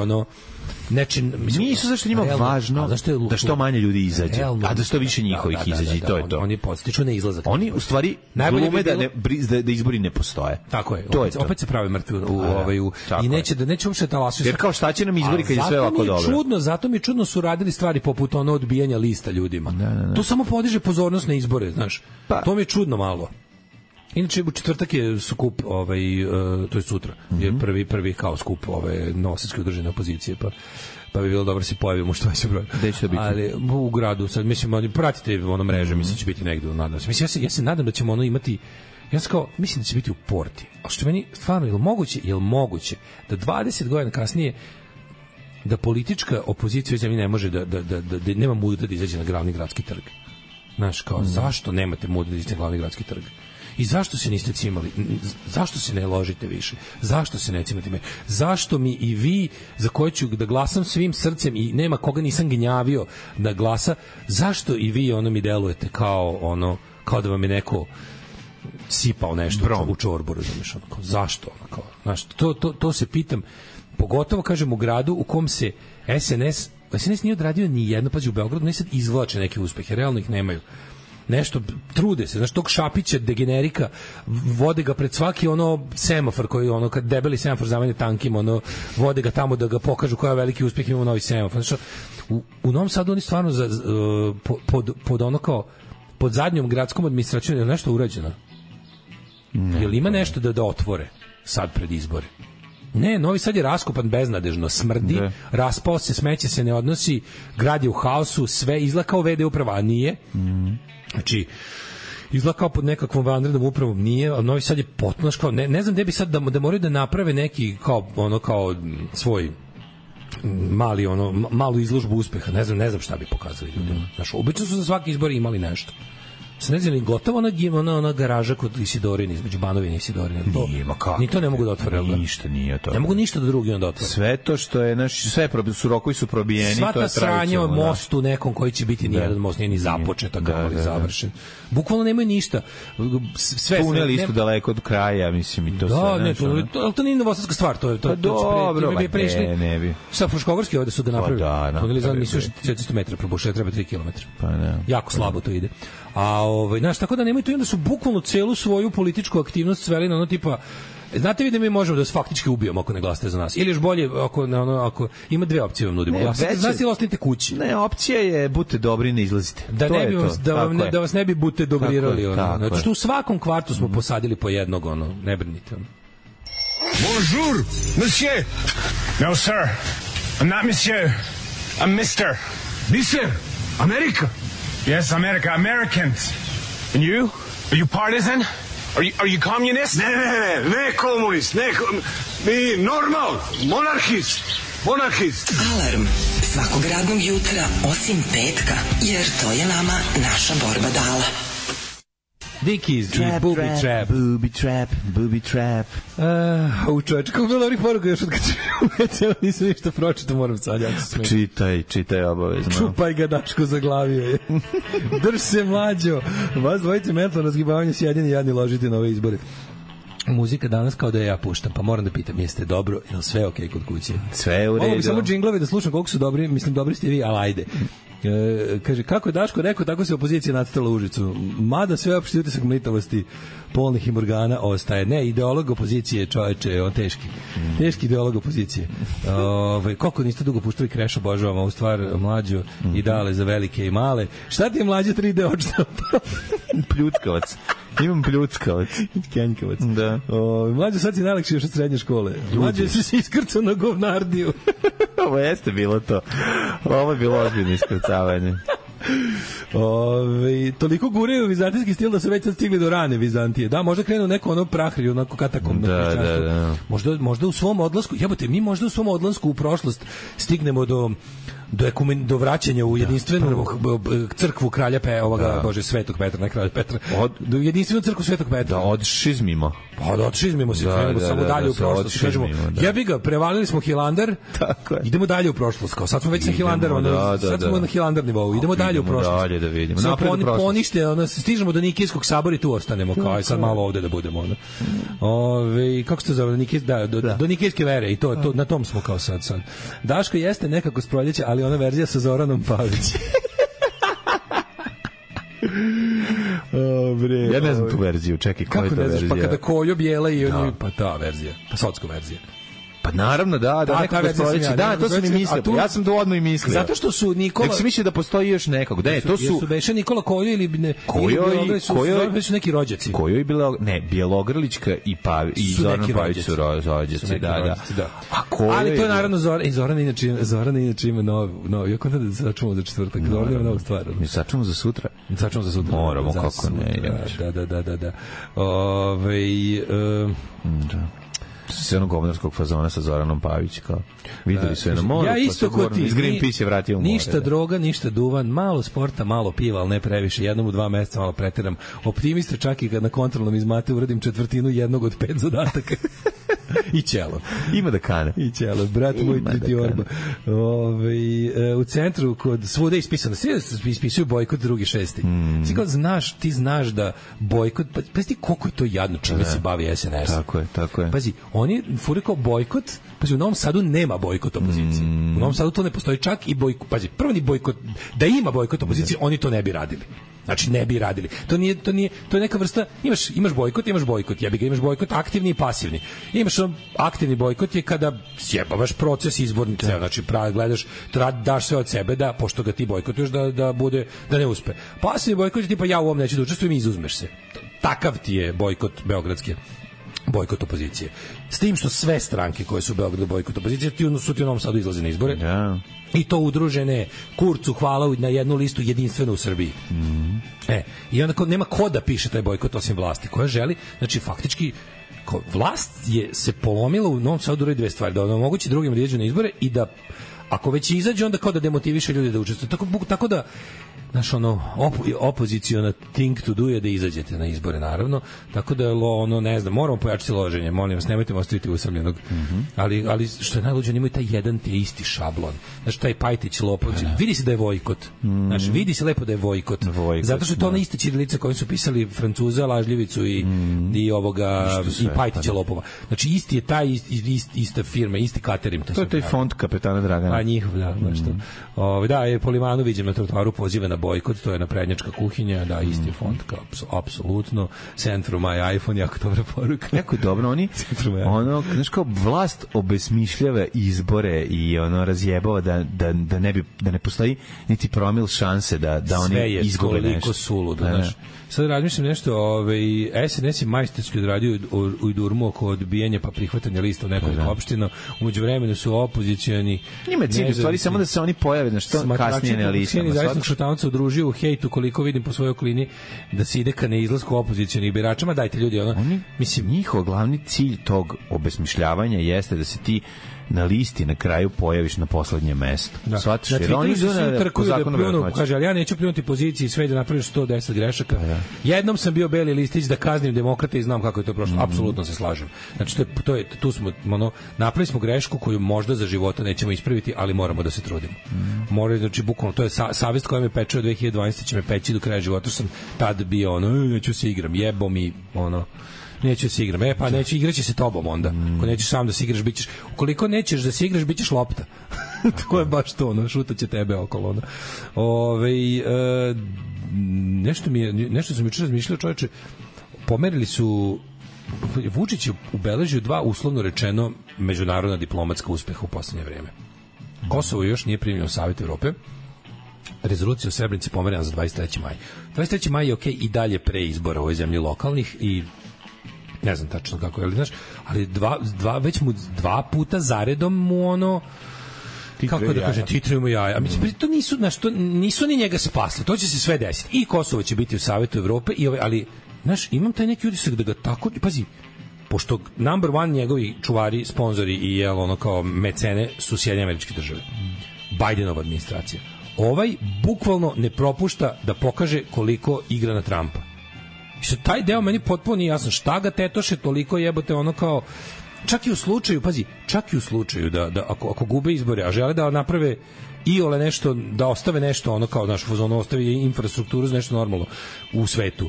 nisu, zašto njima važno da što manje ljudi izađe, a da što više njihovih izađe, i to je to. Oni podstiču neizlazak. Oni u stvari glume da izbori ne postoje. Tako je. Opet se prave mrtvi i neće uopšte talasiti. Jer kao šta će nam izbori kad je sve ovako dobro? Zato mi je čudno su radili stvari poput odbijanja lista ljudima. To samo podiže pozornost na izbore, znaš. To mi je čudno malo. Inače, u četvrtak je skup, to je sutra, je prvi kao skup novosadske udružene opozicije, pa bi bilo dobro da se pojavimo što se broj. Gde će to biti? Ali u gradu, sad mislim, pratite mreže, mislim će biti negde, nadam se. Mislim, ja se nadam da ćemo imati, mislim da će biti u Porti. A što meni, stvarno, je li moguće da 20 godina kasnije da politička opozicija u zemlji ne može da nema mudra da izađe na glavni gradski trg? Znaš, kao, zašto nemate mudra da izađe na glavni gradski trg? I zašto se niste cimali? Zašto se ne ložite više? Zašto se ne cimate? Zašto mi i vi, za koje ću da glasam svim srcem i nema koga nisam gnjavio da glasa, zašto i vi mi delujete kao da vam je neko sipao nešto u čorbu, razumiješ? Zašto? Znaš, to se pitam, pogotovo, kažem, u gradu u kom se SNS nije odradio ni jedno, pazi, u Beogradu ne sad izvlače neke uspehe, realno ih nemaju. Nešto trude se, znaš, tog Šapića degenerika vode ga pred svaki semafor koji kad debeli semafor zamene tankim, vode ga tamo da ga pokažu koja veliki uspjeh ima novi semafor. Znači, u Novom Sadu oni stvarno pod zadnjom gradskom administracijom je nešto urađeno. Jel ima nešto da otvore sad pred izbore? Ne, Novi Sad je raskopan beznadežno, smrdi, raspao se, smeće se ne odnosi, grad je u haosu, sve izgleda kao VD uprava, a nije. Znači, izgleda kao pod nekakvom vanrednom upravom, nije, a Novi Sad je potpuno, ne znam gde bi sad da moraju da naprave neki kao svoj malu izložbu uspeha, ne znam šta bi pokazali ljudima. Znači, obično su za svaki izbor imali nešto. Ne znam, gotovo ona garaža kod Isidorine, između Banovine i Isidorine. Ni to ne mogu da otvore. Ništa nije to. Ne mogu ništa da drugi onda otvore. Sve to što je, sve rokovi su probijeni, sva to je tradicionalno. Sva ta sranja o mostu nekom koji će biti nijedan most, nije ni započet, ali završen. Bukvalno nemaju ništa. Tunel isto daleko od kraja, mislim, i to sve. Ali to nije novosadska stvar. Dobro, ne bi. Sa Fruškogorski ovde su ga napravili. Tuneli za nisu 400 metara probušaju, treba 3 kilometra. Jako slabo to ide. A znaš, tako da nemaju to, i onda su bukvalno celu svoju političku aktivnost sveli na tipa, znate vi da mi možemo da se faktički ubijemo ako ne glasate za nas, ili još bolje ako ima dve opcije vam nudimo, glasate za nas ili ostanite kući. Ne, opcija je budite dobri, ne izlazite. Da vas ne bi bute dobrirali. Znači što u svakom kvartu smo posadili po jednog, ne brinite. Bonjour, monsieur. No, sir. I'm not monsieur. I'm mister. Mister? America? Yes, America. Americans. And you? Are you partisan? Are you communist? Ne komunist. Mi normal. Monarhist. Alarm svakog radnog jutra osim petka, jer to je nama naša borba dala. Dickies i Booby Trap. U čovječ, kako bilo dobrih poruka još od kad ću umetio, nisam ništa pročito, moram sad. Čitaj obavezno. Čupaj ga, Daško, zaglavio je. Drž se, mlađo. Vas dvojice mentalno razgibavanje s jedini jadni ložiti na ove izbore. Muzika danas kao da ja puštam, pa moram da pitam, jeste dobro, je li sve okej kod kuće? Sve u redu. Ovo bi samo džinglove da slušam koliko su dobri, mislim dobri ste vi, ali ajde. Kaže, kako je Daško rekao, tako se opozicija nacrtala u Užicu. Mada sve opšti utisak mlitavosti polnih im organa ostaje. Ne, ideolog opozicije, čoveče, on teški ideolog opozicije. Koliko niste dugo puštali Kreš, obožavam ovu stvar, mlađo, ideale za velike i male. Šta ti je mlađo 3D odštampa? Pljuckavac. Imam pljuckavac. Kenjkavac. Da. Mlađo, sad si najlakši još od srednje škole. Mlađo, si se iskrcao na govnardiju. Ovo jeste bilo to. Ovo je bilo ozbiljno iskrcavanje. Toliko guraju vizantijski stil da su već stigli do rane Vizantije. Da, možda krenu neko ono prahriju, onako katakomno hrišćanstvo. Da. Možda u svom odlasku, jebote, mi možda u svom odlasku u prošlost stignemo do vraćanja u jedinstvenu crkvu kralja Svetog Petra, ne kralja Petra. Do jedinstvenu crkvu Svetog Petra. Da odšizmimo. Pa da odšizmimo se, krenemo samo dalje u prošlost. Kažemo, jebi ga, prevalili smo Hilandar, idemo dalje u prošlost. Kao sad smo već na Hilandaru, sad smo na Hilandar nivou, idemo dalje u prošlost. Dalje da vidimo. Ponište, stižemo do Nikijskog sabora i tu ostanemo, kao sad malo ovde da budemo. Kako se to zove? Do Nikijske vere i to, na tom smo kao sad. Daško jeste nekako s proljeća, ali ona verzija sa Zoranom Pavić. Ja ne znam tu verziju, čekaj, koja je ta verzija? Pa kada Koljo bijela i oni, pa ta verzija, pa sotska verzija. Pa naravno, da nekako stojeći. Da, to sam i mislio. Ja sam to odmah i mislio. Zato što su Nikola... Nek si mislio da postoji još nekog. Ne, to su... Jesu beše Nikola Kojo ili ne... Kojo su neki rođaci. Kojo je bila... Ne, Bjelogrlićka i Zoran Pavić su rođaci. Da. Ali to je naravno Zoran inače ima novi. Jako da sačuvamo za četvrtak. Zoran ima novu stvar. Mi sačuvamo za sutra? Sačuvamo za sutra. Moramo, kako ne. Da. Se onog govnarskog fazona sa Zoranom Pavić, kao videli su je na moru, ja isto ko ti, iz Greenpeace je vratio u more. Ništa droga, ništa duvan, malo sporta, malo piva, ali ne previše, jednom u 2 meseca malo preteram. Optimista čak i kad na kontrolnom iz mate uradim četvrtinu jednog od 5 zadataka. I ćelo. Ima da kane. I ćelo, brat moj ti orba. U centru kod svuda je ispisano, svi ispisuju bojkot 2.6. Svi kao ti znaš da bojkot, pazi ti koliko je to jadno čime se bavi SNS. Tako je. Pazi, oni fure kao bojkot, pazi, u Novom Sadu nema bojkot opozicije. U Novom Sadu to ne postoji čak i bojkot, pazi, prvo ni bojkot, da ima bojkot opozicije, oni to ne bi radili. Znači ne bi radili. To je neka vrsta, imaš bojkot, jebi ga, imaš bojkot aktivni i pasivni. Imaš aktivni bojkot je kada sjebavaš proces izborni ceo, znači gledaš, daš sve od sebe da pošto ga ti bojkotuješ da ne uspe. Pasivni bojkot je tipa ja u ovom neću da učestvujem i izuzmeš se. Takav ti je bojkot beogradski. Bojkot opozicije. S tim što sve stranke koje su u Beogradu bojkot opozicije su ti u Novom Sadu izlaze na izbore. Da. I to udružene Kurcu hvala na jednu listu jedinstveno u Srbiji. I onda nema ko da piše taj bojkot osim vlasti koja želi, znači faktički vlast se polomila u Novom Sadu dve stvari, da omogući drugim da izađu na izbore i da ako već izađe onda kao da demotiviše ljude da učestvuju. Tako da opoziciona thing to do je da izađete na izbore, naravno. Tako da ne znam, moramo pojačati loženje, molim vas, nemojte me ostaviti usamljenog. Ali što je najluđe, nemoj taj jedan ti je isti šablon. Znači, taj Pajtić lopov, vidi se da je vojkot. Znači, vidi se lepo da je vojkot. Zato što je to ona ista ćirilica kojim su pisali Francuza, Lažljivicu i Pajtića lopova. Znači, isti je taj, ista firma, isti katerim. To je taj fond kapetana Dragana. A njihov, da, što. Da, je po limanu viđem na trotoaru poziva na bojkot, to je naprednjačka kuhinja, da, isti fond, kao apsolutno. Send from my iPhone, jako dobra poruka. Jako je dobro, oni, znaš kao, vlast obesmišljava izbore i razjebava da ne postoji niti promil šanse da oni izgube nešto. Sve je toliko suludo, znaš. Sad razmišljam nešto, SNS je majstorski odradio u Idurmu oko odbijanja pa prihvatanja lista u nekoliko opština. Umeđu vremenu su opozicioni. Njima je cilj u stvari samo da se oni pojave na što kasnije na listama. Zavisnog Šutanovca udružio u hejtu, koliko vidim po svojoj okolini, da se ide ka neizlasku opozicijonih birača. Dajte ljudi, mislim, njihov glavni cilj tog obesmišljavanja jeste da se ti na listi na kraju pojaviš na poslednje mesto. Shvatiš, jer oni trkuju da pljunu, kaže, ali ja neću pljunuti poziciji sve da napraviš 110 grešaka. Jednom sam bio beli listić da kaznim demokrate i znam kako je to prošlo. Apsolutno se slažem. Znači, tu smo, napravili smo grešku koju možda za života nećemo ispraviti, ali moramo da se trudimo. Znači, bukvalno, to je savest koja me peče od 2012. će me peći do kraja života, što sam tad bio, neću se igram, jebo mi, neću se igram. Pa neću, igraće se tobom onda. Ako nećeš sam da se igraš, bićeš. Ukoliko nećeš da se igraš, bićeš lopta. Tako je baš to, šutaće tebe okolo. Nešto sam juče razmišljao, čoveče, pomerili su, Vučić je ubeležio 2 uslovno rečeno međunarodna diplomatska uspeha u poslednje vreme. Kosovo još nije primljeno u Savet Evrope. Rezolucija o Srebrenici pomerena za 23. maj. 23. maj je okej i dalje pre izbora u ovoj zemlji lokalnih i ne znam tačno kako je, ali znaš, ali već mu 2 puta zaredom mu kako da kažem, titrujemo jaja. Mislim, to nisu ni njega spasli. To će se sve desiti. I Kosovo će biti u Savetu Evrope, ali, znaš, imam taj neki utisak da ga tako, pazi, pošto number one njegovi čuvari, sponzori i kao mecene su Sjedinjene Američke Države. Bidenova administracija. Ovaj bukvalno ne propušta da pokaže koliko igra na Trumpa. I taj deo meni potpuno nije jasno. Šta ga tetoše toliko jebote kao... Čak i u slučaju da ako gube izbore, a žele da naprave iole nešto, da ostave nešto kao naš fazon, ostavi infrastrukturu za nešto normalno u svetu.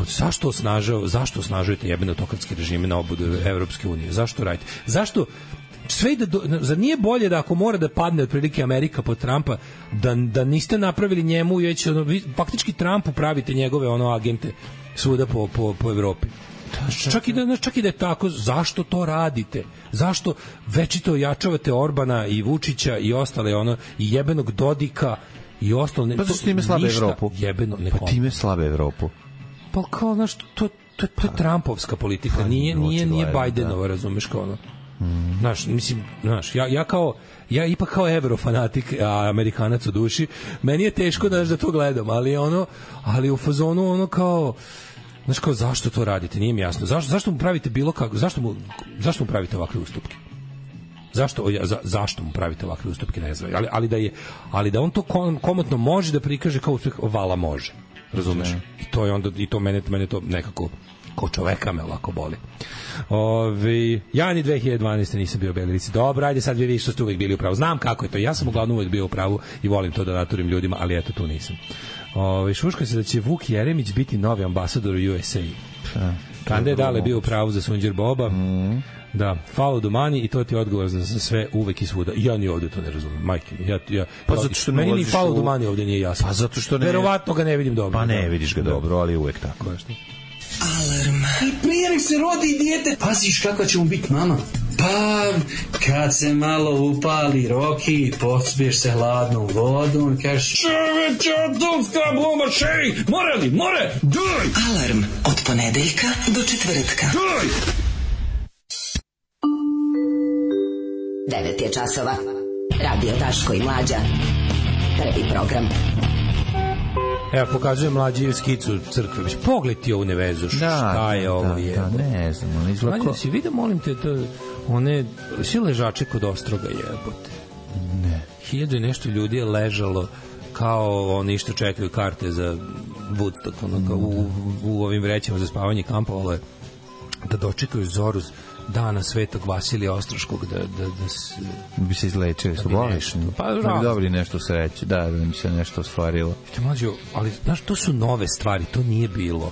Zašto osnažujete jebene autokratske režime na obodu Evropske unije? Zašto radite? Zašto sve zar nije bolje da ako mora da padne otprilike Amerika pod Trumpa, da niste napravili njemu već faktički Trumpu pravite njegove agente svuda po Evropi. Čak i da je tako, zašto to radite? Zašto večito ojačavate Orbana i Vučića i ostale i jebenog Dodika i ostalo? Pa zašto time slabe Evropu? Pa time slabe Evropu. Pa kao, znaš, to je Trumpovska politika, nije Bidenova, razumeš kao Znaš, mislim, ja ipak kao evrofanatik, a Amerikanac u duši, meni je teško da to gledam, ali u fazonu kao, znaš kao, zašto to radite, nije mi jasno. Zašto mu pravite bilo kako, zašto mu pravite ovakve ustupke? Zašto mu pravite ovakve ustupke, ne znam, ali da on to komotno može da prikaže kao uspeh, vala može, razumeš? I to mene to nekako ko čoveka me ovako boli. Ja ni 2012. nisam bio u Belirici. Dobro, ajde sad vi vidite što ste uvek bili u pravu. Znam kako je to. Ja sam uglavnom uvek bio u pravu i volim to da naturim ljudima, ali eto, tu nisam. Šuška se da će Vuk Jeremić biti novi ambasador u USA. Kande je dale bio u pravu za Sunđer Boba. Da, follow the money i to ti je odgovor za sve uvek i svuda. Ja ni ovde to ne razumem, majke mi. Pa zato što meni ni follow the money ovde nije jasno. Pa zato što ne... Verovatno ga ne vidim dobro. Pa ne vidiš ga dobro, ali uvek tako. Alarm. I prije nek se rodi dijete, paziš kakva će mu biti mama. Pa, kad se malo upali Roki, pospiješ se hladnom vodom, kažeš čoveče, atomska bomba, šej, more, daj! Alarm od ponedeljka do četvrtka. Daj! 9 je časova. Radio Daško i Mlađa. Prvi program. Evo, pokazuje Mlađi skicu crkve. Pogled ti ovu nevezu, šta je ovo je? Ne znam, on izlako... Mlađi, si vidio, molim te, one svi ležače kod Ostroga jebote. Ne. 1000 i nešto ljudi je ležalo kao oni što čekaju karte za Woodstock, u ovim vrećama za spavanje kampovale, da dočekaju zoru dana Svetog Vasilija Ostroškog da bi se izlečili, su bolešni. Da bi dobili nešto sreće, da bi se nešto ostvarilo. Mlađo, ali znaš, to su nove stvari, to nije bilo.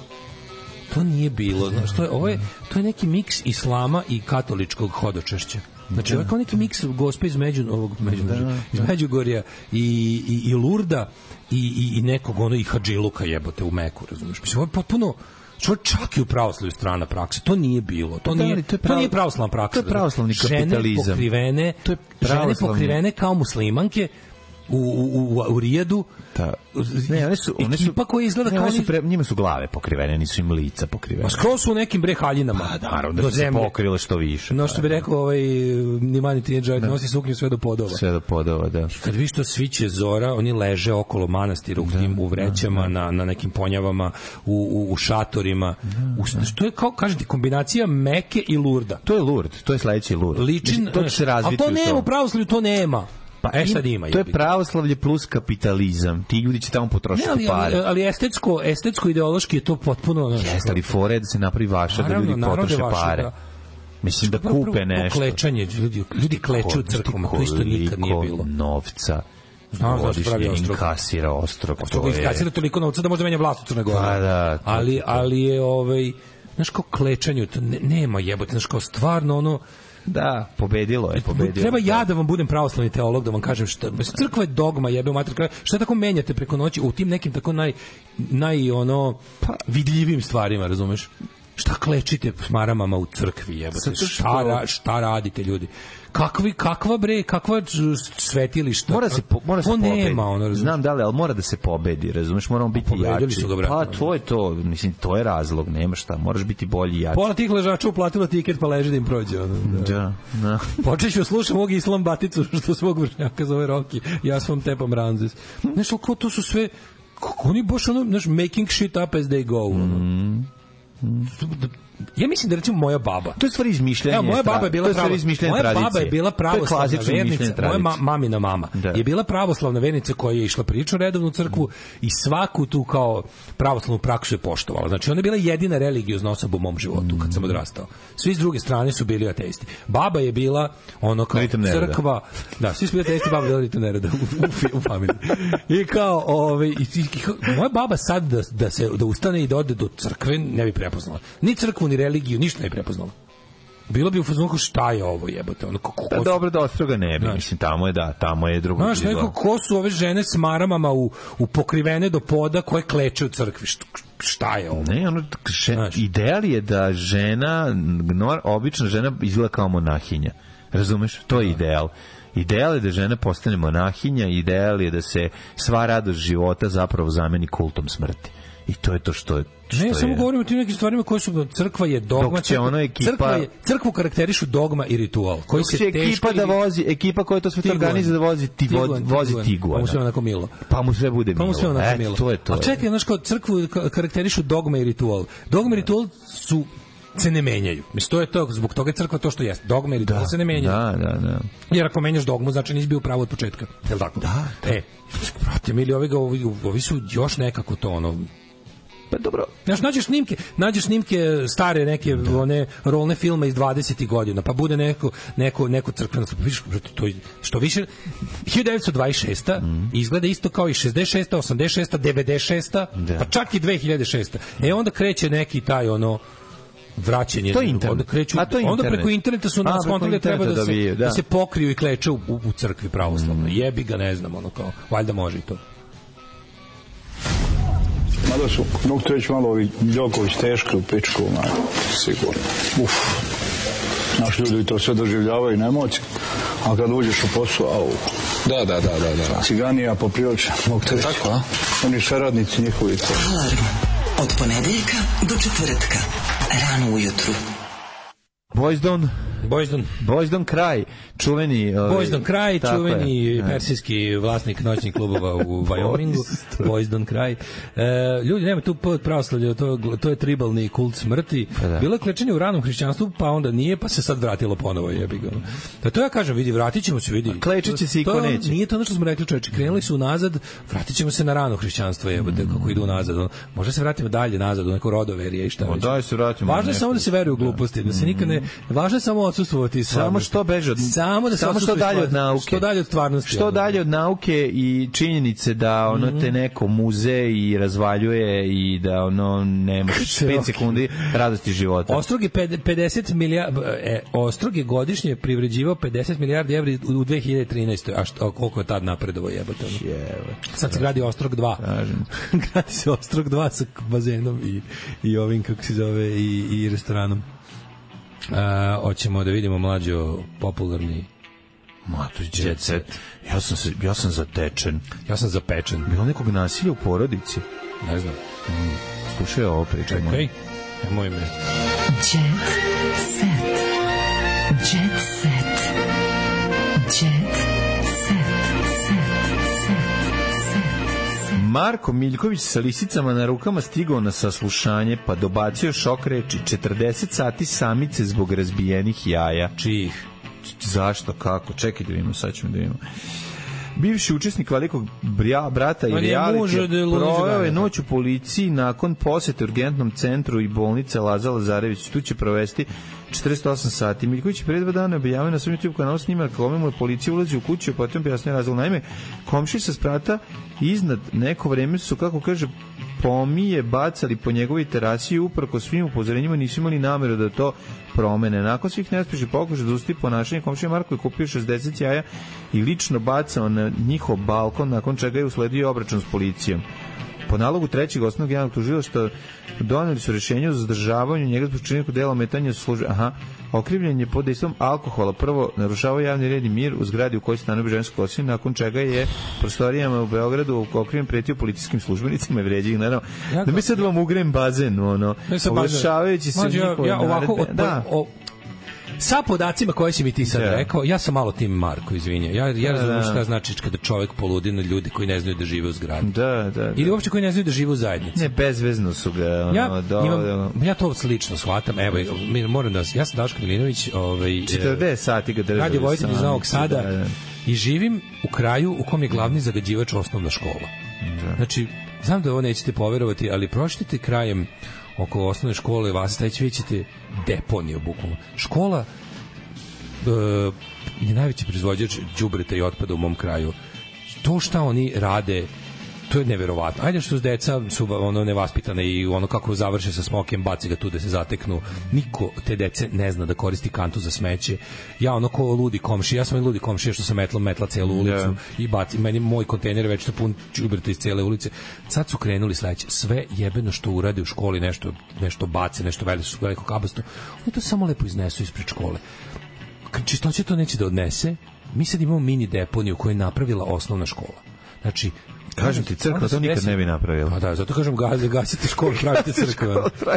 Znaš, to je neki miks islama i katoličkog hodočašća. Znači, ovo je kao neki miks gospe iz Međugorja i Lurda i nekog i hadžiluka jebote u Meku, razumiješ? Mislim, ovo je potpuno čak i u pravoslavlju strana praksa. To nije bilo. To nije pravoslavna praksa. To je pravoslavni kapitalizam. Žene pokrivene kao muslimanke u Rijadu. Ekipa koja izgleda kao... Njima su glave pokrivene, nisu im lica pokrivene. Skoro su u nekim haljinama. Pa naravno da se pokrile što više. No što bi rekao Nimani Tineđajt, nosi suknju sve do podova. Sve do podova, da. Kad viš to sviće zora, oni leže okolo manastira u vrećama, na nekim ponjavama, u šatorima. To je kao, kažem ti, kombinacija Meke i Lurda. To je Lurd, to je sledeći Lurd. To će se razviti. A to nema u pravoslavlju, to nema. Pa sad ima. To je pravoslavlje plus kapitalizam. Ti ljudi će tamo potrošiti pare. Ali estetsko ideološki je to potpuno... Jeste, ali fore da se napravi vaša, da ljudi potroše pare. Mislim da kupe nešto. Klečanje, ljudi kleču u crkvama, to isto nikad nije bilo. Novca. Godišnje inkasira Ostrog. Ostrog inkasira toliko novca da može menja vlast u Crnoj Gori. Ali je, znaš, kao klečanju, nema jebote, znaš, kao stvarno Da, pobedilo je. Treba ja da vam budem pravoslavni teolog, da vam kažem šta. Crkva je dogma, jebe mater. Šta tako menjate preko noći u tim nekim tako vidljivim stvarima, razumeš? Šta klečite s maramama u crkvi, jebote? Šta radite, ljudi? Kakva svetilišta? Mora se pobedi. Znam da li, ali mora da se pobedi, razumeš? Moramo biti jači. Pa to je to, mislim, to je razlog, nema šta, moraš biti bolji i jači. Pola tih ležača uplatila tiket pa leži da im prođe. Da. Počet ću slušam ovog Islam Baticu, što svog vršnjaka zove Rocky, ja svom tepam Ramzes. Znaš, ko to su sve, kako oni baš making shit up as they go, Ja mislim da recimo moja baba. To je stvar izmišljanja. Moja baba je bila pravoslavna vernica. Moja mamina mama je bila pravoslavna vernica koja je išla prilično redovno u crkvu i svaku tu kao pravoslavnu praksu je poštovala. Znači ona je bila jedina religiozna osoba u mom životu kad sam odrastao. Svi s druge strane su bili ateisti. Baba je bila ono kao crkva. Da, svi su bili ateisti, baba je bila ritam nereda u familiji. I kao moja baba sad da ustane i da ode do crkve ne bi prepoznala. Ni crkvu, ni religiju, ništa ne prepoznala. Bilo bi u fazonu šta je ovo, jebote, ono kako dobro da Ostroga ne bi, mislim tamo je drugo. Znaš, neko ko su ove žene s maramama u pokrivene do poda koje kleče u crkvi. Šta je ovo? Ne, ideal je da žena, obična žena izgleda kao monahinja. Razumeš? To je ideal. Ideal je da žena postane monahinja, ideal je da se sva radost života zapravo zameni kultom smrti. I to je to što je. Ne, ja samo govorim o tim nekim stvarima koji su, crkva je dogma, crkvu karakterišu dogma i ritual. Koji se ekipa da vozi, ekipa koja to sve organizuje da vozi Tiguan. Pa mu sve onako milo. Pa mu sve bude milo. To je to. A čekaj, znaš, kao crkvu karakterišu dogma i ritual. Dogma i ritual se ne menjaju. Mislim, to je to, zbog toga je crkva to što jeste. Dogma i ritual se ne menjaju. Da. Jer ako menjaš dogmu, znači nisi bio pravo od početka. Je li tako? Da. Brate, mili, ovi su još nekako to, ono, pa dobro. Znaš, nađeš snimke stare neke one rolne filme iz 20. godina, pa bude neko crkveno, vidiš, to što više 1926. Izgleda isto kao i 66. 86. 96. Pa čak i 2006. Onda kreće neki taj ono vraćanje. To je internet. Onda preko interneta su nas skontali treba da se pokriju i kleče u crkvi pravoslavno. Jebi ga, ne znam, ono kao, valjda može i to. Mada su, mogu to reći malo ovi Đoković teške u pičku, sigurno. Naš ljudi to sve doživljavaju na emociju, a kad uđeš u posao, Da. Ciganija po priroče, mogu to reći. Tako, a? Oni saradnici njihovi. Alarm od ponedeljka do četvrtka, rano ujutru. Boysdon kraj, čuveni persijski vlasnik noćnih klubova u Wyomingu. Boysdon kraj. Ljudi, nema tu pravoslavlje, to je tribalni kult smrti. Bilo je klečenje u ranom hrišćanstvu, pa onda nije, pa se sad vratilo ponovo, jebi ga. To ja kažem, vidi, vratit ćemo se, vidi. Klečit će se i ko neće. Nije to ono što smo rekli, čoveče, krenuli su nazad, vratit ćemo se na rano hrišćanstvo, jebote, kako idu nazad. Možda se vratimo dalje nazad, u neko rodoverije i šta već. Važno je samo da se veruje u gluposti, da se nikad ne, važno je samo odsustvovati, samo što beže od što dalje od nauke, što dalje od stvarnosti, što dalje od nauke i činjenice da ono te neko muze i razvaljuje i da ono nema 5 sekundi radosti života. Ostrog je godišnje privređivao 50 milijardi evra u 2013. A koliko je tad napredovao, jebote. Sad se gradi Ostrog 2. Gradi se Ostrog 2 sa bazenom i ovim, kako se zove, i restoranom. Hoćemo da vidimo mlađo popularni Jet Set. Ja sam zatečen. Ja sam zapečen. Bilo nekog nasilja u porodici? Ne znam. Slušaj ovo pričaj. Čekaj. Nemoj me. Jet Set. Jet Set. Jet Set. Marko Miljković sa lisicama na rukama stigao na saslušanje, pa dobacio šok reči: 40 sati samice zbog razbijenih jaja. Čijih? Zašto? Kako? Čekaj da vidimo, sad ćemo da vidimo. Bivši učesnik Velikog brata i reality proveo je noć u policiji nakon posete urgentnom centru i bolnice Laza Lazarević. Tu će provesti 48 sati. Miljković je pre 2 dana objavio na svom YouTube kanalu snimak kome mu je policija ulazi u kuću, a potom pojasnio razlog. Naime, komšiji sa sprata iznad neko vreme su, kako kaže, pomije bacali po njegovoj terasi i uprko svim upozorenjima nisu imali nameru da to promene. Nakon svih neuspešnih pokušaja da zaustavi ponašanje, komšija Marko je kupio 60 jaja i lično bacao na njihov balkon, nakon čega je usledio obračun s policijom. Po nalogu trećeg osnovnog javnog tužilaštva doneli su rješenje o zadržavanju njega zbog činjenog dela ometanja službe. Okrivljen je pod dejstvom alkohola. Prvo narušavao javni red i mir u zgradi u kojoj stanuje žensko osim, nakon čega je prostorijama u Beogradu okrivljen pretio policijskim službenicima i vređa ih, naravno. Da mi sad vam ugrem bazen, oglašavajući se sa podacima koje si mi ti sad rekao, ja sam malo tim Marko, izvinja. Ja razumijem šta znači kada čovjek poludi na ljudi koji ne znaju da žive u zgradi. Ili uopšte koji ne znaju da žive u zajednici. Ne, bezvezno su ga. Ja to slično shvatam. Evo, moram da ja sam Daško Milinović, 40 sati ga držali. Radio vojitelj iz Novog Sada i živim u kraju u kom je glavni zagađivač osnovna škola. Znači, znam da ovo nećete poverovati, ali prošljite krajem oko osnovne škole vas već vidite deponiju bukvalno. Škola je najveći proizvođač đubreta i otpada u mom kraju. To šta oni rade, to je neverovatno. Ajde što s deca su nevaspitane i kako završe sa smokem, baci ga tu da se zateknu. Niko te dece ne zna da koristi kantu za smeće. Ja ko ludi komšija, ja sam ludi komšija što sam metla celu ulicu i baci. Meni moj kontejner već to pun đubreta iz cele ulice. Sad su krenuli sledeće. Sve jebeno što urade u školi, nešto bace, nešto veliko kabasto. Oni to samo lepo iznesu ispred škole. Čistoće to neće da odnese. Mi sad imamo mini deponiju koju je napravila osnovna škola. Znači, kažem ti, crkva to nikad ne bi napravila. Pa da, zato kažem gasite školu, pravite crkve.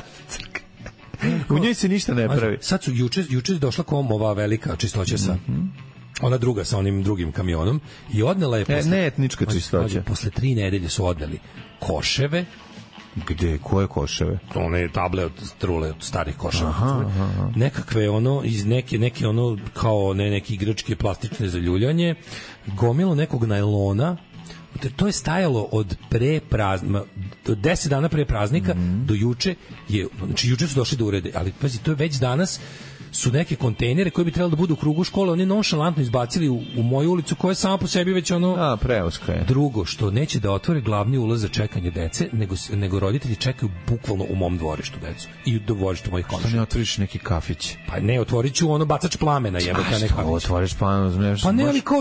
U njoj se ništa ne pravi. Sad su juče došla kom ova velika čistoća sa ona druga sa onim drugim kamionom i odnela je ne etnička čistoća. Posle 3 nedelje su odneli koševe. Gde? Koje koševe? One table od strule, od starih koševa. Nekakve iz neke kao neki igračke plastične za ljuljanje, gomilo nekog najlona. To je stajalo od 10 dana pre praznika do juče znači juče su došli da urede, ali pazi, to je već danas su neke kontejnere koji bi trebalo da budu u krugu škole, oni nonšalantno izbacili u moju ulicu koja je sama po sebi već preuska je. Drugo, što neće da otvore glavni ulaz za čekanje dece, nego roditelji čekaju bukvalno u mom dvorištu decu i do dvorišta mojih komšija. Što ne otvoriš neki kafić? Pa ne, otvorit ću bacač plamena, jebote, ne kafić. Otvoriš plamen, pa ne, ali kao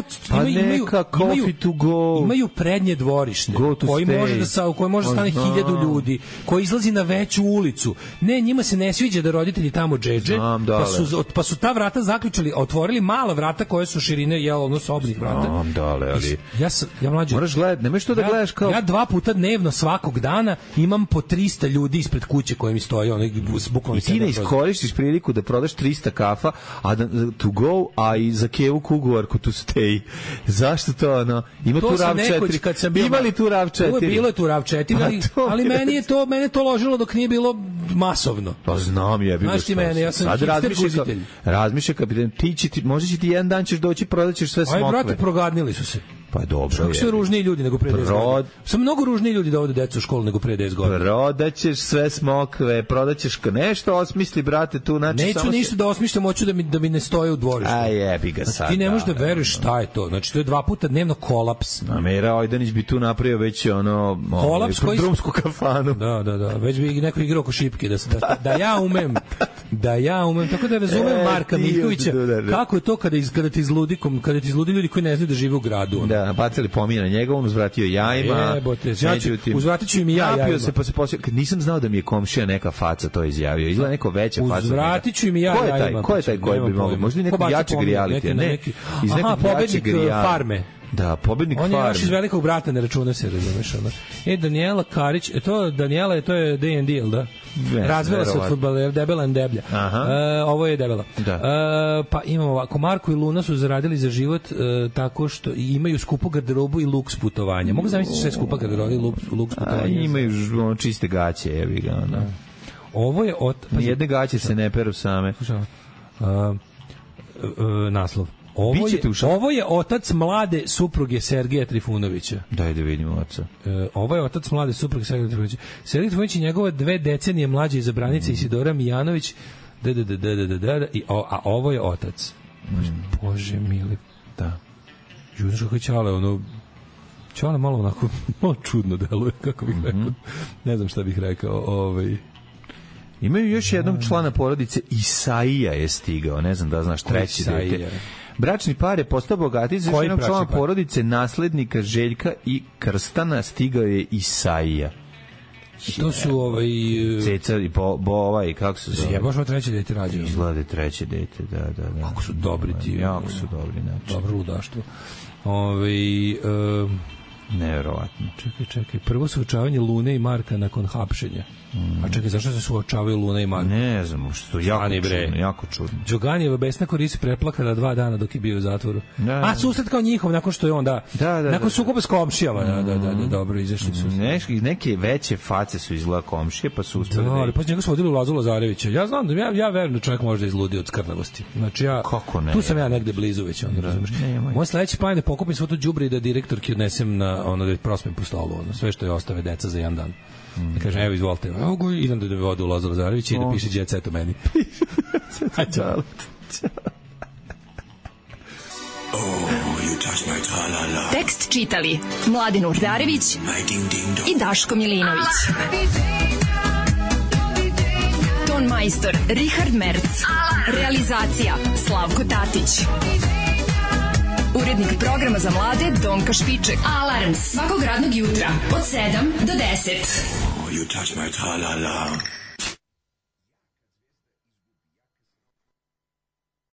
imaju prednje dvorište koji može stane 1000 ljudi, koji izlazi na veću ulicu. Ne, njima se ne sviđa da roditelji tamo džedže, pa su ta vrata zaključali, otvorili mala vrata koje su širine sobnih vrata. Ja mlađe. Moraš gledati, nemoj što da gledaš kao. Ja 2 puta dnevno svakog dana imam po 300 ljudi ispred kuće koji mi stoje, bukvalno. I ti ne iskoristiš priliku da prodaš 300 kafa, to go, a i za kevu kuguarku to stay. Zašto to ima tu RAV4? Ima li tu RAV4? Bilo je tu RAV4, ali mene to ložilo dok nije bilo masovno. Pa znam, jebi ga. Znaš ti mene, ja sam razmišlja kapitan, možda će ti jedan dan ćeš doći, prodaćeš sve smokve. Aj, brate, progadnili su se. Pa dobro. Kako su ružniji ljudi nego pre 10 godina? Sam mnogo ružniji ljudi da ovde decu u školu nego pre 10 godina. Prodaćeš sve smokve, prodaćeš nešto, osmisli, brate, tu. Neću ništa da osmišljam, hoću da mi ne stoje u dvorištu. A jebi ga sad. Ti ne možeš da veruješ šta je to. Znači, to je 2 puta dnevno kolaps. Mera Ojdanić bi tu napravio već kolaps koji drumsku kafanu. Da. Već bi neko igrao oko šipke da ja umem. Tako da razumem Marka Miljkovića. Kako je to kada ti izludi ljudi koji ne znaju da žive u gradu. Da, bacili pomije na njega, on uzvratio jajima. Uzvratit ću im i ja jajima. Napio se, pa se posio. Nisam znao da mi je komšija neka faca to izjavio. Izgleda neko veća faca. Uzvratit ću im i ja jajima. Ko je taj koji bi mogao? Možda i nekog jačeg realitija. Ne, iz nekog pobednik farme. Da, pobednik farme. On je još iz Velikog brata, ne računa se, razumeš. Daniela Karić, Daniela, to je D&D, jel da? Razvela se od fudbalera, debela i deblja. Ovo je debela. Pa imamo ovako, Marko i Luna su zaradili za život tako što imaju skupu garderobu i luks putovanja. Mogu zamisliti što je skupa garderoba i luks putovanja? Imaju čiste gaće, jevi ga. Ovo je nijedne gaće se ne peru same. Naslov. Ovo je otac mlade supruge Sergeja Trifunovića. Daj da vidimo oca. Ovo je otac mlade supruge Sergeja Trifunovića. Sergej Trifunović i njegova 2 decenije mlađe izabranica Isidora Mijanović. A ovo je otac. Bože mili. Da. Znaš kako je Čale malo onako malo čudno deluje, kako bih rekao. Ne znam šta bih rekao. Imaju još jednog člana porodice, Isaija je stigao, ne znam da znaš, treći dete. Bračni par je postao bogatiji za jednog člana porodice, naslednika Željka i Krstana, stigao je Isaija. To su Ceca i Bova i kako se zove. Jeboš ovo treće dete rađeno. Izgleda treće dete, da. Kako su dobri ti. Jako su dobri, znači. Dobro ludaštvo. Neverovatno. Čekaj. Prvo suočavanje Lune i Marka nakon hapšenja. A čekaj, zašto se suočavaju Luna i Marka? Ne znam, što jako čudno. Đoganijeva besna Korisi preplakala 2 dana dok je bio u zatvoru. A susret kao njihov, nakon što je on, nakon sukoba s komšijama. Da, dobro, izašli su. Neke veće face su izgleda komšije, pa su uspeli. Ali posle njega su vodili u Lazu Lazarevića. Ja znam da ja verujem da čovjek može da izludi od skrnavosti. Znači tu sam ja negde blizu već, onda razumeš. Moj sledeći plan je da pokupim svo to đubre i da direktorki odnesem na da prospem po stolu, sve što je ostave deca za jedan dan. Da kažem, evo izvolite, idem da me vode u Lazo Lazarevića i da piše Jet Set o meni. Ćao. Tekst čitali Mladin Urdarević i Daško Milinović. Ton majstor Richard Merc. Realizacija Slavko Tatić. Urednik programa za mlade Donka Špiček. Alarms svakog radnog jutra od 7 do 10. You touch my tra-la-la.